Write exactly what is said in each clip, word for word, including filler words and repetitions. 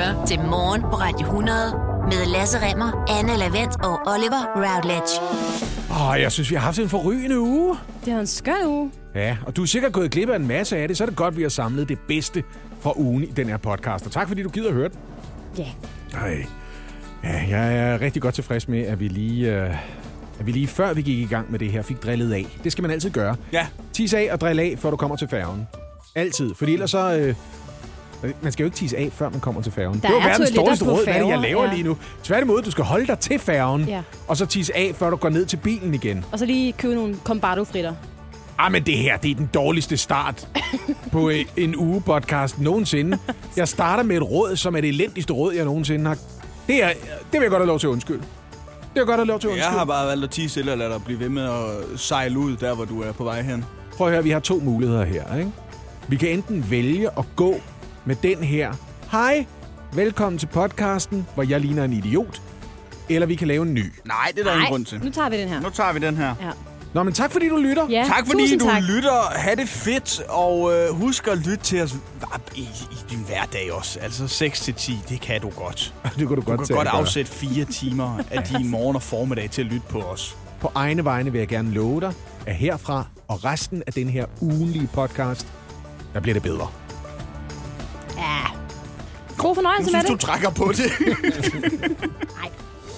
lytter til Morgen på Radio hundrede med Lasse Remmer, Anne Lavent og Oliver Routledge. Åh, oh, jeg synes, vi har haft en forrygende uge. Det var en skøn uge. Ja, og du er sikkert gået glip af en masse af det, så er det godt, vi har samlet det bedste fra ugen i den her podcast. Og tak, fordi du gider at høre den. Ja. Ej. Ja, jeg er rigtig godt tilfreds med, at vi lige... Øh at vi lige før vi gik i gang med det her, fik drillet af. Det skal man altid gøre. Ja. Tisse af og drille af, før du kommer til færgen. Altid. Fordi ellers så... Øh, man skal jo ikke tisse af, før man kommer til færgen. Der det er verdens dårligste råd, hvad det jeg laver ja. lige nu. Tværtimod, du skal holde dig til færgen, ja. og så tisse af, før du går ned til bilen igen. Og så lige købe nogle Combardo-fritter. Ah, men det her, det er den dårligste start på en uge-podcast nogensinde. Jeg starter med et råd, som er det elendigste råd, jeg nogensinde har. Det, er, det vil jeg godt have lov til at undskylde. Det er godt at lov til at undskylde. Jeg har bare valgt at tige stille og lade dig blive ved med at sejle ud, der hvor du er på vej hen. Prøv at høre, vi har to muligheder her, ikke? Vi kan enten vælge at gå med den her. Hej, velkommen til podcasten, hvor jeg ligner en idiot. Eller vi kan lave en ny. Nej, det er der ingen grund til. Nu tager vi den her. Nu tager vi den her. Ja. Nå, men tak fordi du lytter. Ja, tak fordi du tak. lytter. Ha' det fedt, og øh, husk at lytte til os i, i din hverdag også. Altså seks til ti, det kan du godt. Det kan du, du godt kan godt afsætte fire timer af din morgen og formiddag til at lytte på os. På egne vegne vil jeg gerne love dig, at herfra og resten af den her ugenlige podcast, der bliver det bedre. Ja. God fornøjelse med det. Du trækker på det. Nej.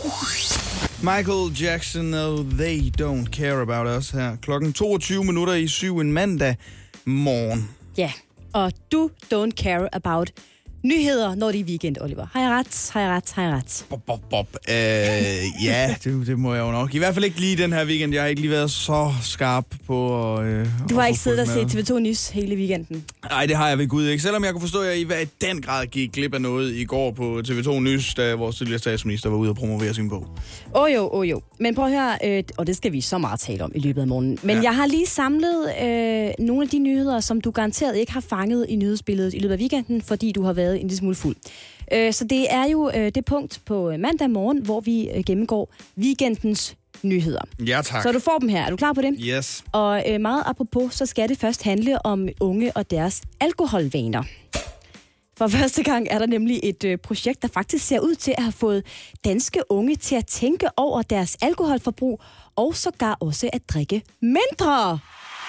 Michael Jackson og They Don't Care About Us her. Klokken toogtyve minutter i syv en mandag morgen. Ja, og du don't care about nyheder, når det er weekend, Oliver. Har jeg ret? Har jeg ret? Har jeg ret? Bob, bob, bob. Øh, ja, det, det må jeg jo nok. I hvert fald ikke lige den her weekend. Jeg har ikke lige været så skarp på øh, Du har ikke siddet og set T V to Nys hele weekenden? Nej, det har jeg ved Gud ikke. Selvom jeg kunne forstå, at jeg i den grad gik glip af noget i går på T V to Nys, da vores tidligere statsminister var ude og promovere sin bog. Åh oh, jo, åh oh, jo. Men prøv at høre, øh, og det skal vi så meget tale om i løbet af morgenen. Men ja. jeg har lige samlet øh, nogle af de nyheder, som du garanteret ikke har fanget i nyhedsbilledet i løbet af weekenden, fordi du har været en lille smule fuld. Øh, så det er jo øh, det punkt på mandag morgen, hvor vi øh, gennemgår weekendens nyheder. Ja, tak. Så du får dem her. Er du klar på det? Yes. Og øh, meget apropos, så skal det først handle om unge og deres alkoholvaner. For første gang er der nemlig et øh, projekt, der faktisk ser ud til at have fået danske unge til at tænke over deres alkoholforbrug, og sågar også at drikke mindre.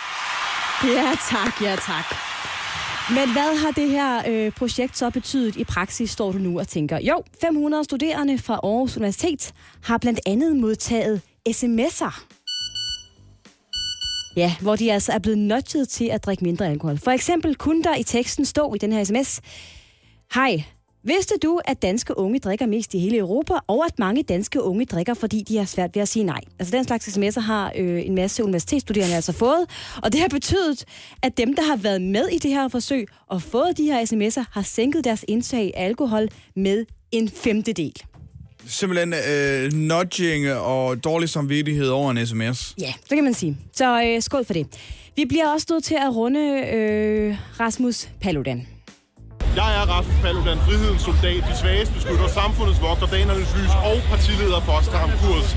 Ja tak, ja tak. Men hvad har det her øh, projekt så betydet i praksis, står du nu og tænker? Jo, fem hundrede studerende fra Aarhus Universitet har blandt andet modtaget sms'er. Ja, hvor de altså er blevet nudget til at drikke mindre alkohol. For eksempel kunne der i teksten stå i den her sms: Hej, vidste du, at danske unge drikker mest i hele Europa, og at mange danske unge drikker, fordi de har svært ved at sige nej? Altså den slags sms'er har øh, en masse universitetsstuderende altså fået, og det har betydet, at dem, der har været med i det her forsøg og fået de her sms'er, har sænket deres indtag af alkohol med en femtedel. Simpelthen øh, nudging og dårlig samvittighed over en sms. Ja, det kan man sige. Så øh, skål for det. Vi bliver også nødt til at runde øh, Rasmus Paludan. Jeg er Rasmus Paludan, frihedens soldat, de svageste beskytter, samfundets vogter, danernes lys og partileder for Stram Kurs.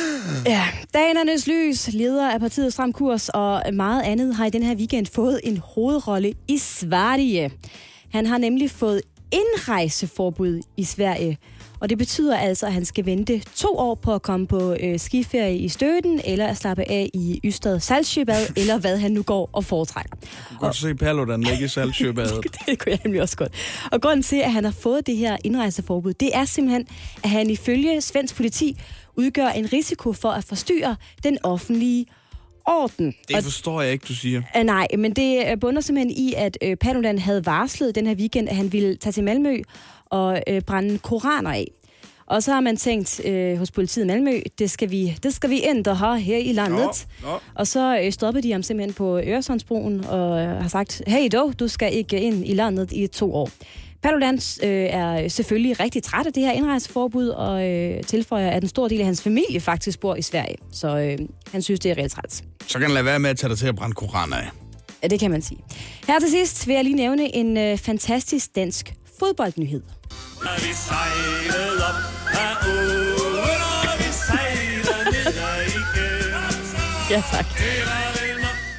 Ja, danernes lys, leder af partiet Stram Kurs og meget andet har i den her weekend fået en hovedrolle i Sverige. Han har nemlig fået indrejseforbud i Sverige. Og det betyder altså, at han skal vente to år på at komme på øh, skiferie i Støten, eller at slappe af i Ystad Saltsjöbad, eller hvad han nu går og foretrækker. Du kan godt se Paludan ligge i Saltsjöbadet. Det kunne jeg nemlig også godt. Og grunden til, at han har fået det her indrejseforbud, det er simpelthen, at han ifølge svensk politi udgør en risiko for at forstyrre den offentlige orden. Det forstår jeg ikke, du siger. Uh, nej, men det bunder simpelthen i, at uh, Paludan havde varslet den her weekend, at han ville tage til Malmø og uh, brænde koraner af. Og så har man tænkt uh, hos politiet i Malmø, det skal vi, det skal vi ændre her, her i landet. Nå, nå. Og så uh, stoppede de ham simpelthen på Øresundsbroen og uh, har sagt, hey dog, du skal ikke ind i landet i to år. Paludan øh, er selvfølgelig rigtig træt af det her indrejseforbud, og øh, tilføjer, at en stor del af hans familie faktisk bor i Sverige. Så øh, han synes, det er rigtig træt. Så kan han lade være med at tage dig til at brænde koraner af. Ja, det kan man sige. Her til sidst vil jeg lige nævne en øh, fantastisk dansk fodboldnyhed. Vi sejlede op af åen, og vi sejlede ned igen. Ja, tak.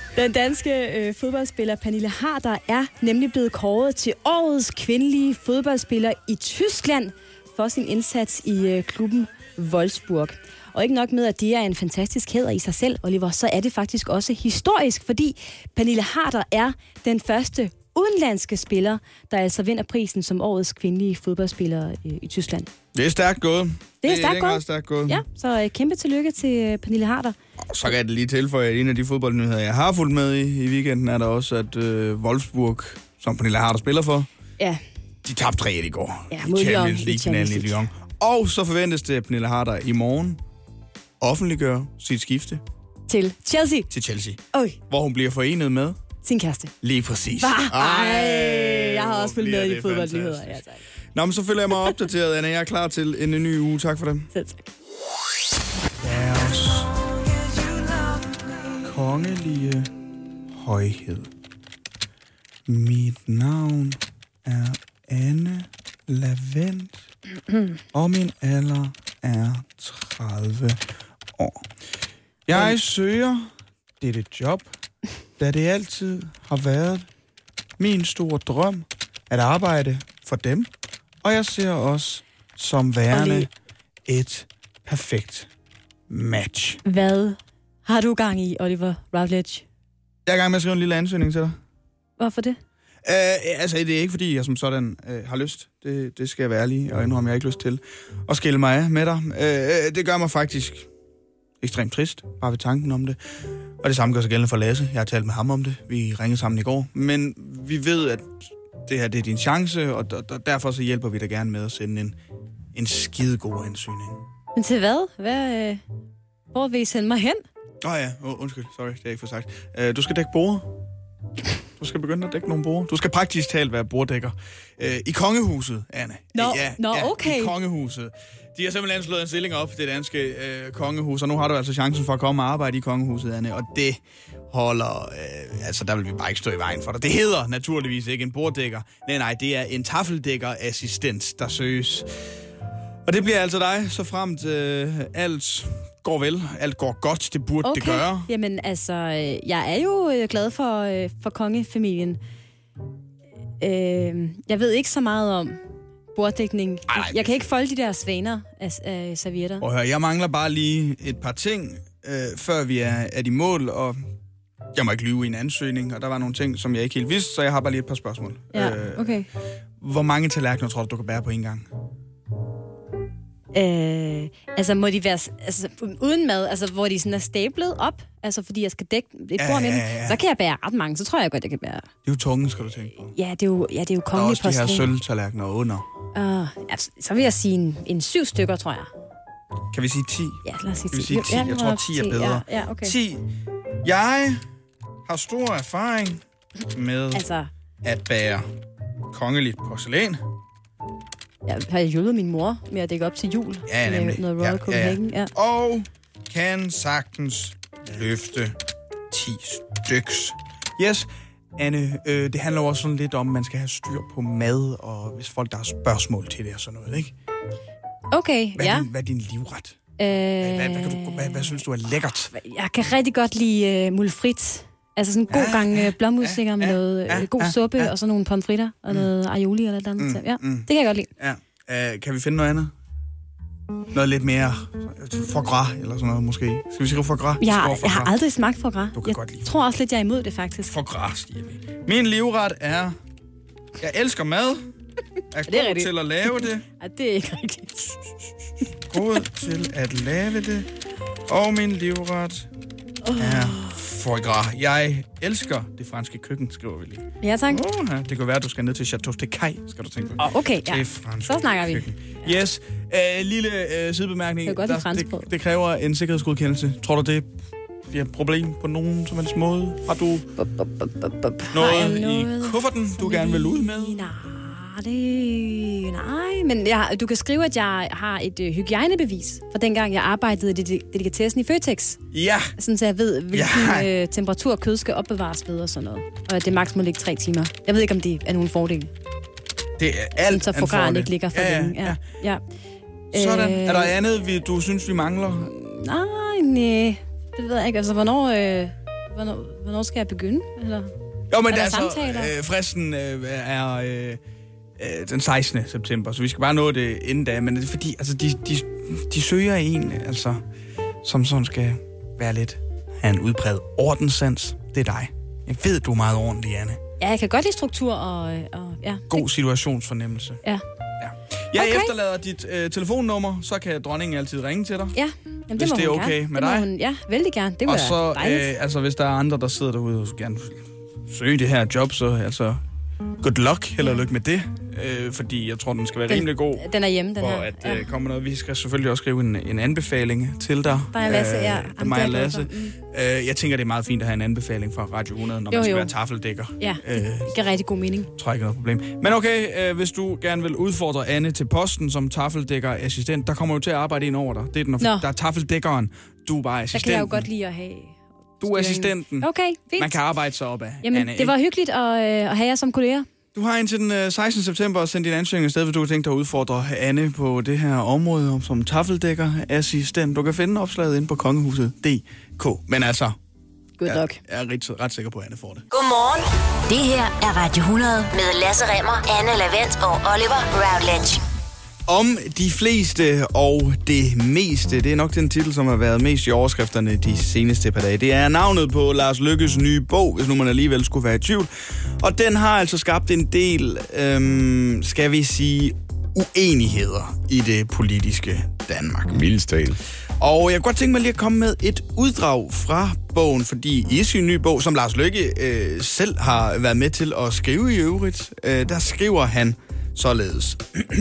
Den danske øh, fodboldspiller Pernille Harder er nemlig blevet kåret til årets kvindelige fodboldspiller i Tyskland for sin indsats i øh, klubben Wolfsburg. Og ikke nok med, at det er en fantastisk hæder i sig selv, Oliver, så er det faktisk også historisk, fordi Pernille Harder er den første udenlandske spiller, der altså vinder prisen som årets kvindelige fodboldspiller øh, i Tyskland. Det er stærkt gået. Det er, det er stærkt, gået. stærkt gået. Ja, så øh, kæmpe tillykke til øh, Pernille Harder. Og så kan jeg lige tilføje, at en af de fodboldnyheder, jeg har fulgt med i, i weekenden, er der også, at øh, Wolfsburg, som Pernille Harder spiller for, ja. de tabte tre et i går. Ja, i Champions League-finalen i Lyon. Og så forventes det, at Pernille Harder i morgen offentliggør sit skifte til Chelsea. Til Chelsea. Oj. Hvor hun bliver forenet med sin kæreste. Lige præcis. Ej, jeg har også fulgt med i fodboldnyheder. Ja, tak. Nå, men så føler jeg mig opdateret, Anna. Jeg er klar til en, en ny uge. Tak for det. Selv tak. Deres kongelige højhed. Mit navn er Anne Lavent, og min alder er tredive år. Jeg søger dette job, da det altid har været min store drøm at arbejde for dem, og jeg ser os som værende et perfekt match. Hvad har du gang i, Oliver Routledge? Jeg er i gang med at skrive en lille ansøgning til dig. Hvorfor det? Uh, altså, det er ikke, fordi jeg som sådan uh, har lyst. Det, det skal jeg være ærlig, og indrømme, jeg har ikke lyst til at skille mig af med dig. Uh, det gør mig faktisk ekstremt trist, bare ved tanken om det. Og det samme gør sig gældende for Lasse. Jeg har talt med ham om det. Vi ringede sammen i går. Men vi ved, at det her det er din chance, og der, derfor så hjælper vi dig gerne med at sende en, en skidegod ansøgning. Men til hvad? hvad øh, hvor vil I sende mig hen? Åh oh, ja, oh, undskyld. Sorry, det er ikke for sagt. Uh, du skal dække borde. Du skal begynde at dække nogle borde. Du skal praktisk talt være borddækker. Uh, I kongehuset, Anne. Nå, ja, nå ja, okay. I kongehuset. De har simpelthen slået en stilling op, det danske øh, kongehus, og nu har du altså chancen for at komme og arbejde i kongehuset, Anne, og det holder, øh, altså der vil vi bare ikke stå i vejen for dig. Det hedder naturligvis ikke en borddækker. Nej, nej, det er en tafeldækkerassistent, der søges. Og det bliver altså dig, så fremt øh, alt går vel, alt går godt, det burde okay. det gøre. Jamen altså, øh, jeg er jo øh, glad for, øh, for kongefamilien. Øh, jeg ved ikke så meget om borddækning. Ej, nej, jeg kan ikke folde de der svaner af, af servietter. Og hør, jeg mangler bare lige et par ting, øh, før vi er, er i mål, og jeg må ikke lyve i en ansøgning, og der var nogle ting, som jeg ikke helt vidste, så jeg har bare lige et par spørgsmål. Ja, okay. Hvor mange tallerkener tror du, du kan bære på en gang? Øh, altså, må de være altså, uden mad, altså, hvor de sådan er stablet op, altså, fordi jeg skal dække et bord med dem, ja, ja. Så kan jeg bære ret mange, så tror jeg godt, jeg kan bære. Det er jo tunge, skal du tænke på. Ja, det er jo, ja, det er jo kongelig posten. Der er også de her sølvtallerkener under. Uh, altså, så vil jeg sige en, en syv stykker, tror jeg. Kan vi sige ti? Ja, lad os sige ti. Kan vi sige ti? Jeg tror, ti er bedre. Ja, ja, okay. ti. Jeg har stor erfaring med altså, at bære kongeligt porcelæn. Jeg har hjulpet min mor med at dække op til jul. Ja, nemlig. Noget Royal ja, Copenhagen. Ja. Ja. Og kan sagtens løfte ti styks. Yes, Anne, øh, det handler også sådan lidt om, at man skal have styr på mad, og hvis folk der har spørgsmål til det og sådan noget, ikke? Okay, hvad ja. Din, hvad er din livret? Øh... Hvad, hvad, hvad, kan du, hvad, hvad synes du er lækkert? Jeg kan rigtig godt lide uh, mulle frit. Altså sådan en god ja, gang uh, blåmuslinger ja, med ja, noget ja, god ja, suppe, ja. Og så nogle pomfritter og mm. noget aioli eller noget andet. Mm, ja, mm. det kan jeg godt lide. Ja. Uh, kan vi finde noget andet? Noget lidt mere foie gras eller sådan noget måske. Skal vi sige foie gras? Jeg, foie jeg har aldrig smagt foie gras. Du kan jeg godt lide. tror også lidt, jeg er imod det faktisk. Foie gras, siger vi. Min livret er, jeg elsker mad. Er, er god rigtigt? Til at lave det. Ja, det er ikke rigtigt. God til at lave det. Og min livret oh. er foie gras. Jeg elsker det franske køkken, skriver vi lige. Ja, tak. Oh, ja. Det kan være, at du skal ned til Chateau de Cay, skal du tænke på. Oh, okay, ja. Så snakker vi. Køkken. Yes. Uh, lille uh, sidebemærkning. Det, godt der, det, det kræver en sikkerhedsgodkendelse. Tror du, det bliver et problem på nogen som helst måde? Har du bup, bup, bup, bup, bup. noget, noget i kufferten, du gerne vil ud med? Nej, det... Nej, men jeg, du kan skrive, at jeg har et øh, hygiejnebevis for dengang, jeg arbejdede i delikatessen i Føtex. Ja. Sådan, så jeg ved, hvilken ja. øh, temperatur kød skal opbevares ved og sådan noget. Og at det maks må ligge tre timer. Jeg ved ikke, om det er nogen fordel. Det er alt sådan, så fograden ikke ligger for ja, længe. Ja, ja. ja. Sådan. Øh, er der andet, vi, du synes, vi mangler? Nej, nej. Det ved jeg ikke. Altså, hvornår... Øh, hvornår, hvornår skal jeg begynde? Eller? Jo, men er der altså, samtaler? øh, fristen øh, er øh, øh, den sekstende september, så vi skal bare nå det inden da. Men det er fordi, altså, de, de, de søger en, altså, som sådan skal være lidt have en udpræget ordenssans. Det er dig. Jeg ved, du er meget ordentlig, Anne. Ja, jeg kan godt lide struktur og... og ja. God situationsfornemmelse. Ja. Jeg Okay. efterlader dit øh, telefonnummer, så kan dronningen altid ringe til dig. Ja, Jamen, det Hvis må det er hun okay gerne. med det må dig. Hun, ja, vældig gerne. Det Og kunne så, være dejligt. øh, altså, hvis der er andre, der sidder derude og gerne søge det her job, så altså, good luck, held og lykke med det. Øh, fordi jeg tror, den skal være Den- rimelig god. Den er hjemme, den For her. at Ja. øh, komme noget. Vi skal selvfølgelig også skrive en, en anbefaling til dig. Dig og Lasse, ja. Øh, Jamen, det er mig det er og jeg glad Lasse. for. Øh, jeg tænker, det er meget fint at have en anbefaling fra Radio hundrede, når Jo, man skal jo. være tafeldækker. Ja, Øh, det giver rigtig god mening. tror jeg ikke er noget problem. Men okay, øh, hvis du gerne vil udfordre Anne til posten som tafeldækker-assistent, der kommer jo til at arbejde ind over dig. Det er den, Nå. der er tafeldækkeren. Du er bare Der assistenten. kan jeg jo godt lide at have... Du er assistenten. Okay, fint. Man kan arbejde sig op af Jamen, Anne. det var hyggeligt at, øh, at have jer som kolleger. Du har indtil den øh, sekstende september sendt din ansøgning afsted, hvis du har tænkt dig at udfordre Anne på det her område om som tafeldækker-assistent. Du kan finde opslaget inde på kongehuset punktum d k. Men altså, Good jeg, luck. jeg er ret, ret sikker på, at Anne får det. Godmorgen. Det her er Radio hundrede med Lasse Remmer, Anne Lavent og Oliver Routledge. Om de fleste og det meste, det er nok den titel, som har været mest i overskrifterne de seneste par dage. Det er navnet på Lars Løkkes nye bog, hvis nu man alligevel skulle være i tvivl. Og den har altså skabt en del, øhm, skal vi sige, uenigheder i det politiske Danmark. Mildest talt. Og jeg kunne godt tænke mig lige at komme med et uddrag fra bogen, fordi i sin nye bog, som Lars Løkke øh, selv har været med til at skrive i øvrigt, øh, der skriver han således.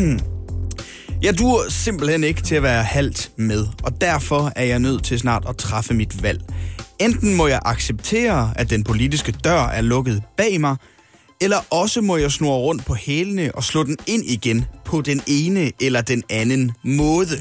Jeg duer simpelthen ikke til at være halvt med, og derfor er jeg nødt til snart at træffe mit valg. Enten må jeg acceptere, at den politiske dør er lukket bag mig, eller også må jeg snurre rundt på hælene og slå den ind igen på den ene eller den anden måde.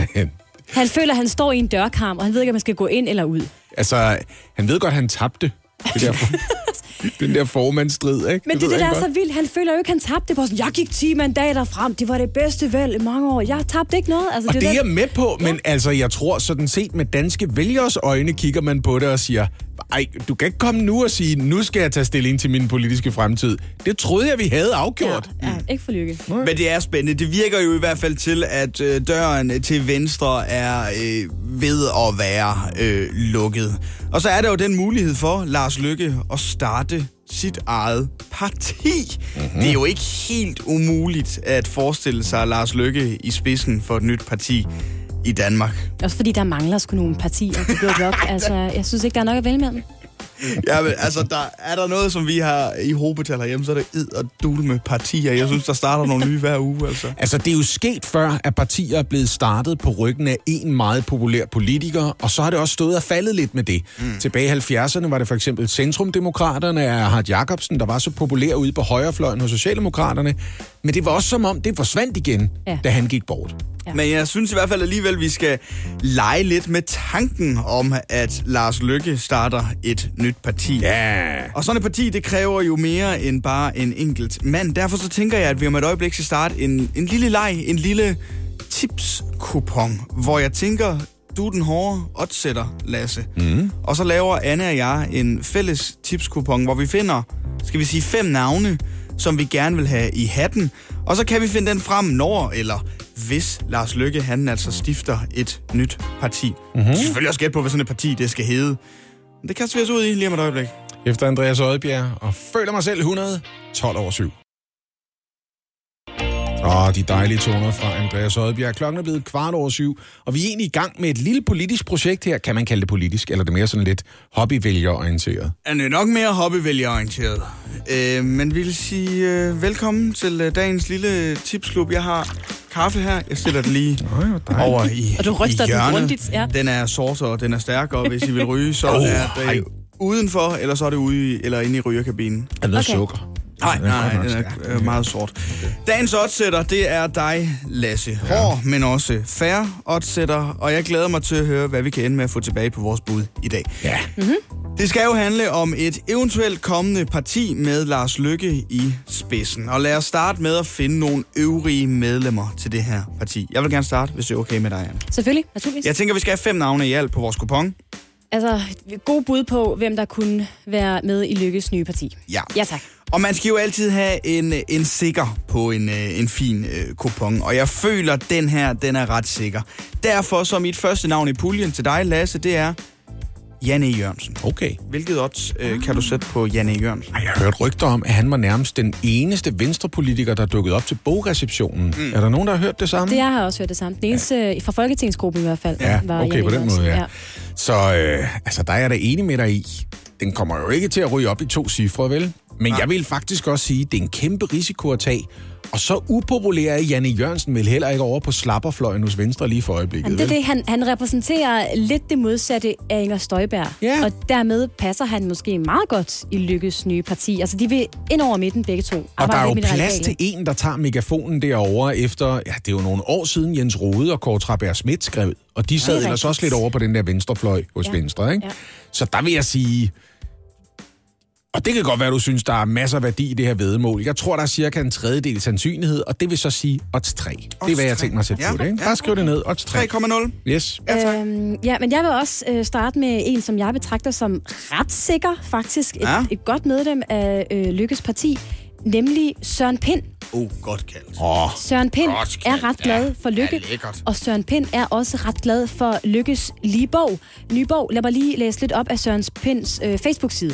Han føler, at han står i en dørkarm, og han ved ikke, om man skal gå ind eller ud. Altså, han ved godt, han tabte. Det der, den der formandsstrid, ikke? Men det er ved det, der han er godt. så vildt. Han føler jo ikke, han tabte. Det var sådan, jeg gik ti mandater frem. Det var det bedste valg i mange år. Jeg tabte ikke noget. Altså, Og det er den- jeg med på, men altså, jeg tror sådan set med danske vælgers øjne, kigger man på det og siger, ej, du kan ikke komme nu og sige, nu skal jeg tage stilling til min politiske fremtid. Det troede jeg, vi havde afgjort. Ja, ja, ikke for lykke. Men det er spændende. Det virker jo i hvert fald til, at øh, døren til venstre er øh, ved at være øh, lukket. Og så er der jo den mulighed for Lars Løkke at starte sit eget parti. Mm-hmm. Det er jo ikke helt umuligt at forestille sig Lars Løkke i spidsen for et nyt parti i Danmark. Også fordi der mangler sgu nogle partier på Blå Blok. Altså, jeg synes ikke, der er nok at vælge mellem. Ja, men altså, der, er der noget, som vi har i hovedbetal herhjemme, så er det id og dul med partier. Jeg synes, der starter nogle nye hver uge, altså. Altså, det er jo sket før, at partier er blevet startet på ryggen af en meget populær politiker, og så har det også stået og faldet lidt med det. Mm. Tilbage i halvfjerdserne var det for eksempel Centrumdemokraterne af Erhard Jacobsen, der var så populær ude på højrefløjen hos Socialdemokraterne, men det var også som om, det forsvandt igen, Ja. da han gik bort. Ja. Men jeg synes i hvert fald alligevel, vi skal lege lidt med tanken om, at Lars Løkke starter et nyt parti. Ja. Og sådan et parti, det kræver jo mere end bare en enkelt mand. Derfor så tænker jeg, at vi om et øjeblik skal starte en, en lille leg, en lille tipskupon, hvor jeg tænker, du er den hårde oddsætter, Lasse. Mm. Og så laver Anne og jeg en fælles tipskupon, hvor vi finder, skal vi sige, fem navne, som vi gerne vil have i hatten. Og så kan vi finde den frem, når eller hvis Lars Løkke, han altså stifter et nyt parti. Mm-hmm. Vi skal selvfølgelig også gætte på, hvad sådan et parti det skal hedde. Men det kaster vi os ud i lige om et øjeblik. Efter Andreas Oddbjerg, og føler mig selv hundrede, tolv over syv. Åh, de dejlige toner fra Andreas Oddbjerg. Klokken er blevet kvart over syv, og vi er egentlig i gang med et lille politisk projekt her. Kan man kalde det politisk, eller er det mere sådan lidt hobbyvælgerorienteret? Han er nok mere hobbyvælgerorienteret. Øh, men vi vil sige øh, velkommen til øh, dagens lille tipsklub. Jeg har kaffe her. Jeg stiller det lige Øj, hvor dejligt. over i, Og du ryster i den hjørnet. grundigt, ja. Den er sort, og den er stærk, og hvis I vil ryge, så Oh, er hej. det udenfor, eller så er det ude i, eller inde i rygerkabinen. Er noget Okay. sukker? Nej, nej, godt nok den er stærk. øh, meget sort. Dagens oddsætter, det er dig, Lasse. Hård, men også fair oddsætter, og jeg glæder mig til at høre, hvad vi kan ende med at få tilbage på vores bud i dag. Ja. Det skal jo handle om et eventuelt kommende parti med Lars Løkke i spidsen. Og lad os starte med at finde nogle øvrige medlemmer til det her parti. Jeg vil gerne starte, hvis det er okay med dig, Anne. Selvfølgelig, naturligvis. Jeg tænker, vi skal have fem navne i alt på vores kupon. Altså, god bud på, hvem der kunne være med i Lykkes nye parti. Ja. Ja, tak. Og man skal jo altid have en, en sikker på en, en fin øh, kupon. Og jeg føler, at den her, den er ret sikker. Derfor så mit første navn i puljen til dig, Lasse, det er Jan E. Jørgensen. Okay. Hvilket odds øh, kan du sætte på Jan E. Jørgensen? Ej, jeg har hørt rygter om, at han var nærmest den eneste venstrepolitiker, der dukkede op til bogreceptionen. Mm. Er der nogen, der har hørt det samme? Det jeg har også hørt det samme. Den eneste, ja. fra Folketingsgruppen i hvert fald. Ja, var okay, Jan på den måde, ja. ja. Så øh, altså, der er jeg da enig med dig i. Den kommer jo ikke til at ryge op i to cifre, vel? Men jeg vil faktisk også sige, at det er en kæmpe risiko at tage. Og så upopulær er Jan E. Jørgensen vel heller ikke over på slapperfløjen hos Venstre lige for øjeblikket. Jamen, det er det. Han, han repræsenterer lidt det modsatte af Inger Støjberg. Ja. Og dermed passer han måske meget godt i Lykkes nye parti. Altså, de vil ind over midten begge to. Og der er jo med det plads radikale. til en, der tager megafonen derovre efter, ja, det er jo nogle år siden Jens Rode og Kåre Trabjerg Schmidt skrev. Og de sad Ja, ellers rigtigt. også lidt over på den der venstrefløj hos Ja. Venstre, ikke? Ja. Så der vil jeg sige... Og det kan godt være, at du synes, der er masser af værdi i det her væddemål. Jeg tror, der er cirka en tredjedel sandsynlighed, og det vil så sige odds tre. Det er, hvad jeg tænker mig at sætte Ja. på det, ikke? Ja. Bare skriv det ned. Odds tre. tre komma nul. Yes. Ja, tak. Øhm, ja, men jeg vil også øh, starte med en, som jeg betragter som ret sikker, faktisk. Et, Ja. et godt medlem af øh, Lykkes parti, nemlig Søren Pind. Oh, godt kaldt. Åh, Søren Pind Godt kaldt, er ret glad ja. for Lykke, Ja, lækkert. og Søren Pind er også ret glad for Lykkes lige bog. Nye bog. Lad mig lige læse lidt op af Søren Pinds øh, Facebook-side.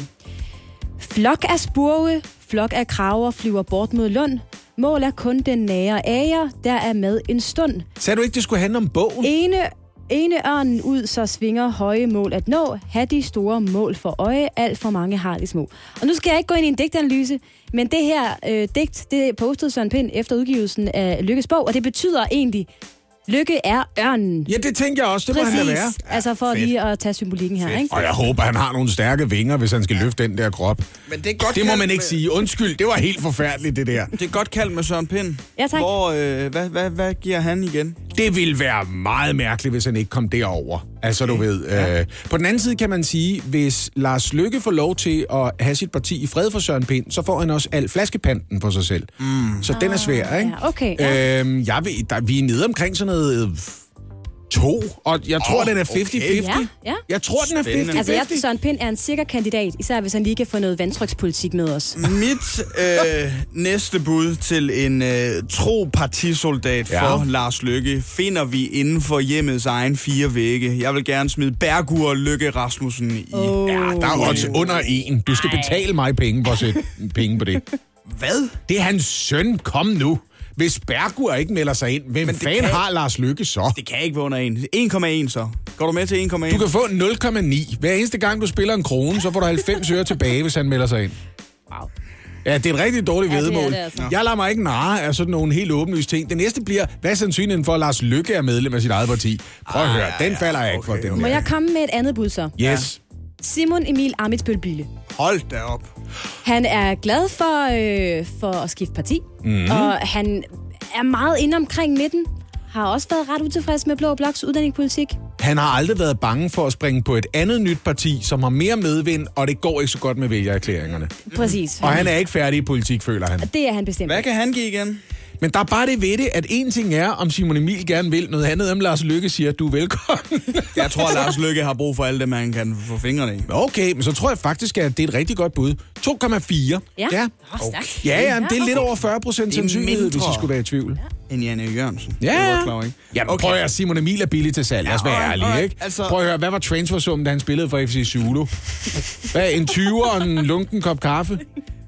Flok af spurve, flok af kraver flyver bort mod Lund. Mål er kun den nære æger, der er med en stund. sagde du ikke, det skulle handle om bogen? Ene, ene ørnen ud, så svinger høje mål at nå. Ha' de store mål for øje, alt for mange har de små. Og nu skal jeg ikke gå ind i en digtanalyse, men det her øh, digt, det postede Søren Pind efter udgivelsen af Lykkes bog, og det betyder egentlig, Lykke er ørnen. Ja, det tænker jeg også. Det må han da være. Præcis. Altså for fedt. lige at tage symbolikken her, ikke? Og jeg håber, han har nogle stærke vinger, hvis han skal løfte den der krop. Men det er godt Det må kaldt man ikke med- sige. Undskyld, det var helt forfærdeligt, det der. Det er godt kaldt med Søren Pind. Ja, tak. Hvor, øh, hvad, hvad, hvad giver han igen? Det ville være meget mærkeligt, hvis han ikke kom derover. Altså, du ved. Ja. Øh, på den anden side kan man sige, hvis Lars Løkke får lov til at have sit parti i fred for Søren Pind, så får han også al flaskepanten for sig selv. Mm. Så den er svær, ikke? ja, okay, ja. Øhm, jeg ved, der, vi er nede omkring sådan noget... Øh, to, og jeg tror, Åh, den er halvtreds halvtreds. okay. Ja, ja. Jeg tror, den er Spændende. halvtreds Altså, jeg, halvtreds. Søren Pind er en sikker kandidat, især hvis han lige kan få noget vandtrykspolitik med os. Mit øh, næste bud til en øh, tro partisoldat Ja. for Lars Løkke finder vi inden for hjemmets egen fire vægge. Jeg vil gerne smide Bergur Løkke Rasmussen i. Oh. Ja, der er også under en. Du skal betale mig penge for at sætte penge på det. Hvad? Det er hans søn. Kom nu. Hvis Bergur ikke melder sig ind, hvem det fanden kan- har Lars Løkke så? Det kan ikke være under en. en komma en så. Går du med til en komma en? Du kan få nul komma ni. Hver eneste gang, du spiller en krone, så får du halvfems øre tilbage, hvis han melder sig ind. Wow. Ja, det er et rigtig dårligt Ja, det er væddemål. det altså. Jeg lader mig ikke narre af sådan nogle helt åbenlyse ting. Det næste bliver, hvad er sandsynligheden for, at Lars Løkke er medlem af sit eget parti? Prøv at Ah, høre, ja, den ja, falder jeg ikke for. okay, Den Må der. jeg komme med et andet bud så? Yes. Simon Emil Ammitzbøll-Bille. Hold da op. Han er glad for, øh, for at skifte parti, Mhm. mm-hmm. og han er meget inde omkring midten. Har også været ret utilfreds med Blå Bloks uddannelsespolitik. Han har aldrig været bange for at springe på et andet nyt parti, som har mere medvind, og det går ikke så godt med vælgererklæringerne. Præcis. Og han er ikke færdig i politik, føler han. Det er han bestemt. Hvad kan han give igen? Men der er bare det ved det, at en ting er, om Simon Emil gerne vil, noget andet om Lars Løkke siger, at du er velkommen. Jeg tror, at Lars Løkke har brug for alt det, man kan få fingrene i. Okay, men så tror jeg faktisk, at det er et rigtig godt bud. to komma fire. Ja. Ja, Oh, stærkt. ja, ja, det er okay. lidt over fyrre procent Det er sandsynlighed, hvis mindre. I skulle være i tvivl. End Jan E. Jørgensen. Ja, Det er ja. godt klar, ikke? Jamen, okay. Prøv at høre, Simon Emil er billig til salg. Lad os være Ja, ærlige, alright, ikke? altså- Prøv at høre, hvad var transfersummen, da han spillede for F C Zulu? Hvad, en tyver og en lunken kop kaffe?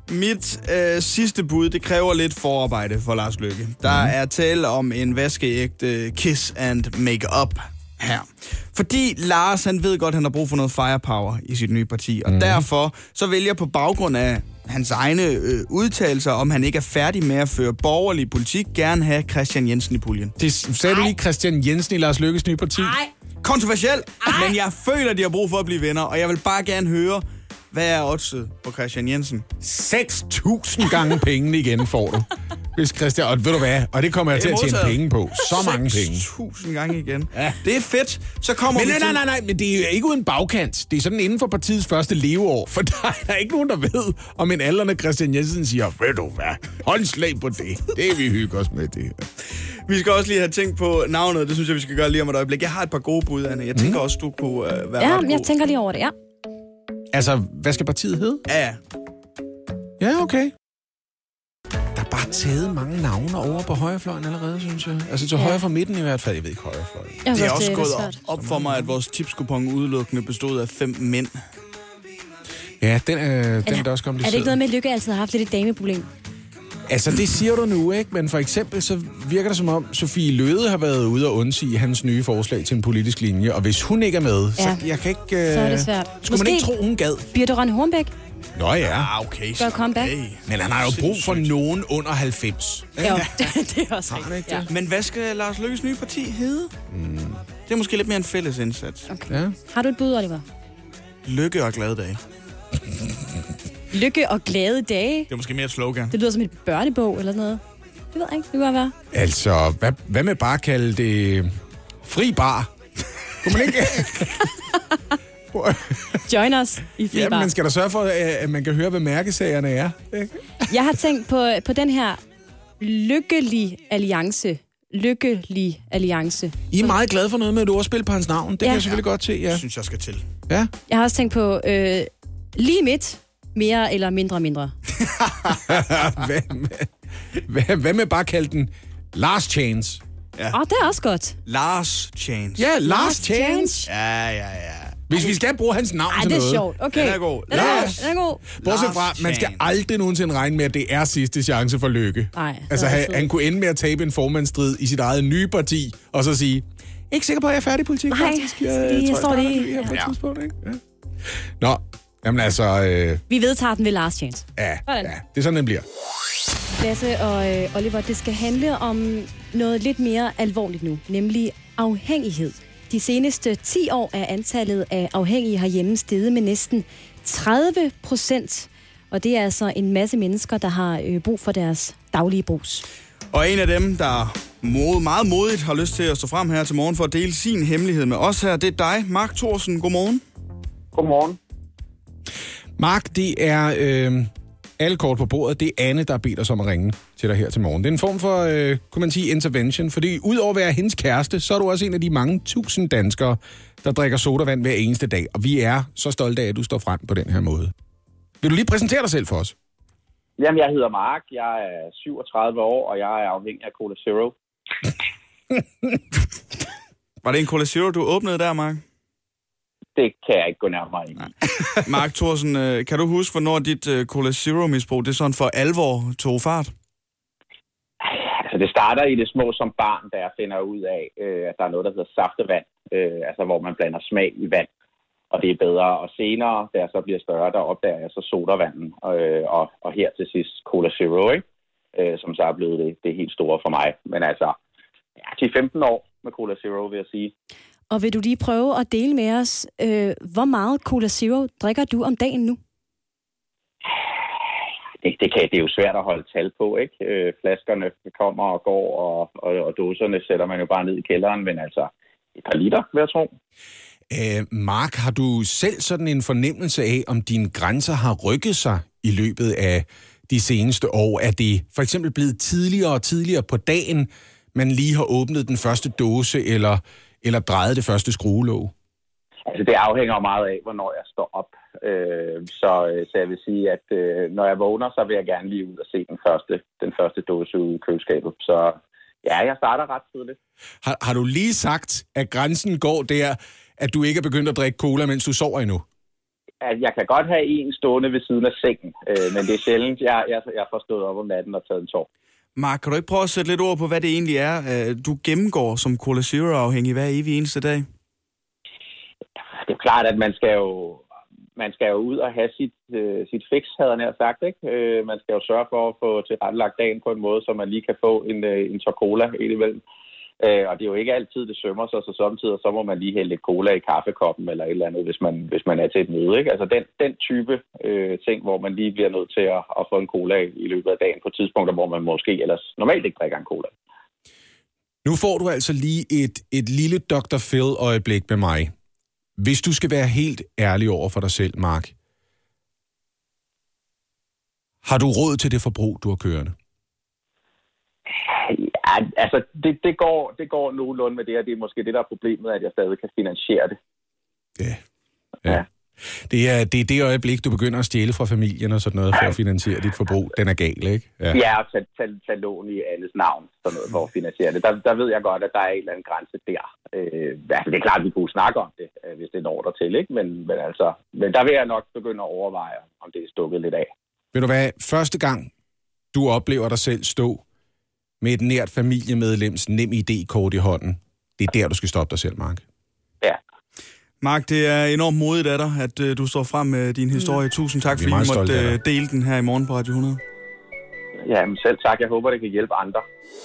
Mit øh, sidste bud, det kræver lidt forarbejde for Lars Løkke. Der mm. er tale om en vaskeægte kiss and make-up her. Fordi Lars, han ved godt, han har brug for noget firepower i sit nye parti. Og mm. derfor så vælger på baggrund af hans egne øh, udtalelser, om han ikke er færdig med at føre borgerlig politik, gerne have Christian Jensen i puljen. Det sagde du lige Christian Jensen i Lars Løkkes nye parti? Nej. Kontroversielt, men jeg føler, de har brug for at blive venner, og jeg vil bare gerne høre, hvad er oddset på Christian Jensen? seks tusind gange pengene igen får du. Hvis Christian, og ved du hvad, og det kommer jeg til at tjene modtaget. penge på. Så mange penge. seks tusind gange igen. Ja. Det er fedt. Så kommer Men vi nej, til... nej, nej, nej, men det er ikke uden bagkant. Det er sådan inden for partiets første leveår, for der er der ikke nogen, der ved, om en aldrende Christian Jensen siger, ved du hvad, håndslag på det. Det er vi hygge os med det. Vi skal også lige have tænkt på navnet. Det synes jeg, vi skal gøre lige om et øjeblik. Jeg har et par gode bud, Anne. Jeg tænker mm. også, du kunne uh, være Ja, ret god. jeg tænker lige over det, ja. Altså, hvad skal partiet hedde? Ja, ja. Ja, okay. Der er bare taget mange navne over på højrefløjen allerede, synes jeg. Altså til Ja. højre for midten i hvert fald. Jeg ved ikke højrefløjen. Jeg Det er synes, også gået lidt op, svært. op for mig, at vores tipskupon udelukkende bestod af fem mænd. Ja, den, øh, den er da også Er det kompliceret. ikke noget med, at Lykke altid har haft lidt et dameproblem? Altså, det siger du nu, ikke? Men for eksempel, så virker det som om, Sofie Løhde har været ude og undsige hans nye forslag til en politisk linje. Og hvis hun ikke er med, Ja. så jeg kan ikke... Øh... Så er det svært. Skulle Måske man ikke tro, hun gad? Birthe Rønne Hornbæk Nå ja. Ah, okay. gør comeback. Hey. Men han har jo brug for nogen under halvfems. Jo, det er også Har han ikke rigtigt. det? Men hvad skal Lars Løkkes nye parti hedde? Mm. Det er måske lidt mere en fælles indsats. Okay. Ja. Har du et bud, Oliver? Lykke og glade dage. Lykke og glade dage. Det er måske mere et slogan. Det lyder som et børnebog eller sådan noget. Det ved jeg ikke. Det kunne godt være. Altså, hvad, hvad med bare at kalde det fri bar? Kunne man ikke... Join us i fri Ja, bar. men skal der sørge for, at man kan høre, hvad mærkesagerne er? Ikke? Jeg har tænkt på, på den her lykkelig alliance. Lykkelig alliance. I er meget glade for noget med et ordspil på hans navn. Det ja. kan jeg selvfølgelig godt se, ja. Jeg synes, jeg skal til. Ja. Jeg har også tænkt på øh, lige midt. Mere eller mindre mindre. hvad, med, hvad, hvad med bare at kalde den Last Chance? Ja. Åh, oh, det er også godt. Lars Chance. Ja, Last Chance. Ja, ja, ja. Hvis vi skal bruge hans navn Ej, til det er noget. sjovt. Okay. Den er god. Den er, Lars. den er god. Bortset Last fra, man skal Chance. aldrig nogensinde regne med, at det er sidste chance for Lykke. Nej. Altså, han, han kunne ende med at tabe en formandsstrid i sit eget nye parti, og så sige, ikke sikker på, at jeg er færdig i politik, Nej, faktisk. Jeg, det- jeg tror, står jeg lige- starter her på et ja. tidspunkt, ikke? Ja. Nå, jamen altså, øh, Vi vedtager den ved last chance. ja, Sådan. ja, det er sådan, den bliver. Lasse og øh, Oliver, det skal handle om noget lidt mere alvorligt nu, nemlig afhængighed. De seneste ti år er antallet af afhængige herhjemme steget med næsten tredive procent. Og det er altså en masse mennesker, der har øh, brug for deres daglige brus. Og en af dem, der mod, meget modigt har lyst til at stå frem her til morgen for at dele sin hemmelighed med os her, det er dig, Mark Thorsen. Godmorgen. Godmorgen. Mark, det er øh, alle kort på bordet. Det er Anne, der har bedt os om at ringe til dig her til morgen. Det er en form for, øh, kunne man sige, intervention. Fordi udover at være hendes kæreste, så er du også en af de mange tusind danskere, der drikker sodavand hver eneste dag. Og vi er så stolte af, at du står frem på den her måde. Vil du lige præsentere dig selv for os? Jamen, jeg hedder Mark. Jeg er syvogtredive år, og jeg er afhængig af Cola Zero. Var det en Cola Zero, du åbnede der, Mark? Det kan jeg ikke gå nærmere ind i. Mark Thorsen, øh, kan du huske, hvornår dit øh, Cola Zero-misbrug, det sådan for alvor tog fart? Altså, det starter i det små som barn, da jeg finder ud af, øh, at der er noget, der hedder saftevand. Øh, altså, hvor man blander smag i vand, og det er bedre. Og senere, da jeg så bliver større, der opdager jeg så sodavanden, øh, og, og her til sidst Cola Zero, ikke? Øh, som så er blevet det, det helt store for mig. Men altså, ja, til femten år med Cola Zero, vil jeg sige. Og vil du lige prøve at dele med os, øh, hvor meget Cola Zero drikker du om dagen nu? Det, det, kan, det er jo svært at holde tal på, ikke? Øh, flaskerne kommer og går, og, og, og dåserne sætter man jo bare ned i kælderen, men altså et par liter, vil jeg tro. Øh, Mark, har du selv sådan en fornemmelse af, om dine grænser har rykket sig i løbet af de seneste år? Er det for eksempel blevet tidligere og tidligere på dagen, man lige har åbnet den første dåse, eller, eller drejet det første skruelåg? Altså, det afhænger meget af, hvornår jeg står op. Øh, så, så jeg vil sige, at øh, når jeg vågner, så vil jeg gerne lige ud og se den første, den første dåse ude i køleskabet. Så ja, jeg starter ret tidligt. Har, har du lige sagt, at grænsen går der, at du ikke er begyndt at drikke cola, mens du sover endnu? At jeg kan godt have en stående ved siden af sengen, øh, men det er sjældent, jeg, jeg, jeg får stået op om natten og taget en tår. Mark, kan du ikke prøve at sætte lidt ord på, hvad det egentlig er, du gennemgår som Cola Zero-afhængig hver evig eneste dag? Det er klart, at man skal jo, man skal jo ud og have sit, øh, sit fix, havde jeg nær sagt, ikke? Øh, man skal jo sørge for at få tilrettelagt dagen på en måde, så man lige kan få en, øh, en tår cola indimellem. Øh, og det er jo ikke altid, det sømmer sig, så samtidig så må man lige hælde lidt cola i kaffekoppen eller et eller andet, hvis man, hvis man er til et møde, ikke? Altså den, den type øh, ting, hvor man lige bliver nødt til at, at få en cola i løbet af dagen på tidspunkter, hvor man måske ellers normalt ikke drikker en cola. Nu får du altså lige et, et lille doktor Phil-øjeblik med mig. Hvis du skal være helt ærlig over for dig selv, Mark, har du råd til det forbrug, du har kørende? Ja, altså, det, det, går, det går nogenlunde med det, og det er måske det, der er problemet, at jeg stadig kan finansiere det. Ja. ja. ja. Det er, det er det øjeblik, du begynder at stjæle fra familien og sådan noget for at finansiere dit forbrug. Den er gal, ikke? Ja, ja og tage, tage, tage lån i alles navn sådan noget for at finansiere det. Der, der ved jeg godt, at der er en eller anden grænse der. Øh, altså, det er klart, at vi kunne snakke om det, hvis det når der til, ikke? Men, men altså, men der vil jeg nok begynde at overveje, om det er stukket lidt af. Ved du hvad? Første gang, du oplever dig selv stå med et nært familiemedlems nem I D-kort i hånden, det er der, du skal stoppe dig selv, Mark. Ja. Mark, det er enormt modigt af dig, at uh, du står frem med din historie. Tusind tak, fordi du måtte uh, dele den her i morgen på Radio hundrede. Ja, men selv tak. Jeg håber, det kan hjælpe andre.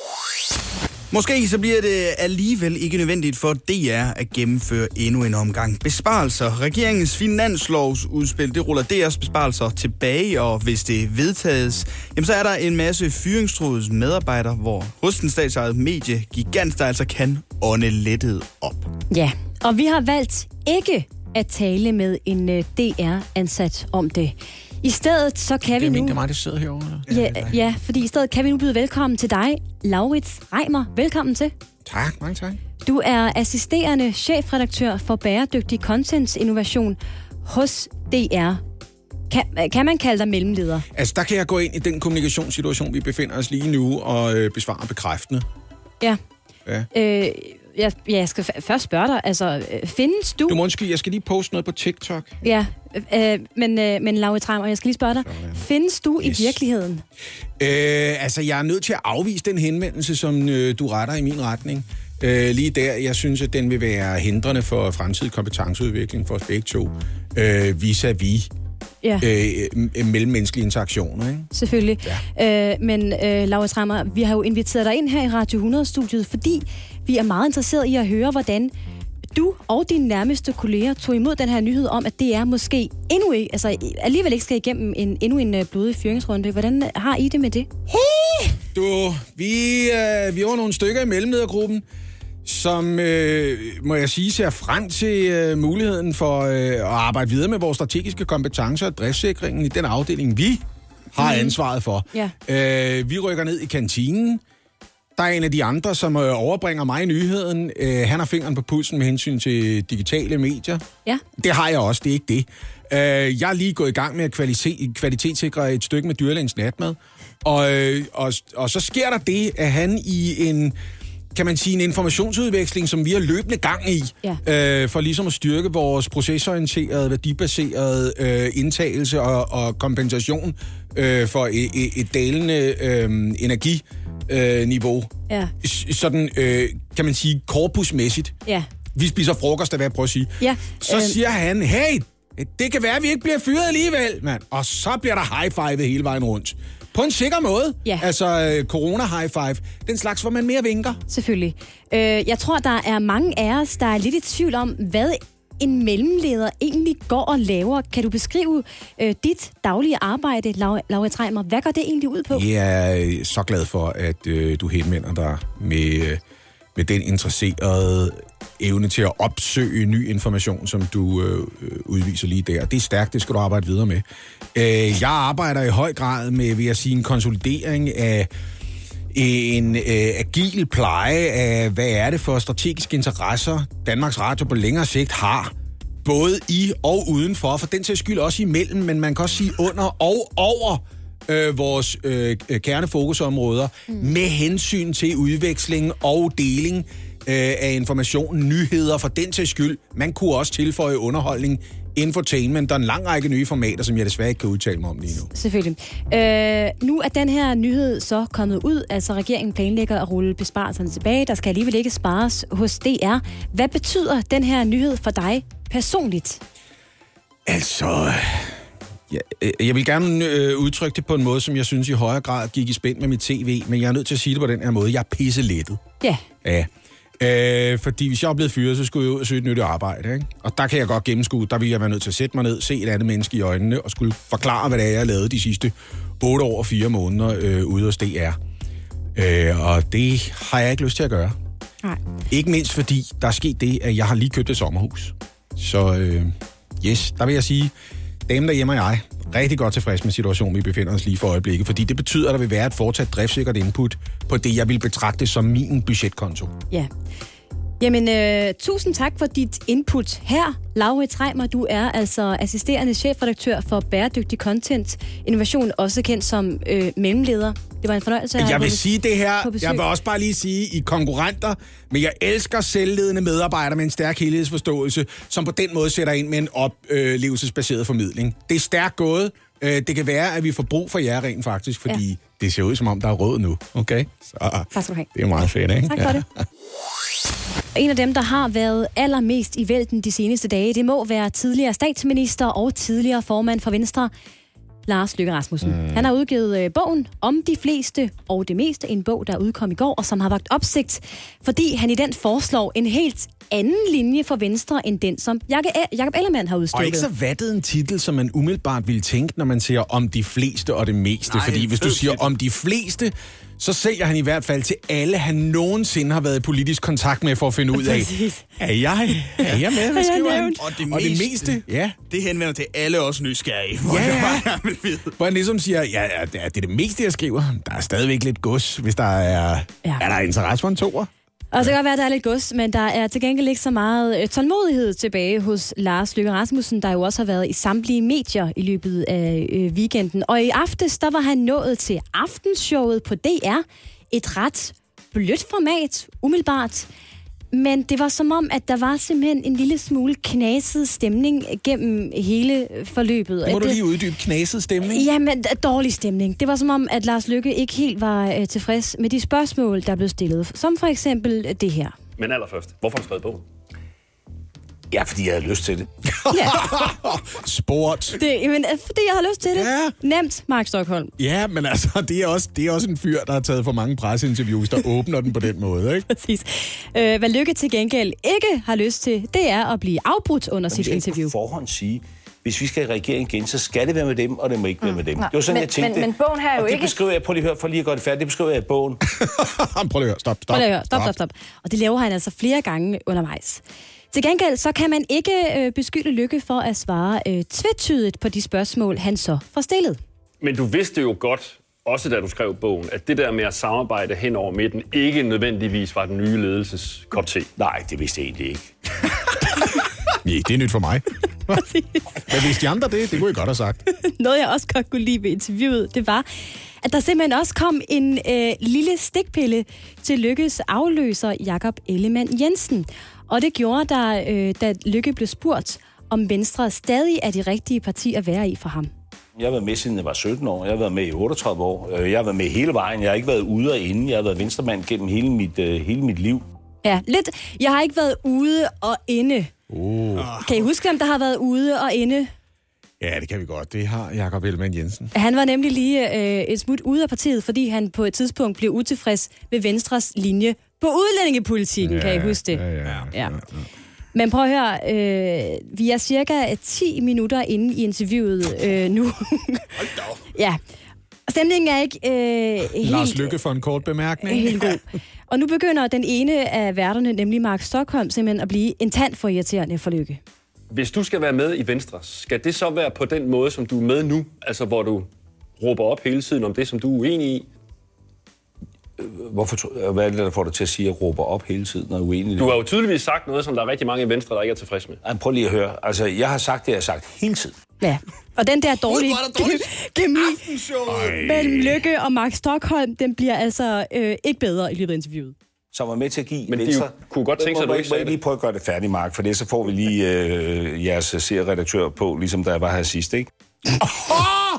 Måske så bliver det alligevel ikke nødvendigt for D R at gennemføre endnu en omgang besparelser. Regeringens finanslovsudspil, det ruller D R's besparelser tilbage, og hvis det vedtages, jamen så er der en masse fyringstruede medarbejdere, hvor hos den statsejede mediegigant, der altså kan ånde lettet op. Ja, og vi har valgt ikke at tale med en D R-ansat om det. I stedet så kan vi nu... Det er mig, der sidder herovre. Ja, ja, fordi i stedet kan vi nu byde velkommen til dig, Laurits Reimer. Velkommen til. Tak, mange tak. Du er assisterende chefredaktør for bæredygtig content-innovation hos D R. Kan, kan man kalde dig mellemleder? Altså, der kan jeg gå ind i den kommunikationssituation, vi befinder os lige nu, og øh, besvare bekræftende. Ja. Ja. Øh, jeg, jeg skal f- først spørge dig, altså, findes du... Du må undskylde, jeg skal lige poste noget på TikTok. Ja, øh, men, øh, men Laurits Reimer, jeg skal lige spørge dig. Sådan. Findes du yes. i virkeligheden? Øh, altså, jeg er nødt til at afvise den henvendelse, som øh, du retter i min retning. Øh, lige der, jeg synes, at den vil være hindrende for fremtidig kompetenceudvikling for os begge to. Øh, vis-à-vis. Ja. Øh, mellemmenneskelige interaktioner, ikke? Selvfølgelig. Ja. Øh, men øh, Laurits Reimer, vi har jo inviteret dig ind her i Radio hundrede-studiet, fordi vi er meget interesseret i at høre, hvordan du og dine nærmeste kolleger tog imod den her nyhed om, at det er måske endnu ikke, altså alligevel ikke skal igennem en, endnu en uh, blodig fyringsrunde. Hvordan har I det med det? Huh! Du, vi, øh, vi var nogle stykker i mellemledergruppen, som, øh, må jeg sige, ser frem til øh, muligheden for øh, at arbejde videre med vores strategiske kompetencer og driftssikringen i den afdeling, vi har ansvaret for. Ja. Øh, vi rykker ned i kantinen. Der er en af de andre, som øh, overbringer mig nyheden. Øh, han har fingeren på pulsen med hensyn til digitale medier. Ja. Det har jeg også, det er ikke det. Øh, jeg er lige gået i gang med at kvalitet, kvalitetssikre et stykke med dyrlægens natmad. Og, øh, og, og så sker der det, at han i en... kan man sige, en informationsudveksling, som vi har løbende gang i, ja. øh, for ligesom at styrke vores procesorienterede, værdibaserede øh, indtagelse og, og kompensation øh, for et, et dalende øh, energiniveau. Øh, ja. Sådan, øh, kan man sige, korpusmæssigt. Ja. Vi spiser frokost, er hvad jeg prøver at sige. Ja. Så øh... siger han, hey, det kan være, at vi ikke bliver fyret alligevel, mand. Og så bliver der high-fivet hele vejen rundt. På en sikker måde. Ja. Altså uh, corona-high-five. Den slags, hvor man mere vinker. Selvfølgelig. Øh, jeg tror, der er mange af os, der er lidt i tvivl om, hvad en mellemleder egentlig går og laver. Kan du beskrive øh, dit daglige arbejde, Laurits Reimer? Hvad går det egentlig ud på? Jeg er så glad for, at øh, du henvender dig med, øh, med den interesserede evne til at opsøge ny information, som du øh, udviser lige der. Det er stærkt, det skal du arbejde videre med. Øh, jeg arbejder i høj grad med, vil jeg sige, en konsolidering af en øh, agil pleje af, hvad er det for strategiske interesser, Danmarks Radio på længere sigt har, både i og udenfor, for den til skyld også imellem, men man kan også sige under og over øh, vores øh, kernefokusområder, mm. med hensyn til udveksling og deling af information, nyheder for den til skyld. Man kunne også tilføje underholdning, infotainment og en lang række nye formater, som jeg desværre ikke kan udtale mig om lige nu. Selvfølgelig. Øh, nu er den her nyhed så kommet ud, altså regeringen planlægger at rulle besparelserne tilbage. Der skal alligevel ikke spares hos D R. Hvad betyder den her nyhed for dig personligt? Altså... Ja, jeg vil gerne øh, udtrykke det på en måde, som jeg synes i højere grad gik i spænd med mit tv, men jeg er nødt til at sige det på den her måde. Jeg er pisselettet. Ja. Ja. Øh, fordi hvis jeg er blevet fyret, så skulle jeg ud og søge et nyt arbejde, ikke? Og der kan jeg godt gennemskue, der vil jeg være nødt til at sætte mig ned, se et andet menneske i øjnene, og skulle forklare, hvad det er, jeg har lavet de sidste otte år og fire måneder øh, ude hos D R. Øh, og det har jeg ikke lyst til at gøre. Nej. Ikke mindst fordi, der er sket det, at jeg har lige købt et sommerhus. Så øh, yes, der vil jeg sige, Dem derhjemme og jeg rigtig godt tilfreds med situationen, vi befinder os lige for øjeblikket, fordi det betyder, at der vil være et fortsat driftssikkert input på det, jeg vil betragte som min budgetkonto. Ja. Jamen, øh, tusind tak for dit input her. Laurits Reimer, du er altså assisterende chefredaktør for Bæredygtig Content Innovation, også kendt som øh, mellemleder. Det var en fornøjelse at have Jeg vil på, sige det her, på besøg. jeg vil også bare lige sige, I konkurrenter, men jeg elsker selvledende medarbejdere med en stærk helhedsforståelse, som på den måde sætter ind med en oplevelsesbaseret formidling. Det er stærkt gået. Det kan være, at vi får brug for jer rent faktisk, fordi ja. det ser ud som om, der er råd nu. Okay? Så tak skal du have. Det er meget fedt, ikke? Tak for det. En af dem, der har været allermest i vælten de seneste dage, det må være tidligere statsminister og tidligere formand for Venstre, Lars Løkke Rasmussen. Mm. Han har udgivet øh, bogen Om de fleste og det meste, en bog, der udkom i går, og som har vakt opsigt, fordi han i den foreslår en helt anden linje for Venstre, end den, som Jakob Ellemann har udstukket. Og ikke så vattet en titel, som man umiddelbart ville tænke, når man siger om de fleste og det meste. Nej, fordi hvis du siger om de fleste, så sælger han i hvert fald til alle, han nogensinde har været i politisk kontakt med for at finde ud af, er jeg, er jeg med, hvad skriver han? Og det, og meste, det meste, ja. Det henvender til alle os nysgerrige. Ja, ja. Hvor han ligesom siger, ja, det er det meste, jeg skriver. Der er stadigvæk lidt gods, hvis der er, ja. er der interesse for en toer. Og så kan godt være, at der er lidt gods, men der er til gengæld ikke så meget tålmodighed tilbage hos Lars Løkke Rasmussen, der jo også har været i samtlige medier i løbet af øh, weekenden. Og i aftes, der var han nået til aftenshowet på D R. Et ret blødt format, umiddelbart. Men det var som om, at der var simpelthen en lille smule knaset stemning gennem hele forløbet. Må du det, lige uddybe knaset stemning? Jamen, dårlig stemning. Det var som om, at Lars Løkke ikke helt var øh, tilfreds med de spørgsmål, der blev stillet. Som for eksempel det her. Men allerførst, hvorfor har du skrevet bogen? Ja, fordi jeg havde lyst til det. Ja. Sport. Det, men, fordi jeg har lyst til det. Ja. Nemt, Mark Stokholm. Ja, men altså, det er, også, det er også en fyr, der har taget for mange presseinterviews, der åbner den på den måde, ikke? Præcis. Øh, hvad Løkke til gengæld ikke har lyst til, det er at blive afbrudt under sit interview. På forhånd sige, hvis vi skal i regering igen, så skal det være med dem, og det må ikke være med dem. Mm. Det var sådan, men, jeg tænkte. Men, men bogen her er jo og det ikke... beskriver jeg, prøv lige at høre, for lige at gøre det færdigt, det beskriver jeg i bogen. Prøv lige at høre, stop, stop. Prøv lige at høre, stop, stop, stop. Og det laver han altså flere gange undervejs. Til gengæld, så kan man ikke øh, beskylde Løkke for at svare øh, tvetydigt på de spørgsmål, han så får stillet. Men du vidste jo godt, også da du skrev bogen, at det der med at samarbejde hen over midten ikke nødvendigvis var den nye ledelses kop te. Nej, det vidste jeg egentlig ikke. Nej, det er nyt for mig. Hvad vidste de andre det? Det kunne I godt have sagt. Noget, jeg også godt kunne lide ved interviewet, det var, at der simpelthen også kom en øh, lille stikpille til Løkkes afløser, Jakob Ellemann Jensen. Og det gjorde der, øh, da Løkke blev spurgt, om Venstre stadig er de rigtige partier at være i for ham. Jeg har været med, siden jeg var sytten år. Jeg har været med i otteogtredive år. Jeg har været med hele vejen. Jeg har ikke været ude og inde. Jeg har været venstremand gennem hele mit, uh, hele mit liv. Ja, lidt. Jeg har ikke været ude og inde. Uh. Kan I huske, hvem der har været ude og inde? Ja, det kan vi godt. Det har Jakob Ellemann Jensen. Han var nemlig lige øh, et smut ude af partiet, fordi han på et tidspunkt blev utilfreds med Venstres linje på udlændingepolitikken. Ja, kan I huske det? Ja, ja, ja. ja. Men prøv at høre, øh, vi er cirka ti minutter inde i interviewet øh, nu. Ja, stemningen er ikke øh, helt... Lars Løkke for en kort bemærkning. Helt god. Og nu begynder den ene af værterne, nemlig Mark Stokholm, simpelthen at blive en tand for irriterende for Løkke. Hvis du skal være med i Venstre, skal det så være på den måde, som du er med nu? Altså, hvor du råber op hele tiden om det, som du er uenig i? Hvorfor, hvad er det, der får dig til at sige, at jeg råber op hele tiden, når jeg er uenig? Du har jo tydeligvis sagt noget, som der er rigtig mange i Venstre, der ikke er tilfreds med. Ej, prøv lige at høre. Altså, jeg har sagt det, jeg har sagt hele tiden. Ja, og den der dårlige kemi mellem Løkke og Mark Stokholm, den bliver altså øh, ikke bedre i løbet af interviewet. Som var med til at give Men Venstre... de kunne godt tænke sig, at du ikke sagde det. Må jeg lige prøve at gøre det færdigt, Mark, for det så får vi lige øh, jeres serieredaktør på, ligesom da jeg var her sidst, ikke? Åh!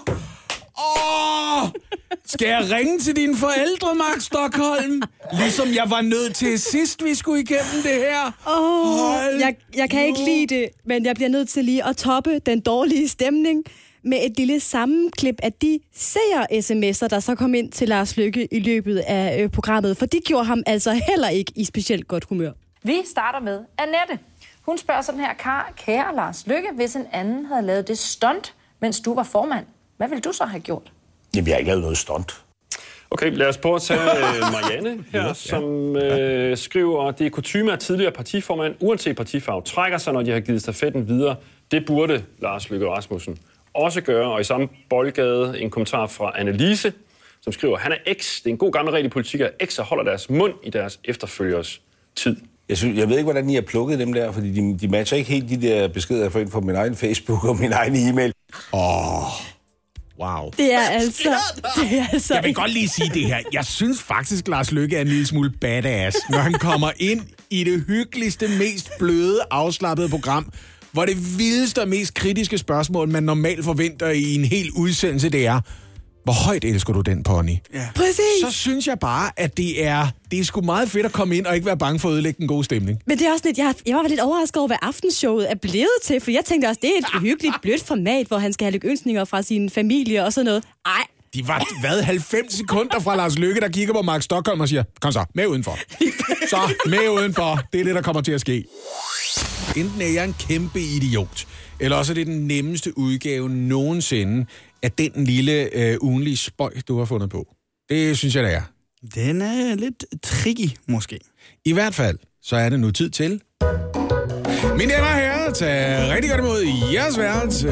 Åh! Skal jeg ringe til dine forældre, Mark Stokholm? Ligesom jeg var nødt til sidst, vi skulle igennem det her. Åh, oh, jeg, jeg kan ikke lide det, men jeg bliver nødt til lige at toppe den dårlige stemning med et lille sammenklip af de seer-sms'er, der så kom ind til Lars Løkke i løbet af øh, programmet, for de gjorde ham altså heller ikke i specielt godt humør. Vi starter med Annette. Hun spørger sådan her, Kar, kære Lars Løkke, hvis en anden havde lavet det stunt, mens du var formand, hvad ville du så have gjort? Jamen, jeg har ikke lavet noget stunt. Okay, lad os prøve at tage Marianne her, ja, som øh, ja. skriver, det er kutyme af tidligere partiformand, uanset partifarve, trækker sig, når de har givet stafetten videre. Det burde Lars Løkke Rasmussen også gøre. Og i samme boldgade en kommentar fra Annelise, som skriver, han er X. Det er en god gammel regel i politik, at X'er holder deres mund i deres efterfølgers tid. Jeg, synes, jeg ved ikke, hvordan I har plukket dem der, fordi de, de matcher ikke helt de der beskeder, jeg får ind på min egen Facebook og min egen e-mail. Åh, oh, wow. Det er altså... Det er altså jeg vil godt lige sige det her. Jeg synes faktisk, Lars Løkke er en lille smule badass, når han kommer ind i det hyggeligste, mest bløde, afslappede program, hvor det vildeste og mest kritiske spørgsmål, man normalt forventer i en hel udsendelse, det er, hvor højt elsker du den pony? Ja. Præcis. Så synes jeg bare, at det er, det er sgu meget fedt at komme ind og ikke være bange for at ødelægge en god stemning. Men det er også lidt, jeg, jeg var lidt overrasket over, hvad aftenshowet er blevet til, for jeg tænkte også, det er et hyggeligt, blødt format, hvor han skal have lykønsninger fra sin familie og sådan noget. Ej. De var, hvad, halvfems sekunder fra Lars Løkke, der kigger på Mark Stockholm og siger, kom så, med udenfor. Så, med udenfor. Det er det, der kommer til at ske. Enten er jeg en kæmpe idiot, eller også er det den nemmeste udgave nogensinde af den lille øh, ugenlige spøj, du har fundet på. Det synes jeg, det er. Den er lidt tricky, måske. I hvert fald, så er det nu tid til... Mine damer og herrer, tag rigtig godt imod jeres vært.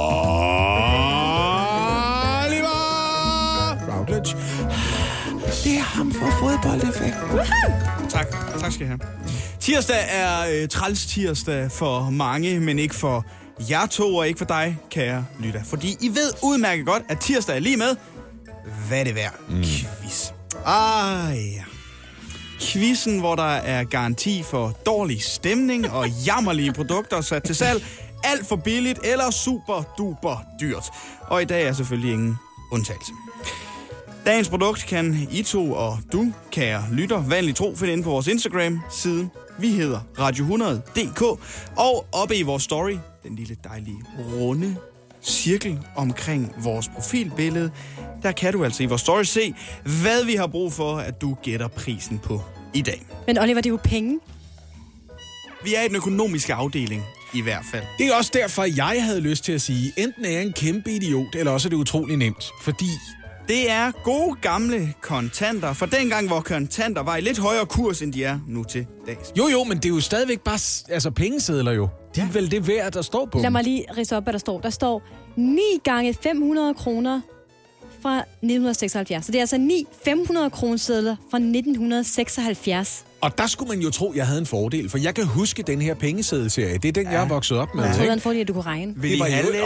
Oliver Routledge. Det er ham fra Fodboldeffekt. Tak. Tak skal I have. Tirsdag er øh, træls tirsdag for mange, men ikke for jer to og ikke for dig, kære lytter. Fordi I ved udmærket godt, at tirsdag er lige med, hvad det værd? Mm. Quiz. Ah ja. Quizzen, hvor der er garanti for dårlig stemning og jammerlige produkter sat til salg. Alt for billigt eller super duper dyrt. Og i dag er selvfølgelig ingen undtagelse. Dagens produkt kan I to og du, kære lytter, vanligt tro finde inde på vores Instagram-side. Vi hedder Radio hundrede punktum d k, og oppe i vores story, den lille dejlige runde cirkel omkring vores profilbillede, der kan du altså i vores story se, hvad vi har brug for, at du gætter prisen på i dag. Men Oliver, det er jo penge. Vi er i den økonomiske afdeling, i hvert fald. Det er også derfor, jeg havde lyst til at sige, enten er jeg en kæmpe idiot, eller også er det utrolig nemt. Fordi det er gode gamle kontanter, for dengang, hvor kontanter var i lidt højere kurs, end de er nu til dags. Jo, jo, men det er jo stadigvæk bare altså pengesedler jo. De er ja. vel det værd, der står på. Lad mig lige ridse op, hvad der står. Der står ni gange fem hundrede kroner fra nitten seksoghalvfjerds. Så det er altså ni fem hundrede kronesedler fra nitten seksoghalvfjerds. Og der skulle man jo tro, jeg havde en fordel, for jeg kan huske den her pengeseddelserie. Det er den, ja. jeg har vokset op med. Jeg troede, en fordel, at du kunne regne. Det var,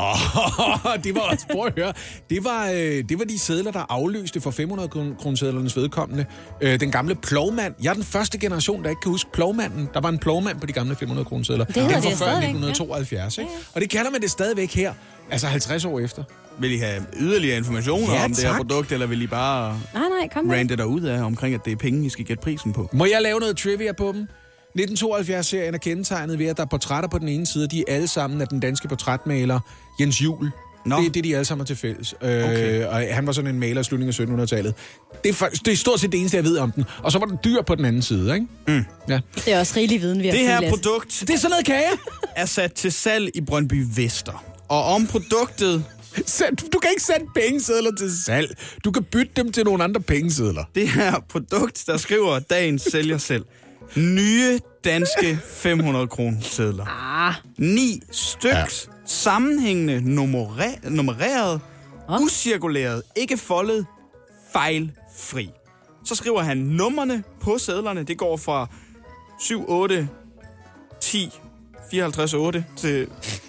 jo, oh, det var også, prøv at høre, det var, øh, det var de sedler, der afløste for fem hundrede kronesedlernes vedkommende. Øh, den gamle plovmand. Jeg er den første generation, der ikke kan huske plovmanden. Der var en plovmand på de gamle fem hundrede kronesedler. Det hedder det det var før stadigvæk, nitten tooghalvfjerds. ja. Ikke? Og det kalder man det stadigvæk her, altså halvtreds år efter. Vil I have yderligere informationer ja, om det her produkt, eller vil I bare nej, nej, kom rante derud af omkring, at det er penge, I skal gætte prisen på? Må jeg lave noget trivia på dem? nitten tooghalvfjerds-serien er kendetegnet ved, at der er portrætter på den ene side, de er alle sammen af den danske portrætmaler Jens Juel. No. Det er det, de alle sammen er til fælles. Okay. Øh, og han var sådan en maler i slutningen af syttenhundredetallet. Det er, det er stort set det eneste, jeg ved om den. Og så var den dyr på den anden side, ikke? Mm. Ja. Det er også rigelig viden, vi har Det her tillæst. produkt det er sådan noget kage. er sat til salg i Brøndby Vester. Og om produktet... Du kan ikke sætte pengesedler til salg. Du kan bytte dem til nogle andre pengesedler. Det her produkt, der skriver dagens sælger selv. Nye danske fem hundrede kronesedler. Ah. Ni styks, ja. Sammenhængende, nummer- nummereret, oh. Ucirkuleret, ikke foldet, fejlfri. Så skriver han nummerne på sedlerne. Det går fra syv, otte, ti, fireoghalvtreds, otte til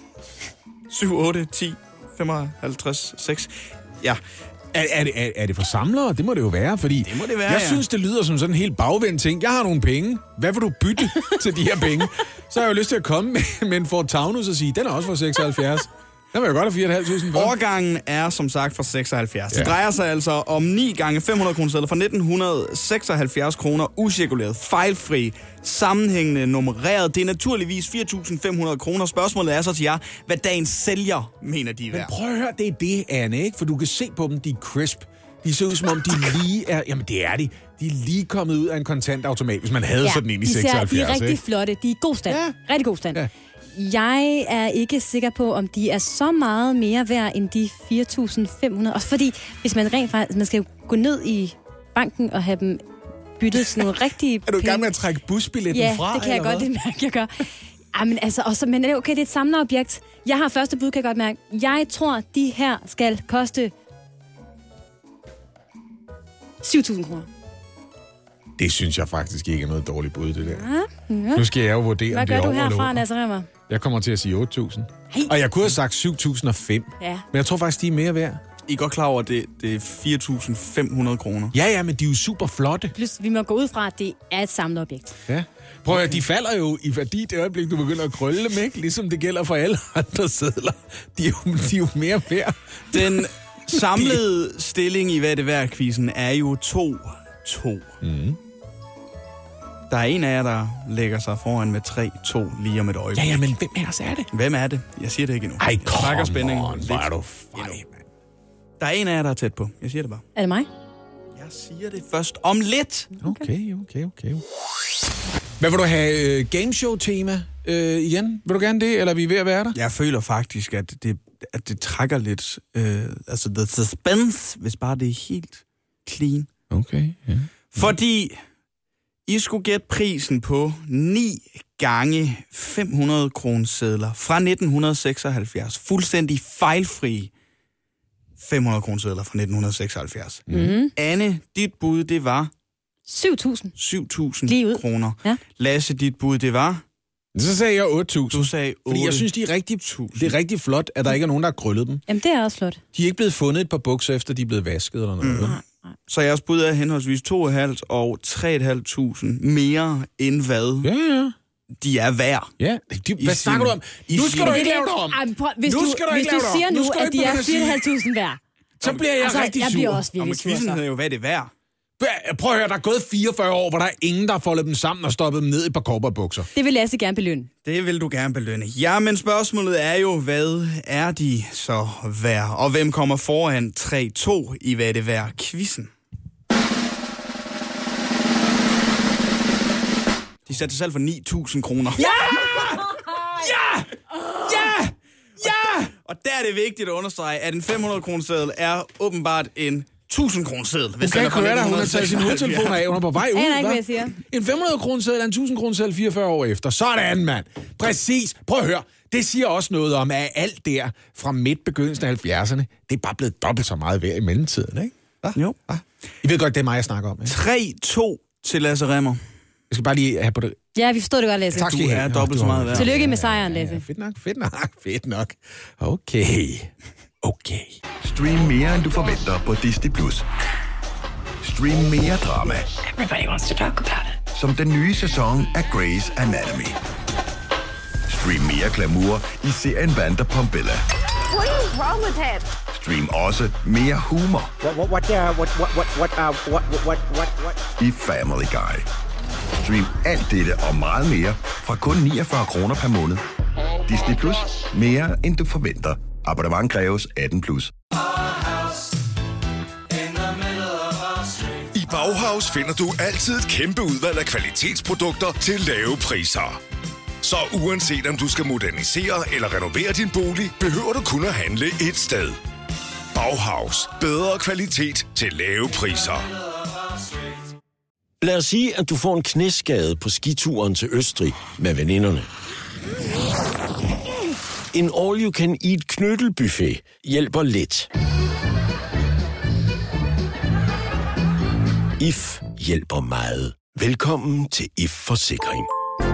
syv, otte, ti, femoghalvtreds, seks. Ja. Er, er, det, er, er det for samlere? Det må det jo være, fordi det må det være, jeg ja. synes, det lyder som sådan en helt bagvendt ting. Jeg har nogle penge. Hvad vil du bytte til de her penge? Så har jeg jo lyst til at komme med, med en Ford Taunus og sige, den er også fra seksoghalvfjerds. Den vil jeg godt have fire tusind fem hundrede for. Årgangen er som sagt fra seksoghalvfjerds. Ja. Det Ja. drejer sig altså om ni gange fem hundrede kronesedler fra nitten seksoghalvfjerds kroner, ucirkuleret, fejlfri, sammenhængende, nummereret. Det er naturligvis fire tusind fem hundrede kroner. Spørgsmålet er så til jer, hvad dagens sælger mener de er Men værd. prøv at høre, det er det, Anne, ikke? For du kan se på dem, de er crisp. De ser ud som om, de lige er... Jamen, det er de. De er lige kommet ud af en kontantautomat, hvis man havde Ja, sådan en i de ser- seksoghalvfjerds. De er rigtig ikke? flotte. De er i god stand. Ja. Rigtig god stand. Ja. Jeg er ikke sikker på, om de er så meget mere værd end de fire tusind fem hundrede. Også fordi, hvis man rent faktisk... Man skal jo gå ned i banken og have dem byttet sådan nogle rigtige Er du i gang penge. med at trække busbilletten Ja, fra? det kan jeg eller godt hvad? det mærke, jeg gør. Ej, men altså, også, men okay, det er et samlerobjekt. Jeg har første bud, kan jeg godt mærke. Jeg tror, de her skal koste syv tusind kroner. Det synes jeg faktisk ikke er noget dårligt bud, det der. Ja, ja. Nu skal jeg jo vurdere, Hvad om det gør er du over eller herfra, under. Lasse Rimmer? Jeg kommer til at sige otte tusind. Hey. Og jeg kunne have sagt syv tusind og fem. Ja. Men jeg tror faktisk, de er mere værd. I er godt klar over, at det, det er fire tusind fem hundrede kroner. Ja, ja, men de er jo super flotte. Plus, vi må gå ud fra, at det er et samlerobjekt. Ja. Prøv at høre, de falder jo i værdi det øjeblik, du begynder at krølle dem, ikke? Ligesom det gælder for alle andre sedler. De er jo, de er jo mere værd. Den samlede stilling i hvad det værd-quizzen er jo to to. Mm. Der er en af jer, der lægger sig foran med tre to lige om et øjeblik. Ja, ja, men hvem er os er det? Hvem er det? Jeg siger det ikke endnu. Ej, kom spændingen on, hvor er du fej, mand. Der er en af jer, der er tæt på. Jeg siger det bare. Er det mig? Jeg siger det først om lidt. Okay, okay, okay. Hvad vil du have? Uh, gameshow-tema uh, igen? Vil du gerne det, eller er vi ved at være der? Jeg føler faktisk, at det, at det trækker lidt... Øh, altså, the suspense, hvis bare det er helt clean. Okay, ja. Fordi I skulle gætte prisen på ni gange fem hundrede kronesedler fra nitten seksoghalvfjerds. Fuldstændig fejlfri fem hundrede kronesedler fra nitten seksoghalvfjerds. Mm. Anne, dit bud, det var... syv tusind. syv tusind kroner. Ja. Lasse, dit bud, det var... Så sagde jeg otte tusind. Du sagde otte tusind. Fordi jeg synes, de er rigtig, det er rigtig flot, at der ikke er nogen, der har krøllet dem. Jamen, det er også flot. De er ikke blevet fundet et par bukser, efter de er blevet vasket eller noget. Mm. Så jeres bud er henholdsvis to komma fem og tre komma fem tusind mere end hvad ja, ja. de er værd. Ja, de, hvad snakker du om? Nu skal du ikke lave det om. Ej, prøv, hvis nu du, skal du hvis ikke du lave siger det nu, nu at de er fire komma fem tusind værd, så bliver jeg altså, rigtig jeg sur. bliver også Og med virkelig sur. quizzen så. hedder jo, hvad det er værd. Prøv at høre, der er gået fireogfyrre år, hvor der er ingen, der har foldet dem sammen og stoppet dem ned i et par cowboybukser. Det vil Lasse gerne belønne. Det vil du gerne belønne. Ja, men spørgsmålet er jo, hvad er de så værd? Og hvem kommer foran tre to i hvad det værd quizzen? De satte sig selv for ni tusind kroner. Ja! Ja! Ja! Ja! Og der er det vigtigt at understrege, at en fem hundrede kroneseddel er åbenbart en tusind kroneseddel. Hun kan ikke høre dig, hun har taget sin hovedtelefon af, hun er på vej ud. Aner ikke, hvad jeg siger. En fem hundrede kroneseddel er en tusind kroneseddel fireogfyrre år efter. Sådan, mand. Præcis. Prøv at høre. Det siger også noget om, at alt der fra midt begyndelsen af halvfjerdserne, det er bare blevet dobbelt så meget værd i mellemtiden, ikke? Hva? Jo. Hva? I ved godt, det er mig, jeg snakker om. tre to til Lasse Rimmer. Jeg skal bare lige have på det. Ja, vi forstår det godt, Lasse. Tak skal Du I er have. dobbelt så meget værd. Tillykke med sejren, Lasse. Ja, fedt nok, fedt nok, fedt nok. Okay. Okay. Stream mere, end du forventer på Disney plus. Stream mere drama. Everybody wants to talk about it. Som den nye sæson af Grey's Anatomy. Stream mere glamour i serien Vanderpump-Bella. What is wrong with him? Stream også mere humor What, what, what, uh, what, what, what, what, uh, what, what, what, what? i Family Guy. Stream alt dette og meget mere fra kun niogfyrre kroner per måned. Disney plus. Mere, end du forventer. Abonnement kræves atten plus. I Bauhaus finder du altid et kæmpe udvalg af kvalitetsprodukter til lave priser. Så uanset om du skal modernisere eller renovere din bolig, behøver du kun at handle et sted. Bauhaus. Bedre kvalitet til lave priser. Lad os sige, at du får en knæskade på skituren til Østrig med veninderne. En all-you-can-eat knyttelbuffet hjælper lidt. I F hjælper meget. Velkommen til I F Forsikring.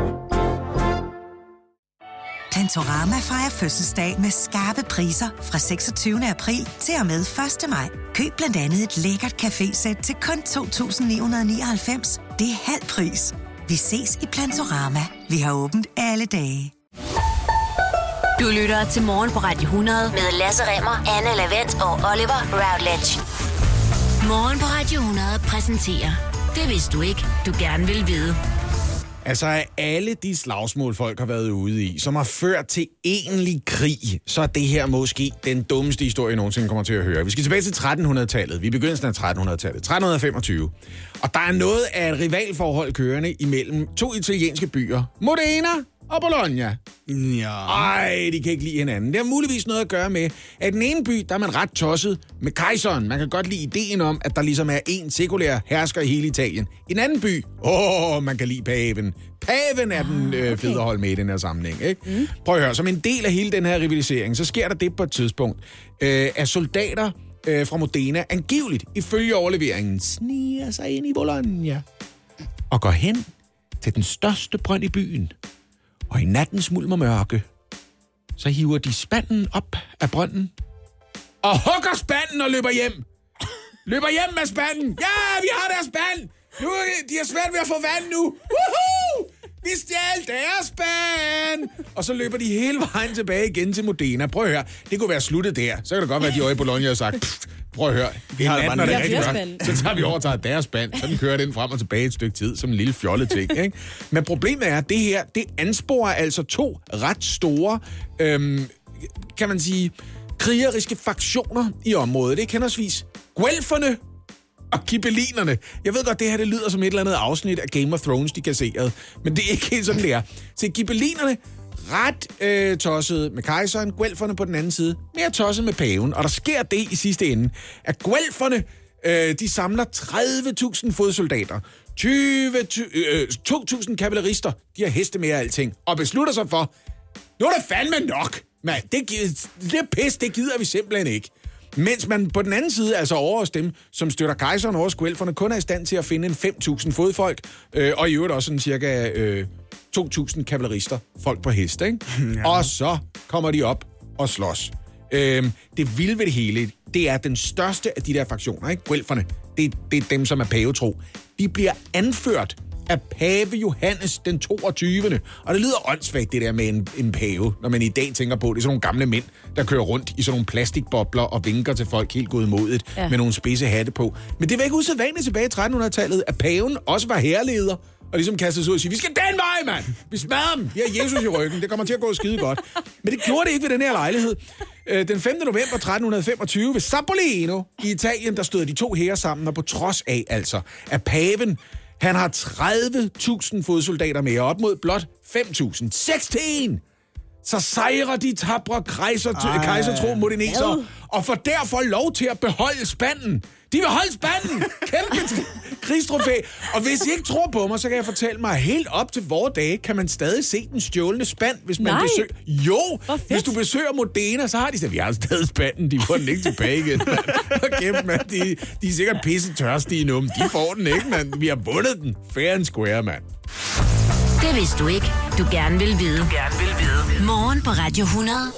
Plantorama fejrer fødselsdag med skarpe priser fra seksogtyvende april til og med første maj. Køb blandt andet et lækkert cafésæt til kun to tusind ni hundrede nioghalvfems. Det er halv pris. Vi ses i Plantorama. Vi har åbent alle dage. Du lytter til Morgen på Radio hundrede med Lasse Rimmer, Anne Lavent og Oliver Routledge. Morgen på Radio hundrede præsenterer Det vidste du ikke, du gerne vil vide. Altså af alle de slagsmål, folk har været ude i, som har ført til egentlig krig, så er det her måske den dummeste historie, nogensinde kommer til at høre. Vi skal tilbage til tretten hundrede-tallet. Vi er begyndelsen af tretten hundrede-tallet. tretten femogtyve. Og der er noget af et rivalforhold kørende imellem to italienske byer, Modena og Bologna. Ja. Ej, de kan ikke lide hinanden. Det har muligvis noget at gøre med, at i den ene by, der er man ret tosset med kejseren. Man kan godt lide ideen om, at der ligesom er en sekulær hersker i hele Italien. I den anden by, åh, man kan lide paven. Paven er den øh, fede at holde med i den her sammenhæng, ikke? Mm. Prøv at høre, som en del af hele den her rivalisering, så sker der det på et tidspunkt, øh, at soldater øh, fra Modena angiveligt, ifølge overleveringen, sniger sig ind i Bologna og går hen til den største brønd i byen. Og i nattens mulm og mørke, så hiver de spanden op af brønden og hugger spanden og løber hjem. Løber hjem med spanden. Ja, vi har deres spand. Nu, de har svært ved at få vand nu. Woohoo! Vi stjal deres spand. Og så løber de hele vejen tilbage igen til Modena. Prøv at høre, det kunne være sluttet der. Så kan det godt være, at de over i Bologna har sagt, prøv at høre, vi har natten, når det er rigtig mørkt, så tager vi over og tager deres spand. Så den kører den frem og tilbage et stykke tid, som en lille fjollet ting. Ikke? Men problemet er, at det her, det ansporer altså to ret store, øhm, kan man sige, krigeriske faktioner i området. Det er henholdsvis Guelferne og Gibellinerne. Jeg ved godt, det her det lyder som et eller andet afsnit af Game of Thrones, de kasserede. Men det er ikke helt sådan, det er. Så Gibellinerne, ret øh, tosset med kejseren, Guelferne på den anden side, mere tosset med paven. Og der sker det i sidste ende, at Guelferne, øh, de samler tredive tusind fodsoldater, tyve, øh, to tusind kavalerister, de har heste mere af alting, og beslutter sig for, nu er det fandme nok, mand. Det, det pis, det gider vi simpelthen ikke. Mens man på den anden side, altså over os dem, som støtter kejseren over Guelferne, kun er i stand til at finde en fem tusind fodfolk, øh, og i øvrigt også sådan cirka øh, to tusind kavalerister, folk på heste, ikke? Ja. Og så kommer de op og slås. Øh, det vilde ved det hele, det er den største af de der fraktioner, ikke? Guelferne, det, det er dem, som er pavetro. De bliver anført af pave Johannes den toogtyvende. Og det lyder åndssvagt, det der med en, en pave, når man i dag tænker på, det er sådan nogle gamle mænd, der kører rundt i sådan nogle plastikbobler og vinker til folk helt godmodigt ja. Med nogle spidse hatte på. Men det var ikke usædvanligt tilbage i trettenhundredetallet, at paven også var hærleder, og ligesom kastede sig ud og sige, vi skal den vej, mand! Vi smadrer dem! Vi har Jesus i ryggen. Det kommer til at gå skide godt. Men det gjorde det ikke ved den her lejlighed. Den femte november tretten femogtyve ved Sapolino i Italien, der stod de to hære sammen, og på trods af altså, at paven han har tredive tusind fodsoldater med, op mod blot fem tusind. seksten! Så sejrer de tabre kejsertro modenesere, og får derfor lov til at beholde spanden. De vil holde spanden! Kæmpe krigstrofæ. Og hvis I ikke tror på mig, så kan jeg fortælle mig, at helt op til vore dage kan man stadig se den stjålne spand, hvis man Nej. besøger... Jo! Hvis du besøger Modena, så har de sagt, vi har stadig spanden, de får den ikke tilbage igen. Og kæmpe, mand. De, de er sikkert pisse tørstige nu, men de får den ikke, mand. Vi har vundet den. Fair and square, mand. Det vidste du ikke. Du gerne vil vide. Du gerne vil vide. Morgen på Radio hundrede.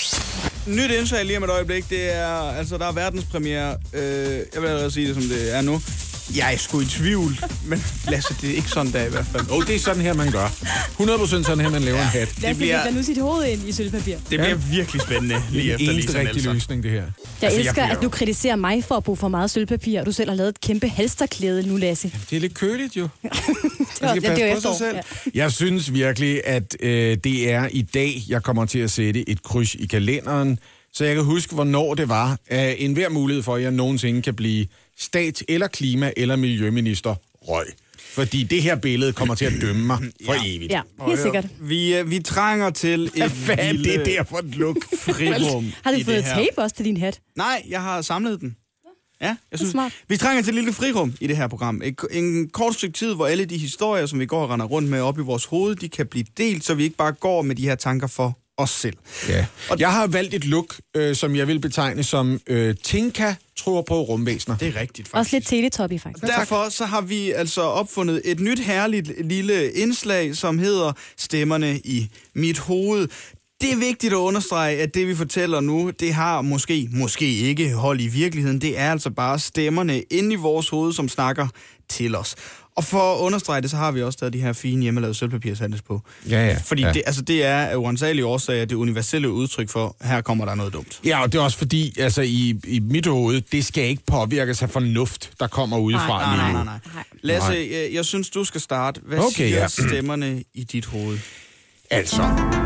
Nyt indslag lige om et øjeblik, det er, altså der er verdenspremiere, øh, jeg vil allerede sige det, som det er nu. Jeg er sgu i tvivl, men Lasse, det er ikke sådan der i hvert fald. Åh, oh, det er sådan her, man gør. hundrede procent sådan her, man laver en hat. Det bliver... Lad nu sit hoved ind i sølvpapir. Det bliver ja. virkelig spændende lige efter Lisa Nelson. Det er en rigtig løsning, det her. Jeg altså, elsker, jeg bliver... at du kritiserer mig for at bruge for meget sølvpapir, og du selv har lavet et kæmpe halsterklæde nu, Lasse. Jamen, det er lidt køligt, jo. det var, ja, det var sig selv. Ja. Jeg synes virkelig, at øh, det er i dag, jeg kommer til at sætte et kryds i kalenderen, så jeg kan huske, hvornår det var. Af enhver mulighed for, at jeg nogensinde kan blive stats- eller klima- eller miljøminister røg. Fordi det her billede kommer til at dømme mig for ja. evigt. Ja, helt sikkert. Vi, vi trænger til et Hvad lille... det er der for et look? Frirum. Har du fået tape også til din hat? Nej, jeg har samlet den. Ja, jeg synes, vi trænger til et lille frirum i det her program. En, en kort stykke tid, hvor alle de historier, som vi går og render rundt med op i vores hoved, de kan blive delt, så vi ikke bare går med de her tanker for os selv. Ja. Og jeg har valgt et look, øh, som jeg vil betegne som øh, Tinka tror på rumvæsener. Det er rigtigt, faktisk. Også lidt teletubby, faktisk. Derfor så har vi altså opfundet et nyt herligt lille indslag, som hedder Stemmerne i mit hoved. Det er vigtigt at understrege, at det vi fortæller nu, det har måske, måske ikke hold i virkeligheden. Det er altså bare stemmerne inde i vores hoved, som snakker til os. Og for at understrege det, så har vi også taget de her fine hjemmelavede sølvpapirshandles på. Ja, ja. Fordi ja. Det, altså, det er af uansagelige årsager det universelle udtryk for, her kommer der noget dumt. Ja, og det er også fordi, altså i, i mit hoved, det skal ikke påvirkes af fornuft, der kommer udefra. Nej, nej, nej, nej, nej. Lasse, jeg, jeg synes, du skal starte. Hvad okay, siger ja. stemmerne i dit hoved? Altså,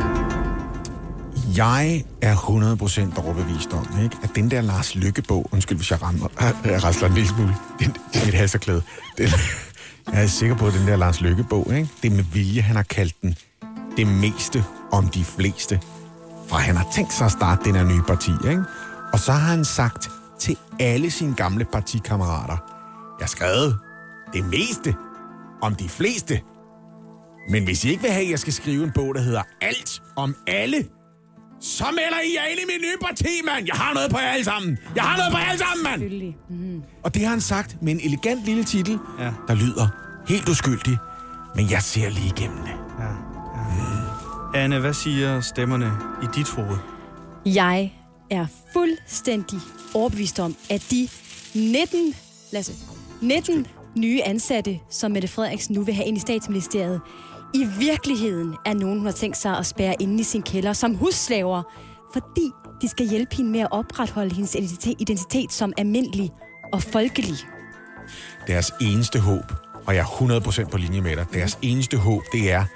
jeg er hundrede procent overbevist om, ikke, at den der Lars Lykke-bog, undskyld, hvis jeg rammer, jeg rasler en lille smule, det er mit halsterklæde. Jeg er sikker på, at den der Lars Lykke-bog, ikke, det er med vilje, han har kaldt den det meste om de fleste. For han har tænkt sig at starte den her nye parti, ikke? Og så har han sagt til alle sine gamle partikammerater, jeg har skrevet det meste om de fleste. Men hvis I ikke vil have, at jeg skal skrive en bog, der hedder Alt om alle, så melder I jer ind i min nye parti, mand. Jeg har noget på jer alle sammen. Jeg har noget på jer alle sammen, mand. Mm. Og det har han sagt med en elegant lille titel, ja. Der lyder helt uskyldig, men jeg ser lige igennem det. Ja. Ja. Mm. Anne, hvad siger stemmerne i dit hoved? Jeg er fuldstændig overbevist om, at de nitten, Lasse, nitten nye ansatte, som Mette Frederiksen nu vil have ind i Statsministeriet, i virkeligheden er nogen, hun har tænkt sig at spærre inde i sin kælder som husslaver, fordi de skal hjælpe hende med at opretholde hendes identitet som almindelig og folkelig. Deres eneste håb, og jeg er hundrede procent på linje med dig, deres eneste håb, det er,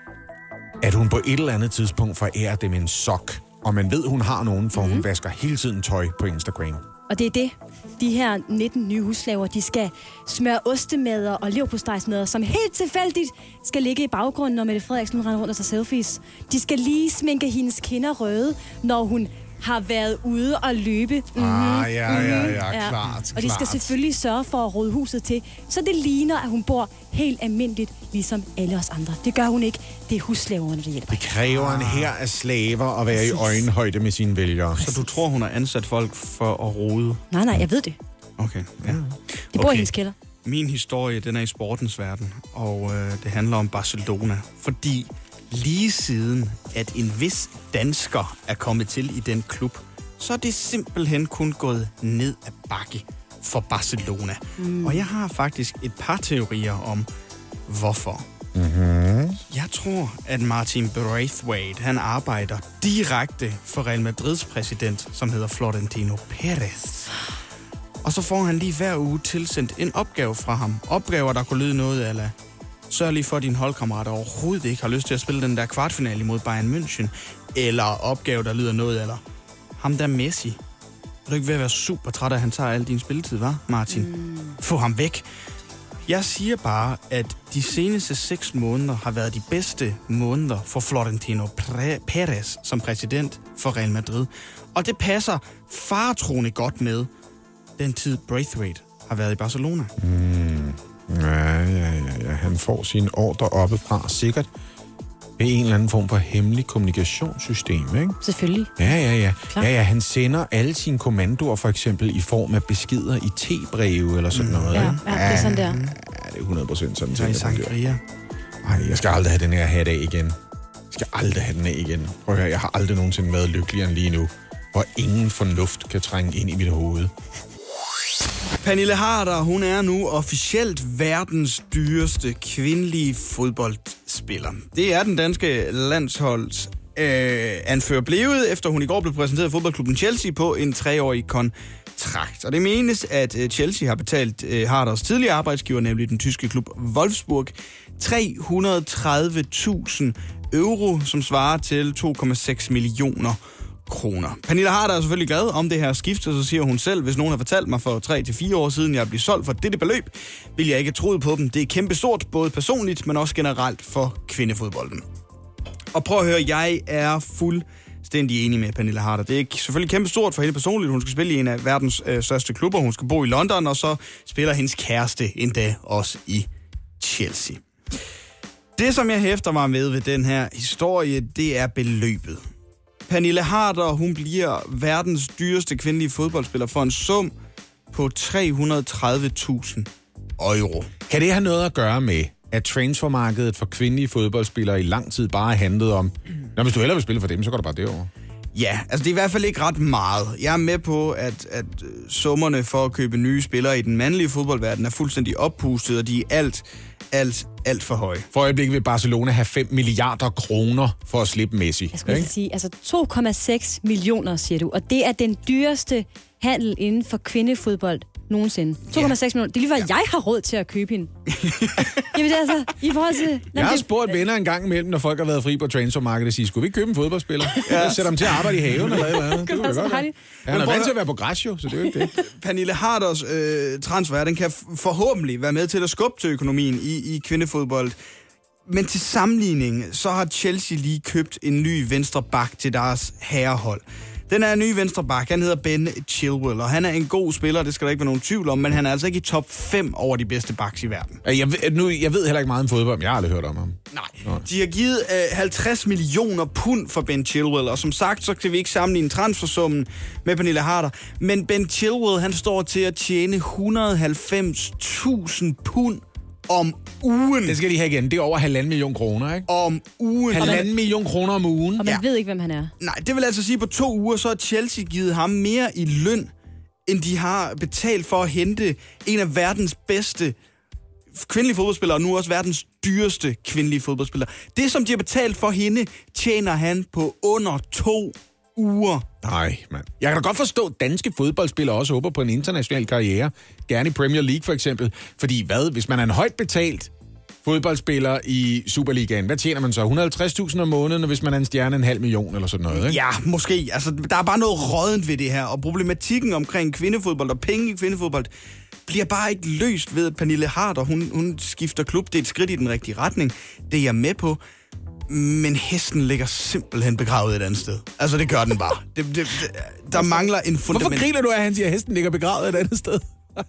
at hun på et eller andet tidspunkt forærer dem en sok. Og man ved, hun har nogen, for mm. hun vasker hele tiden tøj på Instagram. Og det er det. De her nitten nye husslaver, de skal smøre ostemader og leverpostejsmader, som helt tilfældigt skal ligge i baggrunden, når Mette Frederiksen render rundt og tager selfies. De skal lige sminke hendes kinder røde, når hun har været ude og løbe. Mm-hmm. Ah, ja, ja, ja, ja, ja. klart, Og de skal klart. selvfølgelig sørge for at rode huset til, så det ligner, at hun bor helt almindeligt, ligesom alle os andre. Det gør hun ikke. Det er husslaverne, der hjælper. Det kræver en hær af slaver at være i øjenhøjde med sine vælgere. Så du tror, hun har ansat folk for at rode? Nej, nej, jeg ved det. Okay, ja. De bor okay. i hendes kælder. Min historie, den er i sportens verden, og øh, det handler om Barcelona. Fordi lige siden, at en vis dansker er kommet til i den klub, så er det simpelthen kun gået ned ad bakke for Barcelona. Mm. Og jeg har faktisk et par teorier om, hvorfor. Mm-hmm. Jeg tror, at Martin Braithwaite, han arbejder direkte for Real Madrids præsident, som hedder Florentino Pérez. Og så får han lige hver uge tilsendt en opgave fra ham. Opgaver, der kunne lyde noget af, sørg lige for, at dine holdkammerater overhovedet ikke har lyst til at spille den der kvartfinale imod Bayern München. Eller opgave, der lyder noget af, ham der Messi. Er du ikke ved at være super træt af, at han tager al din spilletid, hva', Martin? Mm. Få ham væk. Jeg siger bare, at de seneste seks måneder har været de bedste måneder for Florentino Pérez som præsident for Real Madrid. Og det passer faretroende godt med den tid, Braithwaite har været i Barcelona. Mm. Ja, ja, ja, ja. Han får sine ordre oppefra, sikkert ved en eller anden form for hemmelig kommunikationssystem, ikke? Selvfølgelig. Ja, ja, ja. Klar. Ja, ja, han sender alle sine kommandoer, for eksempel i form af beskeder i te-breve eller sådan noget. Ja, ja, det er sådan der. Ja, det er hundrede procent sådan. Der er i Sangria. Ej, jeg skal aldrig have den her hat af igen. Jeg skal aldrig have den af igen. Prøv at høre, jeg har aldrig nogensinde været lykkeligere end lige nu, hvor ingen fornuft kan trænge ind i mit hoved. Pernille Harder, hun er nu officielt verdens dyreste kvindelige fodboldspiller. Det er den danske landsholds øh, anfører blevet, efter hun i går blev præsenteret af fodboldklubben Chelsea på en treårig kontrakt. Og det menes, at Chelsea har betalt øh, Harders tidligere arbejdsgiver, nemlig den tyske klub Wolfsburg, tre hundrede og tredive tusind euro, som svarer til to komma seks millioner kroner. Pernille Harder er selvfølgelig glad om det her skifte, så siger hun selv, hvis nogen har fortalt mig for tre til fire år siden, jeg blev solgt for dette beløb, vil jeg ikke have troet på dem. Det er kæmpestort, både personligt, men også generelt for kvindefodbolden. Og prøv at høre, jeg er fuldstændig enig med Pernille Harder. Det er selvfølgelig kæmpestort for hende personligt. Hun skal spille i en af verdens øh, største klubber. Hun skal bo i London, og så spiller hendes kæreste endda også i Chelsea. Det, som jeg hæfter mig med ved den her historie, det er beløbet. Pernille Harder, hun bliver verdens dyreste kvindelige fodboldspiller for en sum på tre hundrede og tredive tusind euro. Kan det have noget at gøre med, at transfermarkedet for kvindelige fodboldspillere i lang tid bare har handlet om, når hvis du hellere vil spille for dem, så går du bare derover? Ja, altså det er i hvert fald ikke ret meget. Jeg er med på, at, at summerne for at købe nye spillere i den mandlige fodboldverden er fuldstændig oppustet, og de er alt, alt, alt for høje. For øjeblikket vil Barcelona have fem milliarder kroner for at slippe Messi. Jeg skulle ikke? sige, altså to komma seks millioner, siger du, og det er den dyreste handel inden for kvindefodbold nogensinde. to komma seks millioner. Det er lige før, ja. jeg har råd til at købe hende. Jamen, det er altså, i forhold til... Jeg har spurgt venner en gang imellem, når folk har været fri på transfermarkedet, og sige, skulle vi ikke købe en fodboldspiller? Ja. Sætte dem til at arbejde i haven eller eller andet. Det kunne godt være. Ja, han er vant til at være på græs, jo, så det er jo ikke det. Pernille Harders øh, transfer, den kan forhåbentlig være med til at skubbe til økonomien i, i kvindefodbold. Men til sammenligning, så har Chelsea lige købt en ny venstre bak til deres herrehold. Den er en ny venstre bak, han hedder Ben Chilwell, og han er en god spiller, det skal der ikke være nogen tvivl om, men han er altså ikke i top fem over de bedste backs i verden. Jeg ved, nu, jeg ved heller ikke meget om fodbold, men jeg har aldrig hørt om ham. Nej. Nej. De har givet øh, halvtreds millioner pund for Ben Chilwell, og som sagt, så kan vi ikke sammenligne transfersummen med Pernille Harder, men Ben Chilwell, han står til at tjene et hundrede og halvfems tusind pund om ugen. Det skal de have igen. Det er over halvanden million kroner, ikke? Om ugen. Halvanden million kroner om ugen. Og man ja. ved ikke, hvem han er. Nej, det vil altså sige, at på to uger, så har Chelsea givet ham mere i løn, end de har betalt for at hente en af verdens bedste kvindelige fodboldspillere, og nu også verdens dyreste kvindelige fodboldspillere. Det, som de har betalt for hende, tjener han på under to uger. Nej, mand. Jeg kan da godt forstå, at danske fodboldspillere også håber på en international karriere. Gerne i Premier League for eksempel. Fordi hvad? Hvis man er en højt betalt fodboldspiller i Superligaen, hvad tjener man så? et hundrede og halvtreds tusind om måneden, og hvis man er en stjerne, en halv million eller sådan noget, ikke? Ja, måske. Altså, der er bare noget rådent ved det her, og problematikken omkring kvindefodbold og penge i kvindefodbold bliver bare ikke løst ved, at Pernille Harder, hun, hun skifter klub. Det er et skridt i den rigtige retning. Det er jeg med på. Men hesten ligger simpelthen begravet et andet sted. Altså, det gør den bare. Det, det, det, der mangler en fundament. Hvorfor griner du af, at han siger, at hesten ligger begravet et andet sted? Kan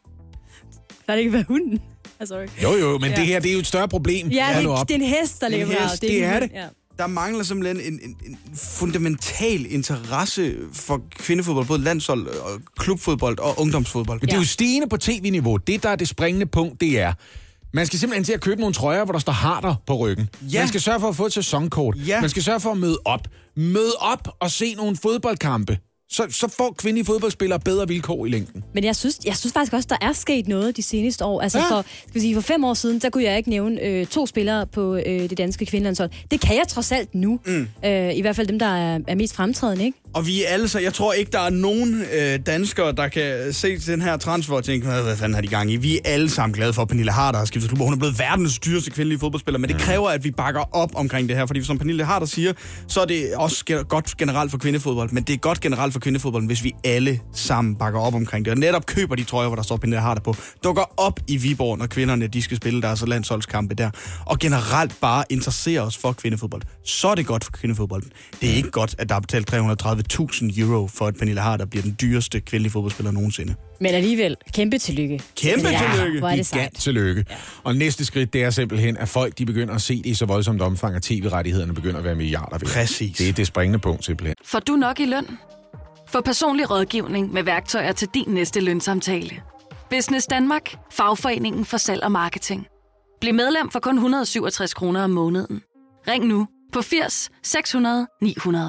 det ikke være hunden? Altså, jo, jo, men ja. det her, det er jo et større problem. Ja, det, det er en hest, der ligger begravet. Det, det er det. Ja. Der mangler simpelthen en, en, en fundamental interesse for kvindefodbold, både landshold, og klubfodbold og ungdomsfodbold. Men det er jo stigende på tv-niveau. Det, der er det springende punkt, det er, man skal simpelthen til at købe nogle trøjer, hvor der står Harder på ryggen. Ja. Man skal sørge for at få et sæsonkort. Ja. Man skal sørge for at møde op. Møde op og se nogle fodboldkampe. Så, så får kvindelige fodboldspillere bedre vilkår i længden. Men jeg synes, jeg synes faktisk også, der er sket noget de seneste år. Altså ja. for, skal vi sige, for fem år siden, der kunne jeg ikke nævne øh, to spillere på øh, det danske kvindelandshold. Det kan jeg trods alt nu. Mm. Øh, I hvert fald dem, der er, er mest fremtrædende, ikke? Og vi er alle så, jeg tror ikke, der er nogen øh, danskere, der kan se den her transfer og tænke, hvad fanden har de gang i? Vi er alle sammen glade for, at Pernille Harder har skiftet klub, og hun er blevet verdens dyreste kvindelige fodboldspiller, men det kræver, at vi bakker op omkring det her, fordi som Pernille Harder siger, så er det også godt generelt for kvindefodbold, men det er godt generelt for kvindefodbold, hvis vi alle sammen bakker op omkring det, og netop køber de trøjer, hvor der står Pernille Harder på, dukker op i Viborg, når kvinderne de skal spille deres landsholdskampe der, og generelt bare interesserer os for kvindefodbold. Så er det godt for kvindefodbolden. Det er ikke godt, at der er betalt tre hundrede og tredive tusind euro for, at Pernille Harder bliver den dyreste kvindelige fodboldspiller nogensinde. Men alligevel, kæmpe tillykke. Kæmpe ja, tillykke. Hvor er det sejt. Tillykke. Ja. Og næste skridt, det er simpelthen, at folk de begynder at se det i så voldsomt omfang, at tv-rettighederne begynder at være milliarder ved. Præcis. Det er det springende punkt simpelthen. Får du nok i løn? Få personlig rådgivning med værktøjer til din næste lønsamtale. Business Danmark. Fagforeningen for salg og marketing. Bliv medlem for kun et hundrede og syvogtres kroner om måneden. Ring nu på firs seks hundrede ni hundrede.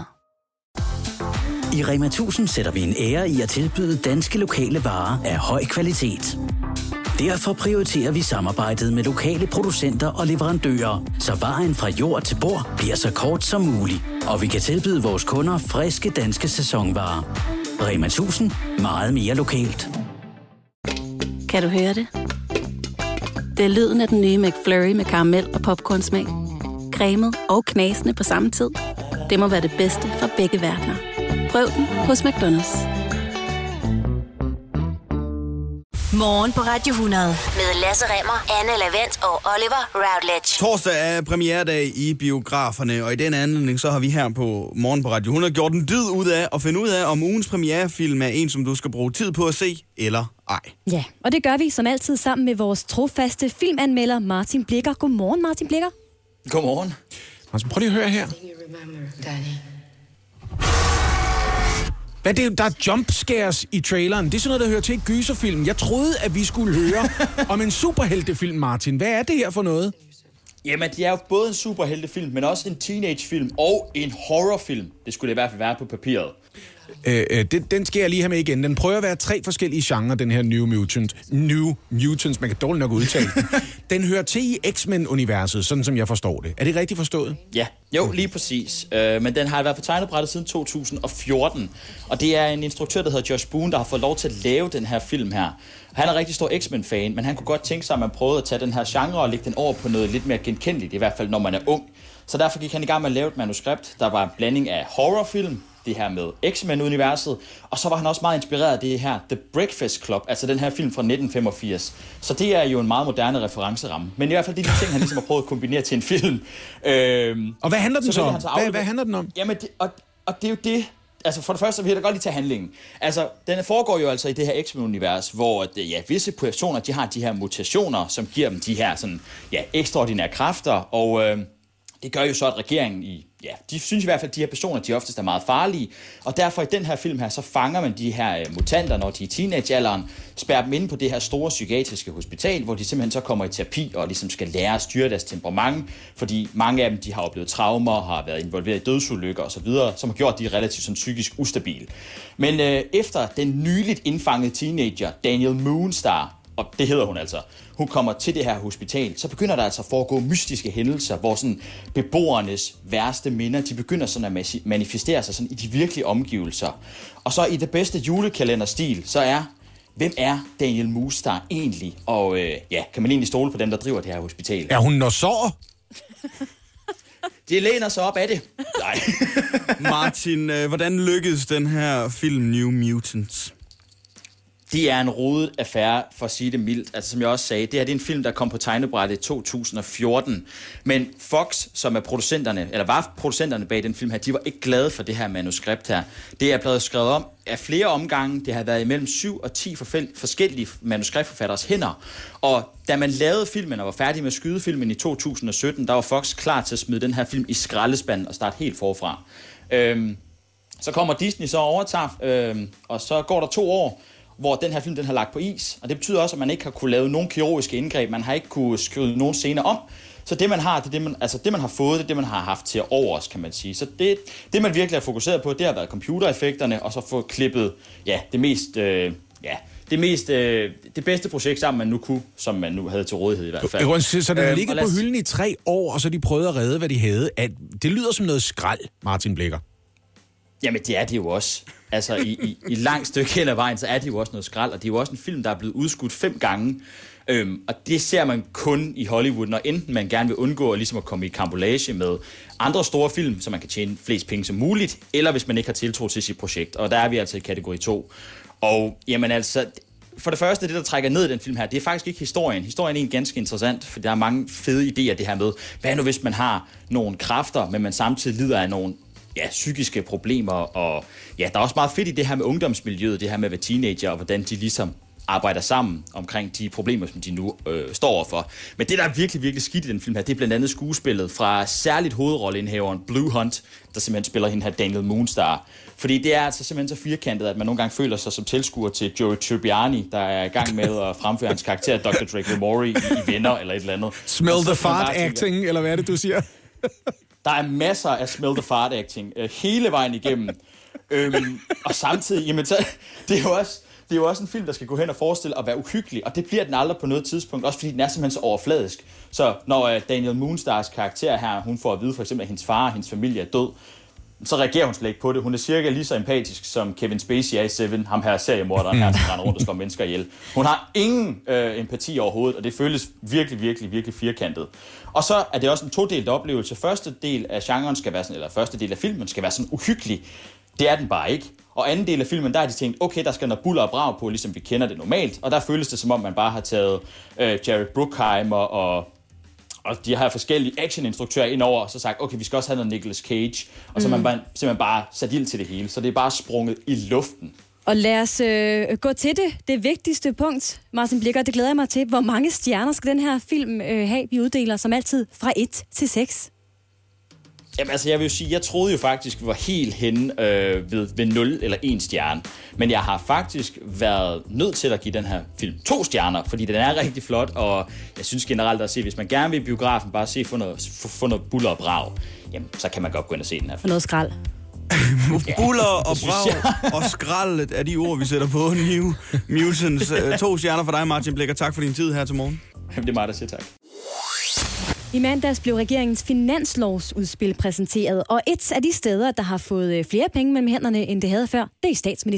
I Rema tusind sætter vi en ære i at tilbyde danske lokale varer af høj kvalitet. Derfor prioriterer vi samarbejdet med lokale producenter og leverandører, så vejen fra jord til bord bliver så kort som muligt. Og vi kan tilbyde vores kunder friske danske sæsonvarer. Rema tusind. Meget mere lokalt. Kan du høre det? Det er lyden af den nye McFlurry med karamel og popcornsmag. Cremet og knasende på samme tid. Det må være det bedste fra begge verdener. Prøv den hos McDonald's. Morgen på Radio hundrede med Lasse Remmer, Anne Lavent og Oliver Routledge. Torsdag er premieredag i biograferne, og i den anledning så har vi her på Morgen på Radio hundrede gjort en dyd ud af at finde ud af, om ugens premierefilm er en, som du skal bruge tid på at se, eller ej. Ja, og det gør vi som altid sammen med vores trofaste filmanmelder Martin Blikker. Godmorgen, Martin Blikker. Godmorgen. Martin, prøv lige at høre her. Hvad det er, der er jumpscares i traileren. Det er sådan noget, der hører til i gyserfilm. Jeg troede, at vi skulle høre om en superheltefilm, Martin. Hvad er det her for noget? Jamen, det er jo både en superheltefilm, men også en teenagefilm og en horrorfilm. Det skulle det i hvert fald være på papiret. Øh, øh, den, den skal jeg lige have med igen. Den prøver at være tre forskellige genrer, den her New Mutant. New Mutants, man kan dårligt nok udtale den. Den hører til i X-Men-universet, sådan som jeg forstår det. Er det rigtigt forstået? Ja, jo, lige præcis. Øh, men den har været på tegnebrættet siden to tusind og fjorten. Og det er en instruktør, der hedder Josh Boone, der har fået lov til at lave den her film her. Han er rigtig stor X-Men-fan, men han kunne godt tænke sig, at man prøvede at tage den her genre og lægge den over på noget lidt mere genkendeligt, i hvert fald når man er ung. Så derfor gik han i gang med at lave et manuskript, der var en blanding af horrorfilm, det her med X-Men-universet, og så var han også meget inspireret af det her The Breakfast Club, altså den her film fra nitten femogfirs. Så det er jo en meget moderne referenceramme. Men i hvert fald de ting, han ligesom har prøvet at kombinere til en film. Øhm, og hvad handler den så, så om? Så hvad, hvad handler den om? Jamen, det, og, og det er jo det... Altså for det første, så vil jeg da godt lige tage handlingen. Altså, den foregår jo altså i det her X-Men-univers, hvor ja, visse personer, de har de her mutationer, som giver dem de her sådan, ja, ekstraordinære kræfter, og øh, det gør jo så, at regeringen i, ja, de synes i hvert fald, at de her personer, de oftest er meget farlige, og derfor i den her film her, så fanger man de her øh, mutanter, når de er i teenagealderen, spærrer dem inde på det her store psykiatriske hospital, hvor de simpelthen så kommer i terapi og ligesom skal lære at styre deres temperament, fordi mange af dem, de har oplevet traumer, har været involveret i dødsulykker osv., som har gjort de relativt sådan, psykisk ustabile. Men øh, efter den nyligt indfangede teenager, Daniel Moonstar, og det hedder hun altså, hun kommer til det her hospital, så begynder der altså at foregå mystiske hændelser, hvor sådan beboernes værste minder, de begynder sådan at manifestere sig sådan i de virkelige omgivelser. Og så i det bedste julekalenderstil, så er, hvem er Daniel Moonstar egentlig? Og øh, ja, kan man egentlig stole på dem, der driver det her hospital? Er hun nosår? Det læner sig op af det. Nej. Martin, øh, hvordan lykkedes den her film New Mutants? Det er en rodet affære, for at sige det mildt. Altså, som jeg også sagde, det her det er en film, der kom på tegnebrættet i to tusind og fjorten. Men Fox, som er producenterne, eller var producenterne bag den film her, de var ikke glade for det her manuskript her. Det er blevet skrevet om af flere omgange. Det har været imellem syv og ti forskellige manuskriptforfatteres hænder. Og da man lavede filmen og var færdig med at skyde filmen i to tusind og sytten, der var Fox klar til at smide den her film i skraldespanden og starte helt forfra. Øhm, så kommer Disney så overtager, øhm, og så går der to år, hvor den her film den har lagt på is, og det betyder også, at man ikke har kunne lave nogen kirurgiske indgreb, man har ikke kunne skrive nogen scener om, så det man har, det, det, man, altså det man har fået, det er det man har haft til overs, kan man sige. Så det, det man virkelig har fokuseret på, det har været computereffekterne, og så få klippet, ja, det mest, øh, ja, det mest, øh, det bedste projekt sammen man nu kunne, som man nu havde til rådighed i hvert fald. Jo, så den øhm, ligger på hylden i tre år, og så de prøvede at redde, hvad de havde. At, det lyder som noget skrald, Martin Blikker. Jamen, det er det jo også. Altså, i, i, i langt stykke hen ad vejen, så er det jo også noget skrald, og det er jo også en film, der er blevet udskudt fem gange. Øhm, og det ser man kun i Hollywood, når enten man gerne vil undgå at, ligesom at komme i karambolage med andre store film, så man kan tjene flest penge som muligt, eller hvis man ikke har tiltro til sit projekt. Og der er vi altså i kategori to. Og jamen altså, for det første, det der trækker ned i den film her, det er faktisk ikke historien. Historien er egentlig ganske interessant, for der er mange fede idéer det her med, hvad nu hvis man har nogle kræfter, men man samtidig lider af nogle ja, psykiske problemer, og ja, der er også meget fedt i det her med ungdomsmiljøet, det her med at være teenager, og hvordan de ligesom arbejder sammen omkring de problemer, som de nu øh, står overfor. Men det, der er virkelig, virkelig skidt i den film her, det er blandt andet skuespillet fra særligt hovedrolleindhaveren Blue Hunt, der simpelthen spiller hende her Daniel Moonstar. Fordi det er altså simpelthen så firkantet, at man nogle gange føler sig som tilskuer til Joey Tribbiani, der er i gang med at fremføre hans karakter doktor Drake Maury i, i Venner eller et eller andet. Smell the fart acting, eller hvad er det, du siger? Der er masser af smell the fart acting øh, hele vejen igennem. øhm, og samtidig, jamen så, det er jo også, det er jo også en film, der skal gå hen og forestille at være uhyggelig, og det bliver den aldrig på noget tidspunkt, også fordi den er simpelthen så overfladisk. Så når øh, Daniel Moonstars karakter her, hun får at vide for eksempel, at hendes far og hendes familie er død, så reagerer hun slet ikke på det. Hun er cirka lige så empatisk, som Kevin Spacey er i Seven, ham her seriemorderen her, som render rundt og slår mennesker ihjel. Hun har ingen øh, empati overhovedet, og det føles virkelig, virkelig, virkelig firkantet. Og så er det også en todelt oplevelse. Første del af genren skal være sådan, eller første del af filmen skal være sådan uhyggelig. Det er den bare ikke. Og anden del af filmen, der har de tænkt, okay, der skal noget buller og brag på, ligesom vi kender det normalt. Og der føles det, som om man bare har taget øh, Jared Bruckheimer og... og de har forskellige actioninstruktører indover, og så sagt, okay, vi skal også have noget Nicolas Cage, og så mm. man bare, simpelthen bare sat ild til det hele. Så det er bare sprunget i luften. Og lad os øh, gå til det. Det vigtigste punkt, Martin Blikker, det glæder jeg mig til. Hvor mange stjerner skal den her film øh, have, vi uddeler som altid fra et til seks? Jamen altså, jeg vil jo sige, jeg troede jo faktisk, vi var helt henne øh, ved, ved nul eller en stjerne. Men jeg har faktisk været nødt til at give den her film to stjerner, fordi den er rigtig flot, og jeg synes generelt at se, hvis man gerne vil i biografen bare se få noget, få noget buller og brag, jamen så kan man godt gå ind og se den her film. For noget skrald. Buller og brag og skrald er de ord, vi sætter på New Mutants. To stjerner for dig, Martin Blikker. Tak for din tid her til morgen. Jamen, det er mig, der siger tak. I mandags blev regeringens finanslovsudspil præsenteret, og et af de steder, der har fået flere penge mellem hænderne, end det havde før, det er i Statsministeriet.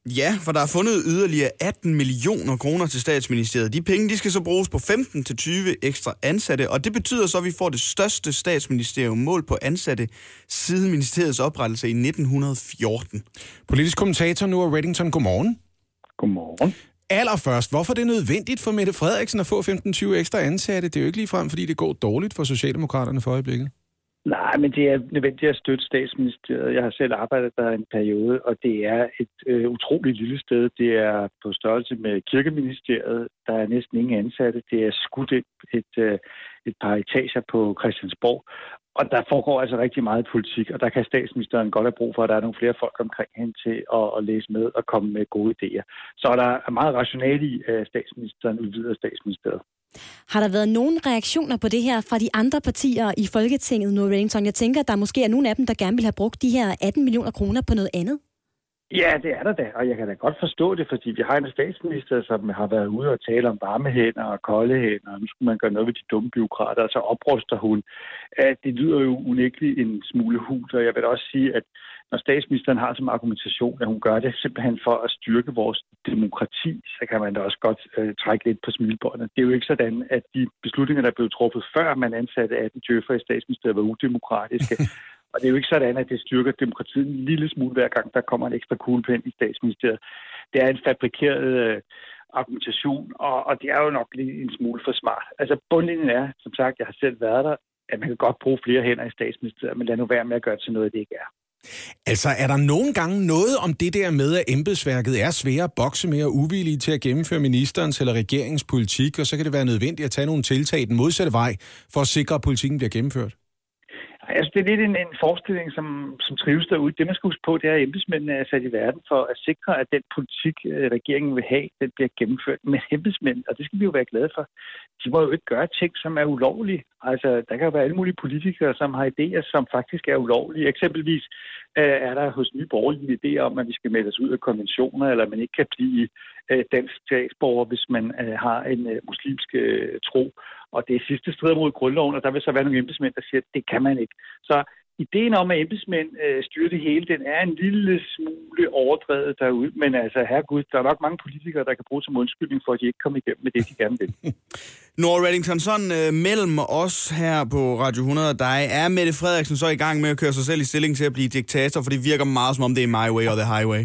Ja, for der er fundet yderligere atten millioner kroner til statsministeriet. De penge, de skal så bruges på femten til tyve ekstra ansatte, og det betyder så, at vi får det største statsministerium mål på ansatte siden ministeriets oprettelse i nitten fjorten. Politisk kommentator nu er Reddington. Godmorgen. Godmorgen. Allerførst, hvorfor er det nødvendigt for Mette Frederiksen at få femten til tyve ekstra ansatte? Det er jo ikke ligefrem, fordi det går dårligt for Socialdemokraterne for øjeblikket. Nej, men det er nødvendigt at støtte statsministeriet. Jeg har selv arbejdet der en periode, og det er et øh, utroligt lille sted. Det er på størrelse med kirkeministeriet. Der er næsten ingen ansatte. Det er skudt et, et, øh, et par etager på Christiansborg. Og der foregår altså rigtig meget politik, og der kan statsministeren godt have brug for, at der er nogle flere folk omkring hende til at, at læse med og komme med gode idéer. Så der er meget rationale i, at statsministeren udvider statsministeriet. Har der været nogen reaktioner på det her fra de andre partier i Folketinget, Noah Reddington? Jeg tænker, at der måske er nogle af dem, der gerne vil have brugt de her atten millioner kroner på noget andet. Ja, det er der da, og jeg kan da godt forstå det, fordi vi har en statsminister, som har været ude og tale om varme hænder og kolde hænder, og nu skulle man gøre noget ved de dumme bureaukrater, og så opruster hun. Det lyder jo unægteligt en smule hult, og jeg vil også sige, at når statsministeren har som argumentation, at hun gør det simpelthen for at styrke vores demokrati, så kan man da også godt øh, trække lidt på smilebåndet. Det er jo ikke sådan, at de beslutninger, der blev truffet før man ansatte atten djøffer i statsministeriet, var udemokratiske. Og det er jo ikke sådan, at det styrker demokratiet en lille smule hver gang, der kommer en ekstra kuglepen i statsministeriet. Det er en fabrikeret øh, argumentation, og, og det er jo nok lige en smule for smart. Altså bundlinjen er, som sagt, jeg har selv været der, at man kan godt bruge flere hænder i statsministeriet, men lad nu være med at gøre det til noget, det ikke er. Altså, er der nogle gange noget om det der med, at embedsværket er svære at bokse med og uvillige til at gennemføre ministerens eller regeringens politik, og så kan det være nødvendigt at tage nogle tiltag i den modsatte vej for at sikre, at politikken bliver gennemført? Altså, det er lidt en, en forestilling, som, som trives derude. Det, man skal huske på, det er, at embedsmændene er sat i verden for at sikre, at den politik, regeringen vil have, den bliver gennemført med embedsmænd. Og det skal vi jo være glade for. De må jo ikke gøre ting, som er ulovlige. Altså, der kan jo være alle mulige politikere, som har idéer, som faktisk er ulovlige. Eksempelvis øh, er der hos Nye Borgerlige idéer om, at vi skal melde os ud af konventioner, eller man ikke kan blive øh, dansk statsborger, hvis man øh, har en øh, muslimsk øh, tro. Og det er sidste strider mod grundloven, og der vil så være nogle embedsmænd, der siger, at det kan man ikke. Så ideen om, at embedsmænd øh, styrer det hele, den er en lille smule overdrevet derude. Men altså, herregud, der er nok mange politikere, der kan bruge som undskyldning for, at de ikke kommer igennem med det, de gerne vil. Noah Reddington, sådan øh, mellem os her på Radio hundrede og dig, er Mette Frederiksen så i gang med at køre sig selv i stilling til at blive diktator, for det virker meget som om det er my way or the highway?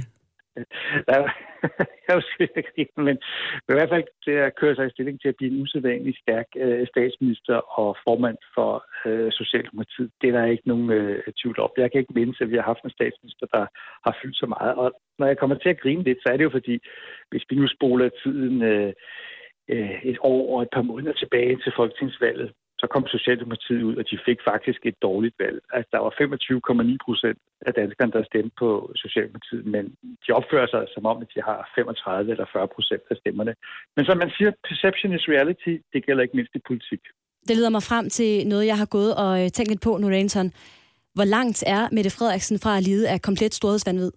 Jeg er jo sikkert, men i hvert fald til at køre sig i stilling til at blive en usædvanlig stærk øh, statsminister og formand for øh, Socialdemokratiet. Det er der ikke nogen øh, tvivl om. Jeg kan ikke mindes, at vi har haft en statsminister, der har fyldt så meget. Og når jeg kommer til at grine lidt, så er det jo fordi, hvis vi nu spoler tiden øh, øh, et år og et par måneder tilbage til folketingsvalget, så kom Socialdemokratiet ud, og de fik faktisk et dårligt valg. Altså, der var femogtyve komma ni procent af danskerne, der stemte på Socialdemokratiet, men de opfører sig som om, at de har femogtredive eller fyrre procent af stemmerne. Men som man siger, perception is reality, det gælder ikke mindst i politik. Det leder mig frem til noget, jeg har gået og tænkt lidt på, Noah Reddington. Hvor langt er Mette Frederiksen fra at lide af komplet storhedsvanvid?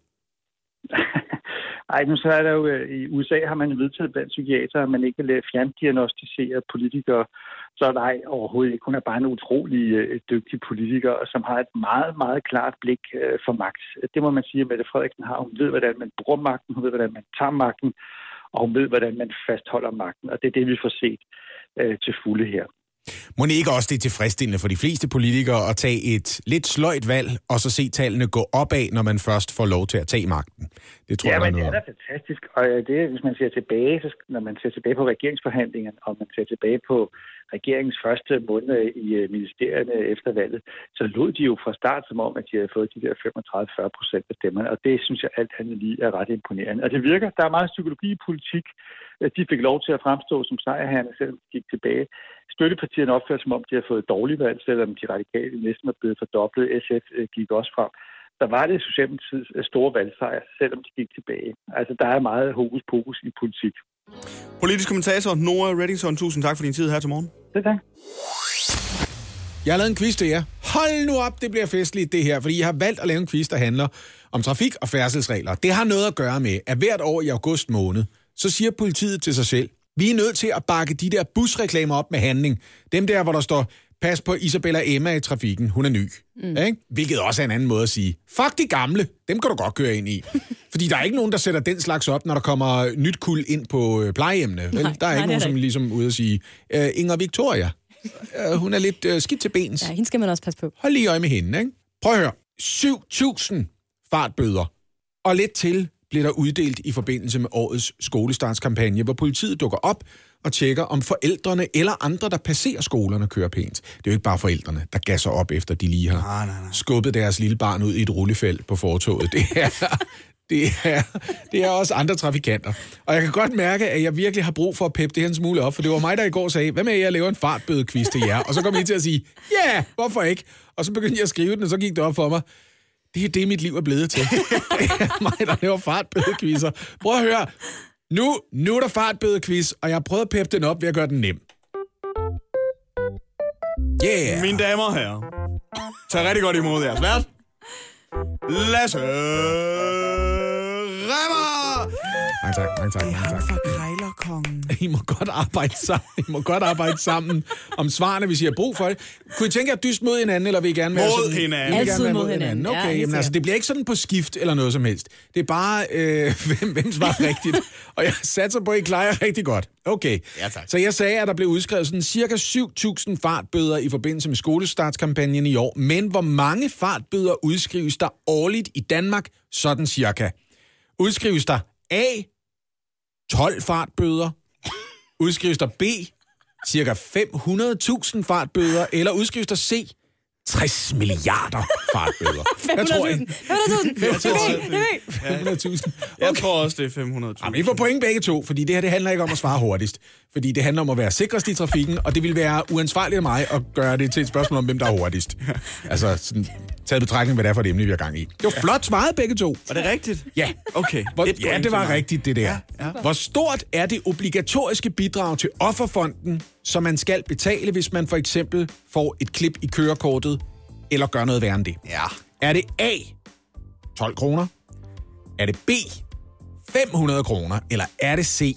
Ej, nu så er der jo, i U S A har man vedtaget blandt psykiatere, at man ikke vil fjerndiagnostisere politikere. Så nej, overhovedet ikke. Hun er bare en utrolig øh, dygtig politiker, som har et meget, meget klart blik øh, for magt. Det må man sige, at Mette Frederiksen har. Hun ved, hvordan man bruger magten, hun ved, hvordan man tager magten, og hun ved, hvordan man fastholder magten. Og det er det, vi får set øh, til fulde her. Må det ikke også det er tilfredsstillende for de fleste politikere at tage et lidt sløjt valg, og så se tallene gå opad, når man først får lov til at tage magten? Det tror ja, jeg, men det er da fantastisk. Og det, hvis man ser tilbage, så når man ser tilbage på regeringsforhandlingerne, og man ser tilbage på regeringens første måned i ministerierne efter valget, så lod de jo fra start som om, at de havde fået de der femogtredive til fyrre procent af stemmerne. Og det synes jeg alt andet lige er ret imponerende. Og det virker. Der er meget psykologi i politik. De fik lov til at fremstå som sejrherrerne, selvom de gik tilbage. Støttepartierne opførte som om, de har fået dårligt valg, selvom de radikale næsten var blevet fordoblet. S F gik også frem. Der var det Socialdemokratiets store valgsejr, selvom de gik tilbage. Altså, der er meget hokus pokus i politik. Politisk kommentator Noah Reddington, tusind tak for din tid her til morgen. Det tak. Jeg har lavet en quiz til jer. Hold nu op, det bliver festligt det her, fordi jeg har valgt at lave en quiz, der handler om trafik- og færdselsregler. Det har noget at gøre med, at hvert år i august måned, så siger politiet til sig selv, vi er nødt til at bakke de der busreklamer op med handling. Dem der, hvor der står, pas på Isabella Emma i trafikken. Hun er ny. Mm. Ikke? Hvilket også er en anden måde at sige, fuck de gamle, dem kan du godt køre ind i. Fordi der er ikke nogen, der sætter den slags op, når der kommer nyt kuld ind på plejehjemmene. Vel? Nej, der er nej, ikke nogen, er som ikke. ligesom ude at sige, uh, Inger Victoria, uh, hun er lidt uh, skidt til bens. Ja, hende skal man også passe på. Hold lige øje med hende, ikke? Prøv at høre. syv tusind fartbøder. Og lidt til bliver der uddelt i forbindelse med årets skolestartskampagne, hvor politiet dukker op og tjekker, om forældrene eller andre, der passerer skolerne, kører pænt. Det er jo ikke bare forældrene, der gasser op, efter de lige har nej, nej, nej. skubbet deres lille barn ud i et rullefelt på fortovet. Det er, det er, det er også andre trafikanter. Og jeg kan godt mærke, at jeg virkelig har brug for at peppe det her en smule op, for det var mig, der i går sagde, hvad med, at jeg laver en fartbødequiz til jer? Og så kom I til at sige, ja, yeah, hvorfor ikke? Og så begyndte jeg at skrive den, og så gik det op for mig. Det er det, mit liv er blevet til. Det er mig, der laver fartbødequizzer. Prøv at høre. Nu, nu er der fartbødequiz, og jeg har prøvet at peppe den op ved at gøre den nem. Yeah! Mine damer og herrer, tag rigtig godt imod jeres vært. Lasse Remmer! Mange tak, mange tak, Det er mange ham tak. fra Krejlerkongen. I må godt arbejde sammen. I må godt arbejde sammen om svarene, hvis I har brug for det. Kunne I tænke jer at dyst mod hinanden, eller vil I gerne være Mod sådan? hinanden. I vil gerne Altid være mod hinanden. Okay, Ja, helt jamen, altså, sikkert. det bliver ikke sådan på skift eller noget som helst. Det er bare, øh, hvem, hvem svarer rigtigt. Og jeg satser på, at I klarer jer rigtig godt. Okay. Ja, tak. Så jeg sagde, at der blev udskrevet sådan cirka syv tusind fartbøder i forbindelse med skolestartskampagnen i år. Men hvor mange fartbøder udskrives der årligt i Danmark? Sådan cirka. Udskrives der A, tolv fartbøder? Udskrives der B, cirka fem hundrede tusind fartbøder? Eller udskrives der C, tres milliarder fartbøder? Hvad tror I? fem hundrede tusind. Jeg tror også, det er fem hundrede tusind. Jamen, I får point begge to, fordi det her det handler ikke om at svare hurtigst. Fordi det handler om at være sikrest i trafikken, og det vil være uansvarligt af mig at gøre det til et spørgsmål om, hvem der er hurtigst. Altså, sådan, taget betragtning, hvad det er for et emne, vi har gang i. Det var flot svaret begge to. Var det rigtigt? Ja. Okay. Hvor, Et ja, point det var til mig. rigtigt, det der. Ja, ja. Hvor stort er det obligatoriske bidrag til Offerfonden, som man skal betale, hvis man for eksempel får et klip i kørekortet, eller gør noget værre end det? Ja. Er det A, tolv kroner? Er det B, fem hundrede kroner? Eller er det C,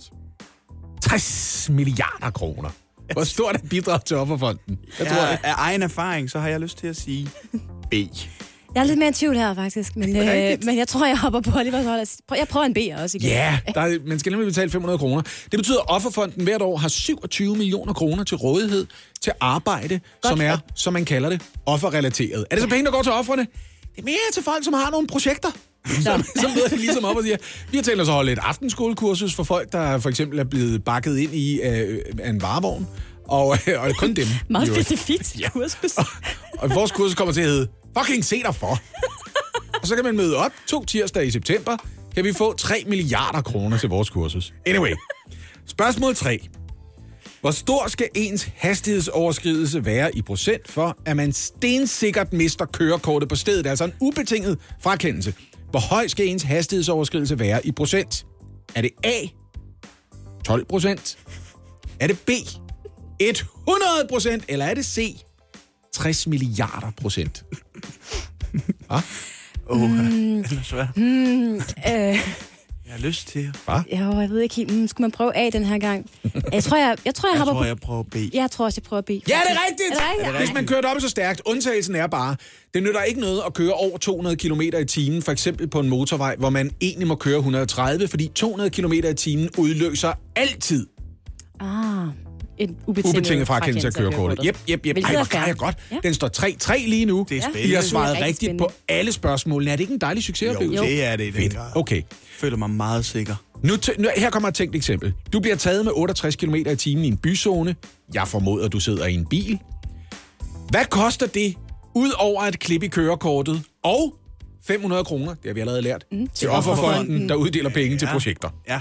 tres milliarder kroner? Hvor stort er bidrag til Offerfonden? Jeg tror, Ja, det. af egen erfaring, så har jeg lyst til at sige B. Jeg er lidt mere i tvivl her, faktisk. Men, øh, men jeg tror, jeg hopper på Olivers hold. Jeg prøver en B også igen. Ja, der er, man skal nemlig betale fem hundrede kroner. Det betyder, at Offerfonden hvert år har syvogtyve millioner kroner til rådighed til arbejde, Godt. som er, som man kalder det, offerrelateret. Er det så penge, der går til ofrene? Det er mere til folk, som har nogle projekter. Som, som møder det ligesom op og siger, vi har tænkt os at holde et aftenskolekursus for folk, der for eksempel er blevet bakket ind i øh, af en varevogn. Og, og kun dem. Meget jo. specifikt Ja. kursus. Og, og vores kursus kommer til at hedde, fucking se dig for. Og så kan man møde op to tirsdage i september, kan vi få tre milliarder kroner til vores kursus. Anyway, spørgsmål tre. Hvor stor skal ens hastighedsoverskridelse være i procent for, at man stensikkert mister kørekortet på stedet? Altså en ubetinget frakendelse. Hvor høj skal ens hastighedsoverskridelse være i procent? Er det A, tolv procent? Er det B, hundrede procent? Eller er det C, tres milliarder procent? Hva? Åh, oh, mm, det er svært. Mm, øh, Jeg har lyst til. Hva? jo, jeg ved ikke helt. Mm, skulle man prøve A den her gang? Jeg tror, jeg, jeg, tror, jeg, Jeg hopper tror, på... jeg prøver B. Jeg tror også, jeg prøver B. Ja, det er rigtigt! Er det rigtigt? Er det Hvis man kører dobbelt så stærkt, undtagelsen er bare, det nytter ikke noget at køre over to hundrede kilometer i timen, for eksempel på en motorvej, hvor man egentlig må køre et hundrede og tredive, fordi to hundrede kilometer i timen udløser altid Ah, en ubetinget, ubetinget frakendelse af kørekortet. Jep, jep, jep. Ej, hvor kan jeg godt. Ja. Den står tre tre lige nu. Det er spændende. I har Det svaret er rigtig rigtigt spændende. på alle spørgsmålene. Er det ikke en dejlig succesoplevelse? Jo, det er det i den Fedt. grad. Okay. Jeg føler mig meget sikker. Nu, t- nu, her kommer et tænkt eksempel. Du bliver taget med otteogtres kilometer i timen i en byzone. Jeg formoder, du sidder i en bil. Hvad koster det, ud over et klip i kørekortet, og fem hundrede kroner, det har vi allerede lært, mm, til Offerfonden, der uddeler penge ja. til projekter? Ja.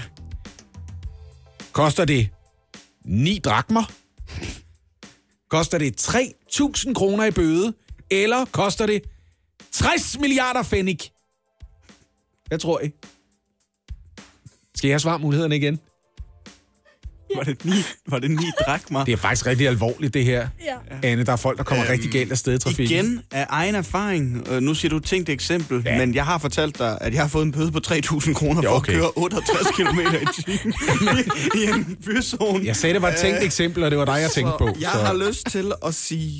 Koster det ni drakmer? Koster det tre tusind kroner i bøde? Eller koster det tres milliarder pfennig? Hvad tror I? Skal jeg have svarmulighederne igen? Var det ni, var det ni drakmer? Det er faktisk rigtig alvorligt, det her. Ja. Anne, der er folk, der kommer øhm, rigtig galt afsted i trafikken. Igen af egen erfaring. Øh, nu siger du et tænkt eksempel, ja. men jeg har fortalt dig, at jeg har fået en bøde på tre tusind kroner for okay. at køre otteogtres kilometer i timen i, i en byzone. Jeg sagde, det var et tænkt øh, eksempel, og det var dig, jeg tænkte på. Jeg så. har lyst til at sige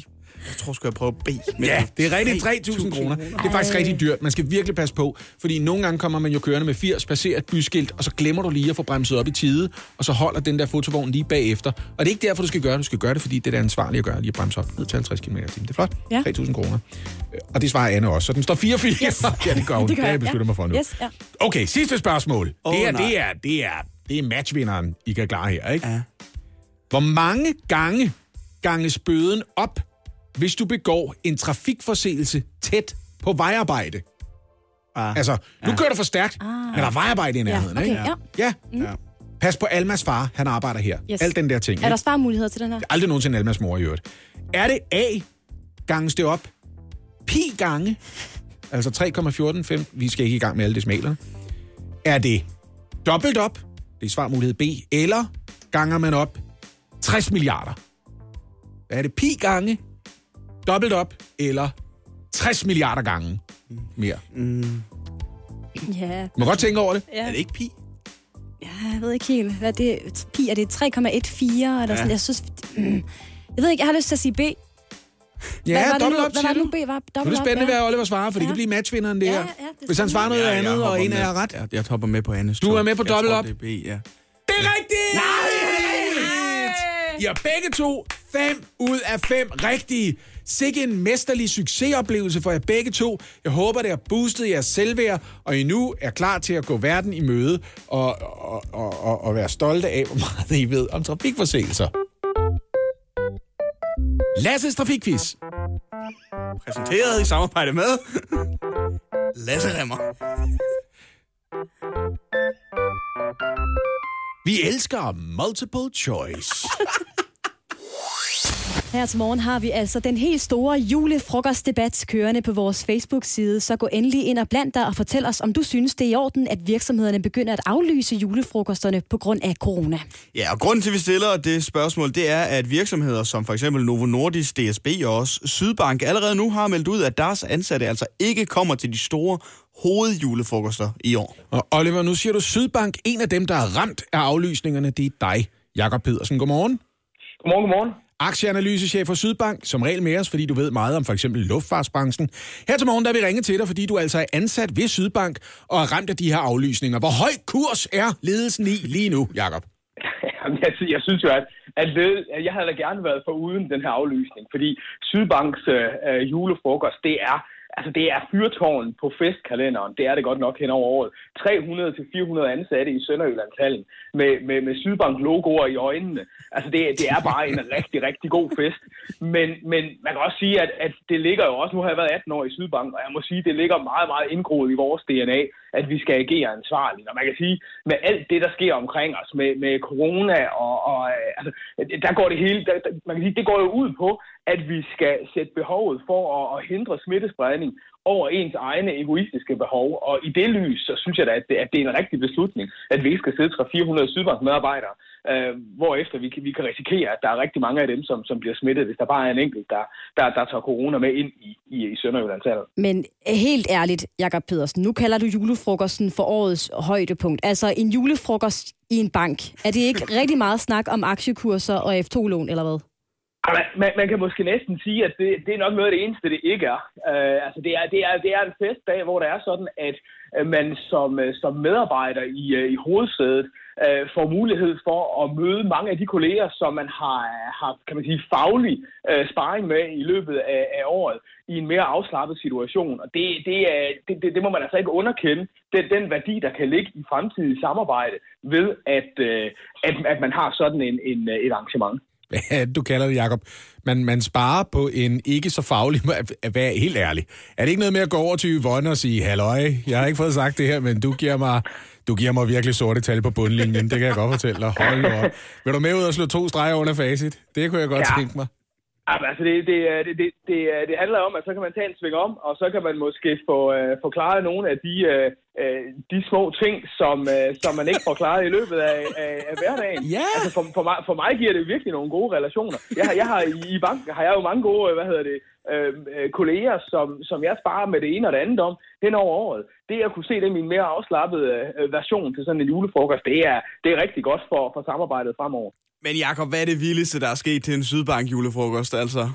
Jeg tror, skal jeg prøve B. Ja, det er rigtig tre tusind kroner. Det er faktisk rigtig dyrt. Man skal virkelig passe på, fordi nogle gange kommer man jo kørende med firs, passerer et byskilt, og så glemmer du lige at få bremset op i tide, og så holder den der fotovogn lige bagefter. Og det er ikke derfor, du skal gøre det. Du skal gøre det, fordi det er det ansvarlige at gøre, lige at bremse op ned til halvtreds kilometer i timen. Det er flot. Ja. tre tusind kroner. Og det svarer Anne også. Så den står fire fire. Yes. Ja, det gør hun. Det, det jeg beslutter ja. mig for nu. Yes, ja. Okay, sidste spørgsmål. Oh, det, er, det, er, det, er, det er matchvinderen, I kan klare her, ikke? Ja. Hvor mange gange ganges bøden op, hvis du begår en trafikforseelse tæt på vejarbejde? Ah. Altså, nu ja. kører du for stærkt, ah. men der er vejarbejde i nærheden, ja, okay, ikke? Ja. Ja. Mm. Pas på Almas far, han arbejder her. Yes. Alt den der ting. Er der svarmuligheder til den her? Aldrig nogensinde Almas mor i øvrigt. Er det A, ganges det op, pi gange, altså tre komma fjorten fem, vi skal ikke i gang med alle decimalerne. Er det dobbelt op, det er svarmulighed B, eller ganger man op tres milliarder? Er det pi gange, dobbelt op, eller tres milliarder gange mere? Mm. Ja. Du må godt tænke over det. Ja. Er det ikke pi? Ja, jeg ved ikke helt. Hvad det pi? Er det tre komma et fire? Eller ja. sådan? Jeg synes... Mm, jeg ved ikke, jeg har lyst til at sige B. Ja, dobbelt op, hvad var det nu, B var? Nu er det spændende, hvad Oliver svarer, for ja. det kan blive matchvinderen, det her. Ja, ja, det Hvis han svarer noget ja, andet, og en af jer er ret. Ja, jeg hopper med på Annes. Du er med på dobbelt op? Det er B, ja. Det er rigtigt! Nej! I har begge to fem ud af fem rigtige. Sikke en mesterlig succesoplevelse for jer begge to. Jeg håber, det har boostet jeres selvværd, og I nu er klar til at gå verden i møde og, og, og, og, og være stolte af, hvor meget I ved om trafikforseelser. Lasses Trafikquiz. Præsenteret i samarbejde med Lasse Remmer. Vi elsker multiple choice. Her til morgen har vi altså den helt store julefrokostdebat kørende på vores Facebook-side, så gå endelig ind og bland dig og fortæl os, om du synes, det er i orden, at virksomhederne begynder at aflyse julefrokosterne på grund af corona. Ja, og grunden til, at vi stiller det spørgsmål, det er, at virksomheder som for eksempel Novo Nordisk, D S B og også Sydbank allerede nu har meldt ud, at deres ansatte altså ikke kommer til de store hovedjulefrokoster i år. Og Oliver, nu siger du Sydbank, en af dem, der er ramt af aflysningerne, det er dig, Jakob Pedersen. Godmorgen. Godmorgen, godmorgen. Aktieanalysechef for Sydbank, som regel med os, fordi du ved meget om for eksempel luftfartsbranchen. Her til morgen, der vil vi ringe til dig, fordi du altså er ansat ved Sydbank og er ramt af de her aflysninger. Hvor høj kurs er ledelsen i lige nu, Jakob? Jamen, jeg, jeg synes jo, at, at led, jeg havde da gerne været for uden den her aflysning, fordi Sydbanks øh, julefrokost, det er Altså, det er fyrtårn på festkalenderen. Det er det godt nok hen over året. tre hundrede til fire hundrede ansatte i Sønderjyllandshallen med, med, med Sydbank-logoer i øjnene. Altså, det, det er bare en rigtig, rigtig god fest. Men, men man kan også sige, at, at det ligger jo også... Nu har jeg været atten år i Sydbank, og jeg må sige, at det ligger meget, meget indgroet i vores D N A, at vi skal agere ansvarligt. Og man kan sige, med alt det, der sker omkring os, med, med corona, og, og altså, der går det hele... Der, man kan sige, det går jo ud på, at vi skal sætte behovet for at, at hindre smittespredning over ens egne egoistiske behov. Og i det lys, så synes jeg da, at det, at det er en rigtig beslutning, at vi ikke skal sidde tre hundrede til fire hundrede Sydbank-medarbejdere, øh, hvorefter vi kan, vi kan risikere, at der er rigtig mange af dem, som, som bliver smittet, hvis der bare er en enkelt, der, der, der tager corona med ind i, i, i Sønderjyllandshallen. Men helt ærligt, Jakob Pedersen, nu kalder du julefrokosten for årets højdepunkt. Altså en julefrokost i en bank. Er det ikke rigtig meget snak om aktiekurser og F to lån, eller hvad? Man, man kan måske næsten sige, at det, det er nok noget af det eneste, det ikke er. Uh, altså det er, det er, det er en festdag, hvor det er sådan, at uh, man som, uh, som medarbejder i, uh, i hovedsædet uh, får mulighed for at møde mange af de kolleger, som man har haft, kan man sige, faglig uh, sparring med i løbet af, af året i en mere afslappet situation. Og det, det, er, det, det, det må man altså ikke underkende. Den, den værdi, der kan ligge i fremtidig samarbejde ved, at, uh, at, at man har sådan en, en, et arrangement. Hvad du kalder det, Jakob? Man, man sparer på en ikke så faglig... At være helt ærlig. Er det ikke noget med at gå over til Yvonne og sige, halløj, jeg har ikke fået sagt det her, men du giver mig, du giver mig virkelig sorte tal på bundlinjen. Det kan jeg godt fortælle dig. Hold nu op. Vil du med ud og slå to streger under facit? Det kunne jeg godt ja. tænke mig. Altså, det, det, det, det, det, det handler om, at så kan man tage en sving om, og så kan man måske få uh, forklaret nogle af de, uh, de små ting, som, uh, som man ikke får klaret i løbet af, af, af hverdagen. Yeah. Altså, for, for, mig, for mig giver det virkelig nogle gode relationer. Jeg, jeg har i banken har jeg jo mange gode, hvad hedder det, uh, kolleger, som, som jeg sparer med det ene og det andet om hen over året. Det at kunne se dem i en mere afslappet uh, version til sådan en julefrokost, det er, det er rigtig godt for, for samarbejdet fremover. Men Jakob, hvad er det vildeste, der er sket til en Sydbank julefrokost, altså?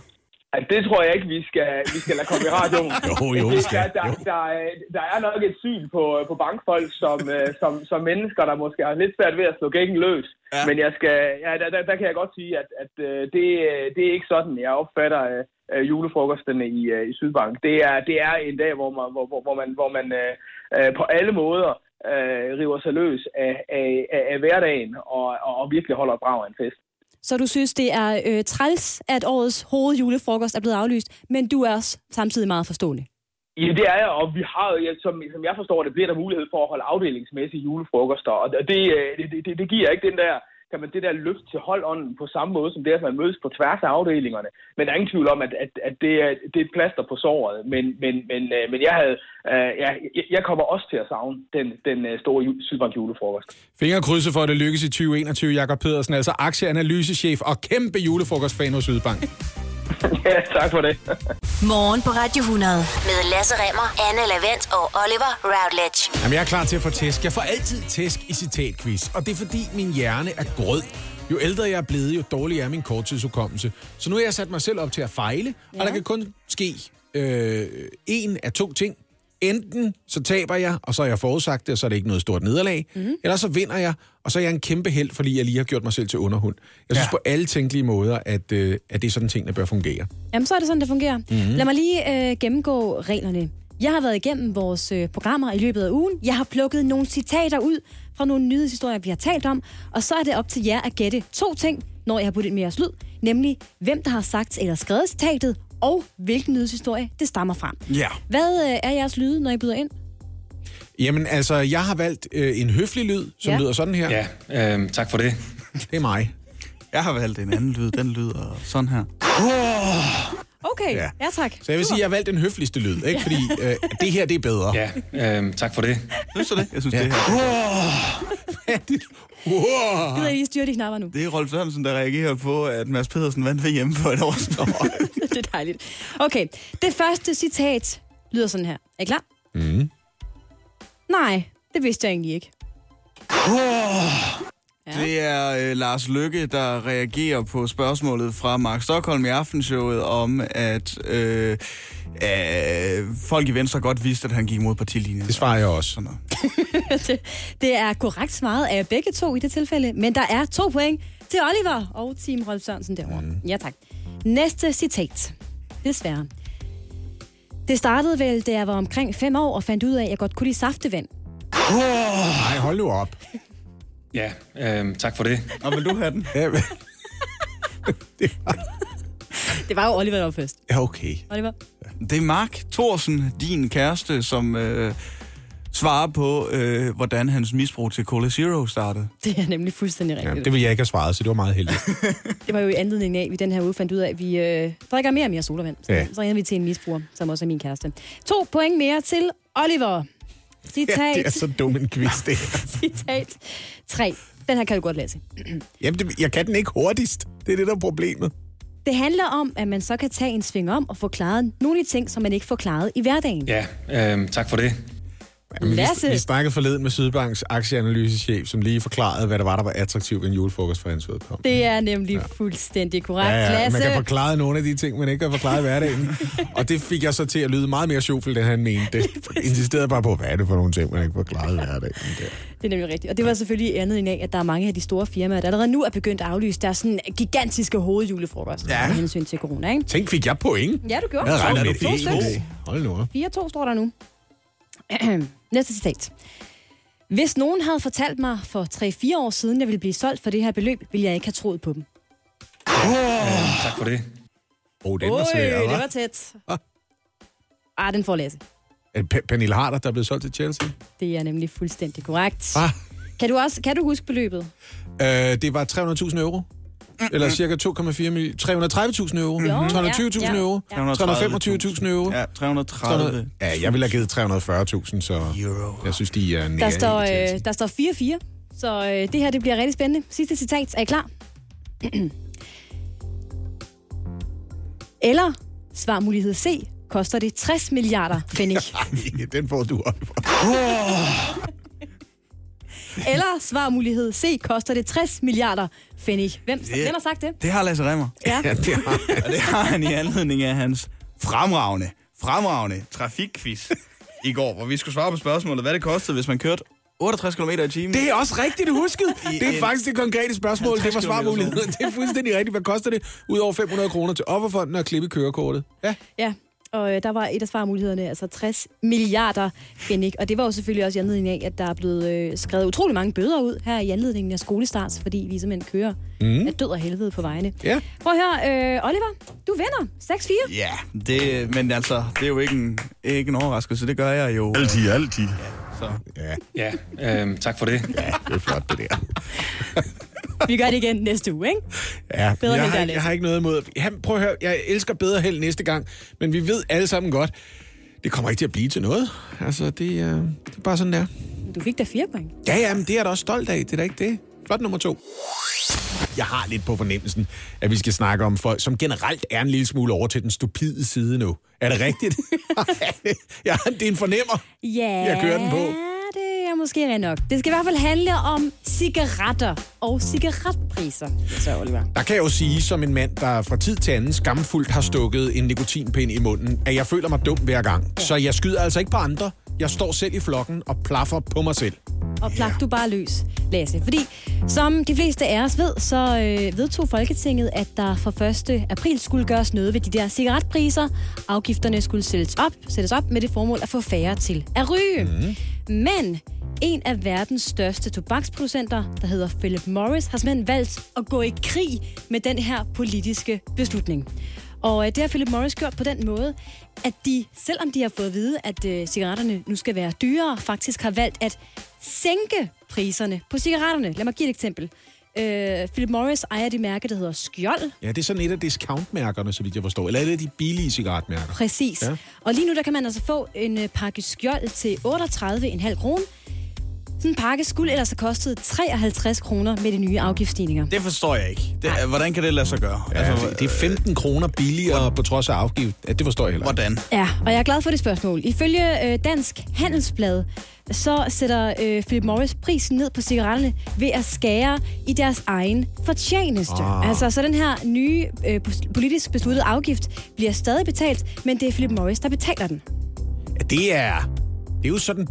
Altså, det tror jeg ikke, vi skal, vi skal lade komme i radioen. jo, jo, vi skal. Der, der, der, der er nok et syn på, på bankfolk som, som, som mennesker, der måske har lidt svært ved at slå gækken løs. Ja. Men jeg skal, ja, der, der, der kan jeg godt sige, at, at det, det er ikke sådan, jeg opfatter uh, julefrokosterne i, uh, i Sydbank. Det er, det er en dag, hvor man, hvor, hvor man, hvor man uh, på alle måder uh, river sig løs af, af, af, af hverdagen og, og virkelig holder et brag af en fest. Så du synes, det er øh, træls, at årets hovedjulefrokost er blevet aflyst, men du er også samtidig meget forståelig? Ja, det er jeg, og vi har, ja, som, som jeg forstår det, bliver der mulighed for at holde afdelingsmæssige julefrokoster, og det, det, det, det giver ikke den der, kan man det der løft til holdånden på samme måde, som det er, at man mødes på tværs af afdelingerne. Men der er ingen tvivl om, at, at, at det, er, det er et plaster på såret, men, men, men, men jeg, havde, uh, ja, jeg kommer også til at savne den, den store Sydbank julefrokost. Fingre krydset for, at det lykkes i tyve enogtyve. Jakob Pedersen, altså aktieanalysechef og kæmpe julefrokostfan hos Sydbank. Ja, tak for det. Morgen på Radio hundrede med Lasse Remmer, Anne Lavent og Oliver Routledge. Jamen, jeg er klar til at få tæsk. Jeg får altid tæsk i citatquiz, og det er fordi min hjerne er grød. Jo ældre jeg er blevet, jo dårligere er min korttidshukommelse. Så nu har jeg sat mig selv op til at fejle, ja. Og der kan kun ske øh, en af to ting. Enten så taber jeg, og så er jeg forudsagt det, og så er det ikke noget stort nederlag. Mm-hmm. Eller så vinder jeg, og så er jeg en kæmpe held, fordi jeg lige har gjort mig selv til underhund. Jeg synes ja. På alle tænkelige måder, at, øh, at det er sådan ting, der bør fungere. Jamen, så er det sådan, det fungerer. Mm-hmm. Lad mig lige øh, gennemgå reglerne. Jeg har været igennem vores øh, programmer i løbet af ugen. Jeg har plukket nogle citater ud fra nogle nyhedshistorier, vi har talt om. Og så er det op til jer at gætte to ting, når jeg har puttet mere slyd. Nemlig, hvem der har sagt eller skrevet citatet, og hvilken nyhedshistorie det stammer fra. Ja. Hvad øh, er jeres lyde, når I byder ind? Jamen, altså, jeg har valgt øh, en høflig lyd, som ja. lyder sådan her. Ja, øh, tak for det. Det er mig. Jeg har valgt en anden lyd. Den lyder sådan her. Okay, ja, ja tak. Så jeg vil sige, at jeg har valgt den høfligste lyd, ikke? Fordi øh, det her, det er bedre. Ja, øh, tak for det. Synes du det? Jeg synes, ja. det her. Wow. Gider I lige styre de knapper nu? Det er Rolf Sørensen, der reagerer på, at Mads Pedersen vandt ved hjemme for et år siden. Det er dejligt. Okay, det første citat lyder sådan her. Er I klar? Mm. Nej, det vidste jeg egentlig ikke. Ja. Det er øh, Lars Løkke, der reagerer på spørgsmålet fra Mark Stockholm i Aftenshowet om, at øh, øh, folk i Venstre godt vidste, at han gik mod partilinjen. Det svarer jeg også. det, det er korrekt svaret af begge to i det tilfælde, men der er to point til Oliver og Team Rolf Sørensen derovre. Mm. Ja, tak. Næste citat. Desværre. Det startede vel, da jeg var omkring fem år og fandt ud af, at jeg godt kunne lide saftevand. Nej, hold nu op. Ja, øh, tak for det. Og vil du have den? Ja, men... det, var... det var jo Oliver, der var først. Ja, okay. Oliver? Det er Mark Thorsen, din kæreste, som øh, svarer på, øh, hvordan hans misbrug til Cola Zero startede. Det er nemlig fuldstændig rigtigt. Ja, det vil jeg ikke have svaret, så det var meget heldigt. Det var jo i anledning af, at vi den her uge fandt ud af, at vi øh, drikker mere og mere sodavand. Så, ja. så ringer vi til en misbruger, som også er min kæreste. To point mere til Oliver. Citat. Ja, det er så dum en quiz, det Citat tre. Den her kan du godt læse. Jamen, det, jeg kan den ikke hurtigst. Det er det, der er problemet. Det handler om, at man så kan tage en sving om og få klaret nogle af de ting, som man ikke får klaret i hverdagen. Ja, øh, tak for det. Jamen, vi, vi snakkede forleden med Sydbanks aktieanalysechef, som lige forklarede, hvad der var, der var attraktivt ved en julefrokost for hans vedkommende. Det er nemlig ja. fuldstændig korrekt. Ja, ja, Lasse. man kan forklare nogle af de ting, man ikke kan forklare i hverdagen. Og det fik jeg så til at lyde meget mere sjovfuldt, end han mente. Det insisterede bare på, hvad er det for nogle ting, man ikke forklarer i hverdagen. Det er nemlig rigtigt. Og det var selvfølgelig andet end af, at der er mange af de store firmaer, der allerede nu er begyndt at aflyse deres sådan gigantiske hovedjulefrokost. Ja. Med hensyn til corona, ikke? Tænk, fik jeg point? Ja, du gjorde. Jeg regner du det. Hold nu. fire to står der nu. Næste citat. Hvis nogen havde fortalt mig for tre fire år siden, jeg ville blive solgt for det her beløb, ville jeg ikke have troet på dem. Oh. Ja, tak for det. Åh, oh, den var svær, det var tæt. Ah, ah den får Lasse. Er det Pernille Harder, der er blevet solgt til Chelsea? Det er nemlig fuldstændig korrekt. Ah. Kan du også kan du huske beløbet? Uh, det var tre hundrede tusind euro. Eller cirka to komma fire millioner. tre hundrede og tredive tusind euro. Jo, tre hundrede og tyve tusind ja, euro. ja. tre hundrede og femogtyve tusind euro. Ja, tre hundrede og tredive. Ja, jeg ville have givet tre hundrede og fyrre tusind, så Euro. Jeg synes, de er nære. Der står, øh, der står fire fire, så øh, det her det bliver rigtig spændende. Sidste citat. Er I klar? Eller, svarmulighed C, koster det tres milliarder pfennig. Den får du op. Eller svarmulighed C, koster det tres milliarder pfennig. Hvem, det, hvem har sagt det? Det har Lasse Remmer. Ja. Ja, det har Og det har han i anledning af hans fremragende, fremragende trafikquiz i går, hvor vi skulle svare på spørgsmålet, hvad det kostede, hvis man kørte otteogtres kilometer i timen. Det er også rigtigt husket. Det er faktisk det konkrete spørgsmål. Det var svarmuligheden. Det er fuldstændig rigtigt. Hvad koster det? Udover fem hundrede kroner til Offerfonden og klippe kørekortet. Ja. Ja, og øh, der var et af svarmulighederne, altså tres milliarder pfennig. Og det var jo selvfølgelig også i anledning af, at der er blevet øh, skrevet utrolig mange bøder ud her i anledningen af skolestart, fordi vi simpelthen kører mm. af død og helvede på vejene. Ja. Prøv at høre, øh, Oliver, du vinder seks fire. Ja, det, men altså, det er jo ikke en, ikke en overraskelse. Det gør jeg jo. Altid, altid. Så. Ja. Ja, øh, tak for det. Ja, det er flot, det der. Vi gør det igen næste uge, ikke? Ja, Bedre jeg, held, har, Alex. jeg har ikke noget imod. Ja, prøv at høre, jeg elsker bedre held næste gang, men vi ved alle sammen godt, det kommer ikke til at blive til noget. Altså, det, øh, det er bare sådan der. Du fik da fire point. Ja, ja, men det er jeg da også stolt af. Det er da ikke det. Flot nummer to. Jeg har lidt på fornemmelsen, at vi skal snakke om folk, som generelt er en lille smule over til den stupide side nu. Er det rigtigt? Ja, det er en fornemmer. Ja, Jeg kører den på. det er måske rent nok. Det skal i hvert fald handle om cigaretter og cigaretpriser. Så, Oliver. Der kan jeg jo sige, som en mand, der fra tid til anden skamfuldt har stukket en nikotinpind i munden, at jeg føler mig dum hver gang. Ja. Så jeg skyder altså ikke på andre. Jeg står selv i flokken og plaffer på mig selv. Og plak du bare løs, Lasse. Fordi, som de fleste af os ved, så øh, vedtog Folketinget, at der fra første april skulle gøres noget ved de der cigaretpriser. Afgifterne skulle sættes op, sættes op med det formål at få færre til at ryge. Mm. Men en af verdens største tobaksproducenter, der hedder Philip Morris, har simpelthen valgt at gå i krig med den her politiske beslutning. Og det har Philip Morris gjort på den måde, at de, selvom de har fået at vide, at øh, cigaretterne nu skal være dyrere, faktisk har valgt at sænke priserne på cigaretterne. Lad mig give et eksempel. Øh, Philip Morris ejer det mærke, der hedder Skjold. Ja, det er sådan et af discountmærkerne, så vidt jeg forstår. Eller er det de billige cigaretmærker? Præcis. Ja. Og lige nu der kan man altså få en øh, pakke Skjold til otteogtredive komma fem kroner. Sådan en pakke skulle ellers have kostet treoghalvtreds kroner med de nye afgiftsstigninger. Det forstår jeg ikke. Det, hvordan kan det lade sig gøre? Ja, altså, det er femten kroner billigere på trods af afgift. Ja, det forstår jeg heller ikke. Hvordan? Ja, og jeg er glad for det spørgsmål. Ifølge øh, Dansk Handelsblad, så sætter øh, Philip Morris prisen ned på cigaretterne ved at skære i deres egen fortjeneste. Ah. Altså, så den her nye øh, politisk besluttede afgift bliver stadig betalt, men det er Philip Morris, der betaler den. Ja, det er, det er jo sådan...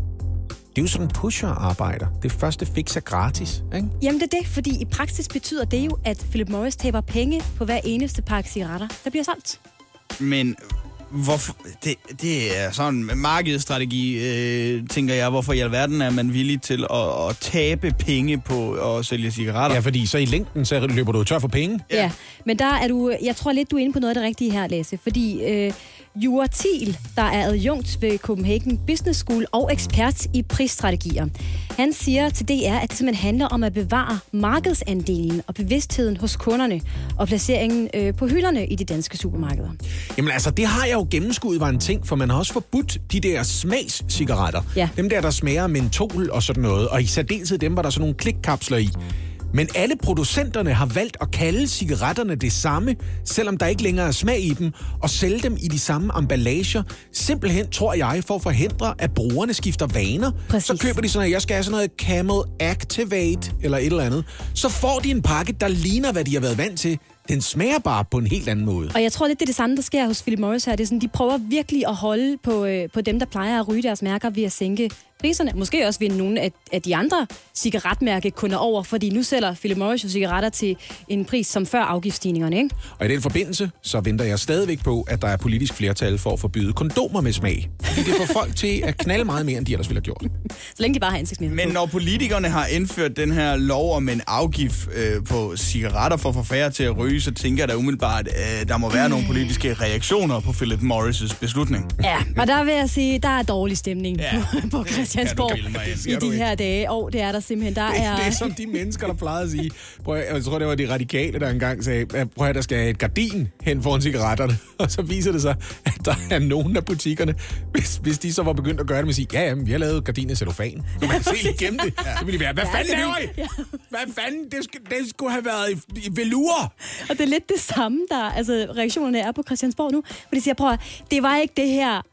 Det er jo sådan pusher-arbejder. Det første fix er gratis, ikke? Jamen det er det, fordi i praksis betyder det jo, at Philip Morris taber penge på hver eneste pakke cigaretter, der bliver solgt. Men hvorfor, det, det er sådan en markedsstrategi, øh, tænker jeg. Hvorfor i alverden er man villig til at, at tabe penge på at sælge cigaretter? Ja, fordi så i længden, så løber du tør for penge. Ja, ja, men der er du, jeg tror lidt, du er inde på noget af det rigtige her, Lasse. Fordi øh, Jura Thiel, der er adjunkt ved Copenhagen Business School og ekspert i prisstrategier, han siger til D R, at det simpelthen handler om at bevare markedsandelen og bevidstheden hos kunderne og placeringen øh, på hylderne i de danske supermarkeder. Jamen altså, det har jeg jo gennemskuet var en ting, for man har også forbudt de der smagscigaretter. Ja. Dem der, der smager mentol og sådan noget, og i særdeleshed dem, var der sådan nogle klikkapsler i. Men alle producenterne har valgt at kalde cigaretterne det samme, selvom der ikke længere er smag i dem, og sælge dem i de samme emballager. Simpelthen, tror jeg, for at forhindre, at brugerne skifter vaner. Præcis. Så køber de sådan noget, jeg skal have sådan noget Camel Activate, eller et eller andet. Så får de en pakke, der ligner, hvad de har været vant til. Den smager bare på en helt anden måde. Og jeg tror lidt, det er det samme, der sker hos Philip Morris her. Det er sådan, de prøver virkelig at holde på, øh, på dem, der plejer at ryge deres mærker ved at sænke priserne. Måske også ved nogle af, af de andre cigaretmærkekunder over, fordi nu sælger Philip Morris jo cigaretter til en pris som før afgiftsstigningerne, ikke? Og i den forbindelse, så venter jeg stadigvæk på, at der er politisk flertal for at forbyde kondomer med smag. Fordi det får folk til at knalde meget mere, end de ellers ville have gjort. Så længe de bare har ansigtsmidler. Men når politikerne har indført den her lov om en afgift øh, på cigaretter for at få færre til at ryge, så tænker jeg da umiddelbart, at øh, der må være nogle politiske reaktioner på Philip Morris' beslutning. Ja, og der vil jeg sige, der er dårlig stemning Ja. på, på Christiansborg Siger i du de ikke? her dage. Og det er der simpelthen. Der Det, er... det er som de mennesker, der plejede at sige. Prøv, at- jeg tror, det var de radikale, der engang sagde, at prøv at der skal et gardin hen foran cigaretterne. Og så viser det sig, at der er nogen af butikkerne, hvis, hvis de så var begyndt at gøre det med at sige, ja, jamen, vi har lavet gardin af cellofan. Så man kan se igennem det. Så vil de være, hvad Ja, fanden det er laver I? det. Ja. Hvad fanden? Det, skal, det skulle have været i, i velure. Og det er lidt det samme, der altså, reaktionerne er på Christiansborg nu. For de siger, prøv at, det var ikke det her,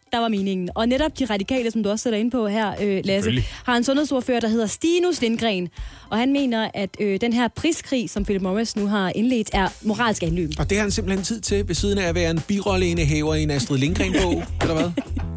der var meningen. Og netop de radikale, som du også sætter ind på her, øh, Lasse, har en sundhedsordfører, der hedder Stinus Lindgren. Og han mener, at øh, den her priskrig, som Philip Morris nu har indledt, er moralsk anløb. Og det har han simpelthen tid til, ved siden af at være en birolleindehæver i en Astrid Lindgren-bog, eller hvad?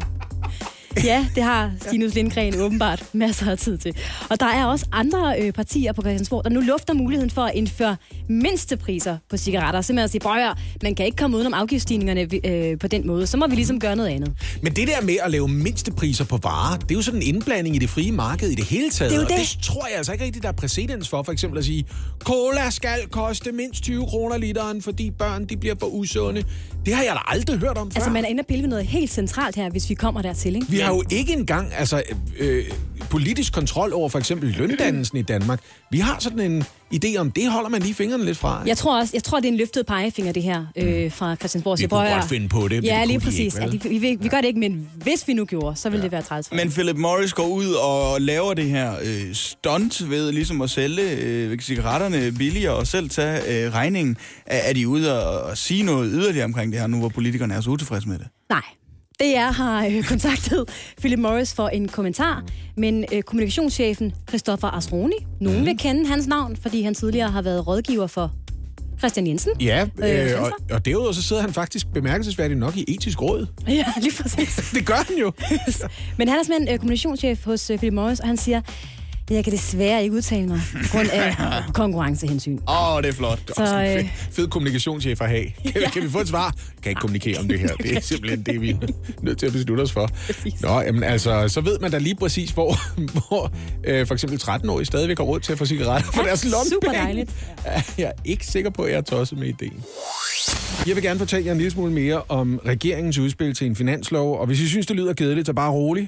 Ja, det har Stinus Lindgren åbenbart masser af tid til. Og der er også andre øh, partier på Christiansborg, der nu lufter muligheden for at indføre mindstepriser på cigaretter. Simpelthen at sige, prøv, man kan ikke komme udenom afgiftsstigningerne øh, på den måde. Så må vi ligesom gøre noget andet. Men det der med at lave mindstepriser på varer, det er jo sådan en indblanding i det frie marked i det hele taget. Det er jo det. Og det tror jeg altså ikke rigtig, der er præcedens for. For eksempel at sige, cola skal koste mindst tyve kroner literen, fordi børn de bliver for usunde. Det har jeg da aldrig hørt om før. Altså, man er inde og pille ved noget helt centralt her, hvis vi kommer dertil, ikke? Vi har jo ikke engang altså, øh, politisk kontrol over for eksempel løndannelsen i Danmark. Vi har sådan en idé om, det holder man lige fingrene lidt fra. Ikke? Jeg tror også, jeg tror, det er en løftet pegefinger, det her øh, fra Christiansborg. Vi kunne godt finde på det, men ja, det lige kunne præcis. de ikke, ja, vi, vi, vi gør det ikke, men hvis vi nu gjorde, så ville ja. det være træls. Men Philip Morris går ud og laver det her øh, stunt ved ligesom at sælge øh, cigaretterne billigere og selv tage øh, regningen. Er, er de ude og, og sige noget yderligere omkring det her, nu hvor politikerne er så utilfredse med det? Nej. D R har øh, kontaktet Philip Morris for en kommentar, men øh, kommunikationschefen Christoffer Asroni, nogen mm. vil kende hans navn, fordi han tidligere har været rådgiver for Christian Jensen. Ja, øh, og, og derudover så sidder han faktisk bemærkelsesværdigt nok i etisk råd. Ja, lige præcis. Det gør han jo. Men han er simpelthen øh, kommunikationschef hos øh, Philip Morris, og han siger, jeg kan desværre ikke udtale mig på grund af konkurrencehensyn. Åh, oh, det er flot. Det er også en fed, fed kommunikationschef at have. Kan, ja. kan vi få et svar? Kan ikke kommunikere om det her. Det er simpelthen det, vi er nødt til at beslutte os for. Præcis. Nå, jamen altså, så ved man da lige præcis, hvor, hvor øh, for eksempel tretten-årige stadigvæk har råd til at få cigaretter for ja, deres lommepenge. Super dejligt. Jeg er ikke sikker på, at jeg er tosset med ideen. Jeg vil gerne fortælle jer en lille smule mere om regeringens udspil til en finanslov, og hvis I synes, det lyder kedeligt, så bare roligt.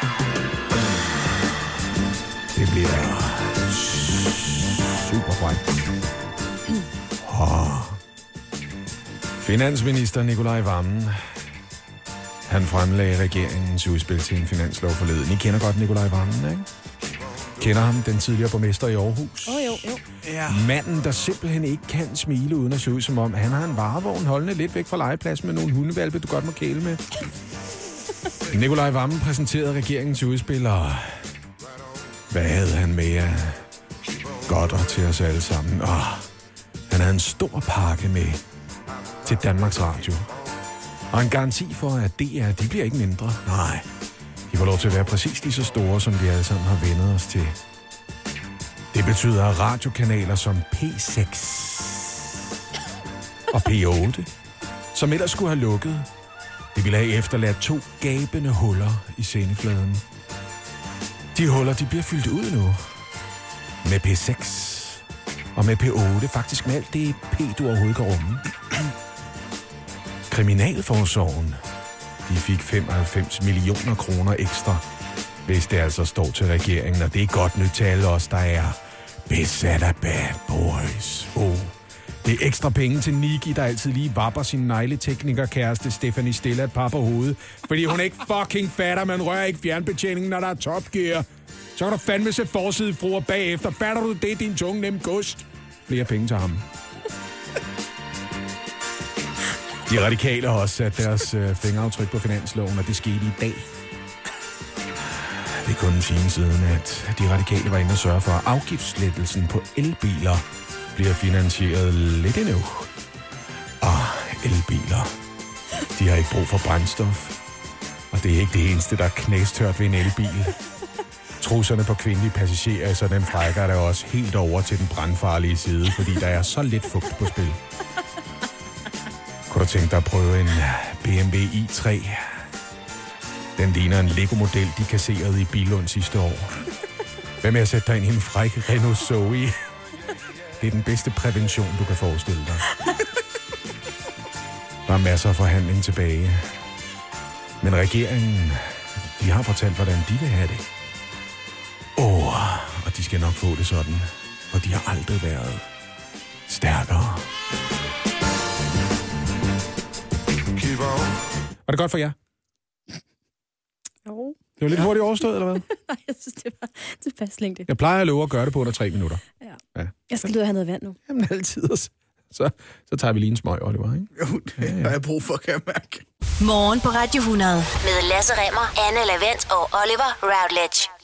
Det bliver super frækt. Oh. Finansminister Nicolai Wammen, han fremlagde regeringens udspil til en finanslov forleden. I kender godt Nicolai Wammen, ikke? Kender ham, den tidligere borgmester i Aarhus? Åh, oh, jo, jo. Ja. Manden, der simpelthen ikke kan smile uden at se ud som om, han har en varevogn holdende lidt væk fra legepladsen med nogle hundevalpe, du godt må kæle med. Nicolai Wammen præsenterede regeringens udspil, og hvad havde han med af godter til os alle sammen? Oh, han havde en stor pakke med til Danmarks Radio. Og en garanti for, at D R, de bliver ikke mindre. Nej, de får lov til at være præcis lige så store, som vi alle sammen har vendet os til. Det betyder radiokanaler som P seks og P otte, som ellers skulle have lukket. Det ville have efterladt to gabende huller i sendefladen. De huller, de bliver fyldt ud nu. Med P seks og med P otte, faktisk med alt det P, du overhovedet kan rumme. Kriminalforsorgen, de fik femoghalvfems millioner kroner ekstra, hvis det altså står til regeringen, og det er godt nyt til alle os, der er besat af bad boys. Oh. Det er ekstra penge til Niki, der altid lige vapper sin negleteknikerkæreste Stephanie Stella et par på hovedet, fordi hun ikke fucking fatter, man rører ikke fjernbetjeningen, når der er Top Gear. Så kan du fandme se forsidefruer bagefter. Fatter du det, din tunge nem gust? Flere penge til ham. De radikale har også sat deres øh, fingeraftryk på finansloven, og det skete i dag. Det er kun en time siden, at de radikale var inde og sørge for, at afgiftslettelsen på elbiler bliver finansieret lidt endnu. Og elbiler, de har ikke brug for brændstof. Og det er ikke det eneste, der er knæstørt ved en elbil. Trusserne på kvindelige passagerer, så den frækker der også helt over til den brandfarlige side, fordi der er så lidt fugt på spil. Kunne du tænke dig at prøve en B M W i tre? Den ligner en Lego-model, de kasserede i Billund sidste år. Hvad med at sætte dig ind i en fræk Renault Zoe? Det er den bedste prævention, du kan forestille dig. Der er masser af forhandling tilbage. Men regeringen, de har fortalt, hvordan de vil have det. Åh, oh, og de skal nok få det sådan. For de har aldrig været stærkere. Var det godt for jer? Jo. Det var lidt hurtigt overstået, eller hvad? Nej, jeg synes, det var tilpas længde. Jeg plejer at love at gøre det på under tre minutter. Ja. Ja. Jeg skal ud og have noget vand nu. Jamen altid. så, så tager vi lige en smøg, Oliver, ikke? Jo, det ja, ja. har jeg brug for, kan jeg mærke. Morgen på Radio hundrede med Lasse Remmer, Anne Lavent og Oliver Routledge.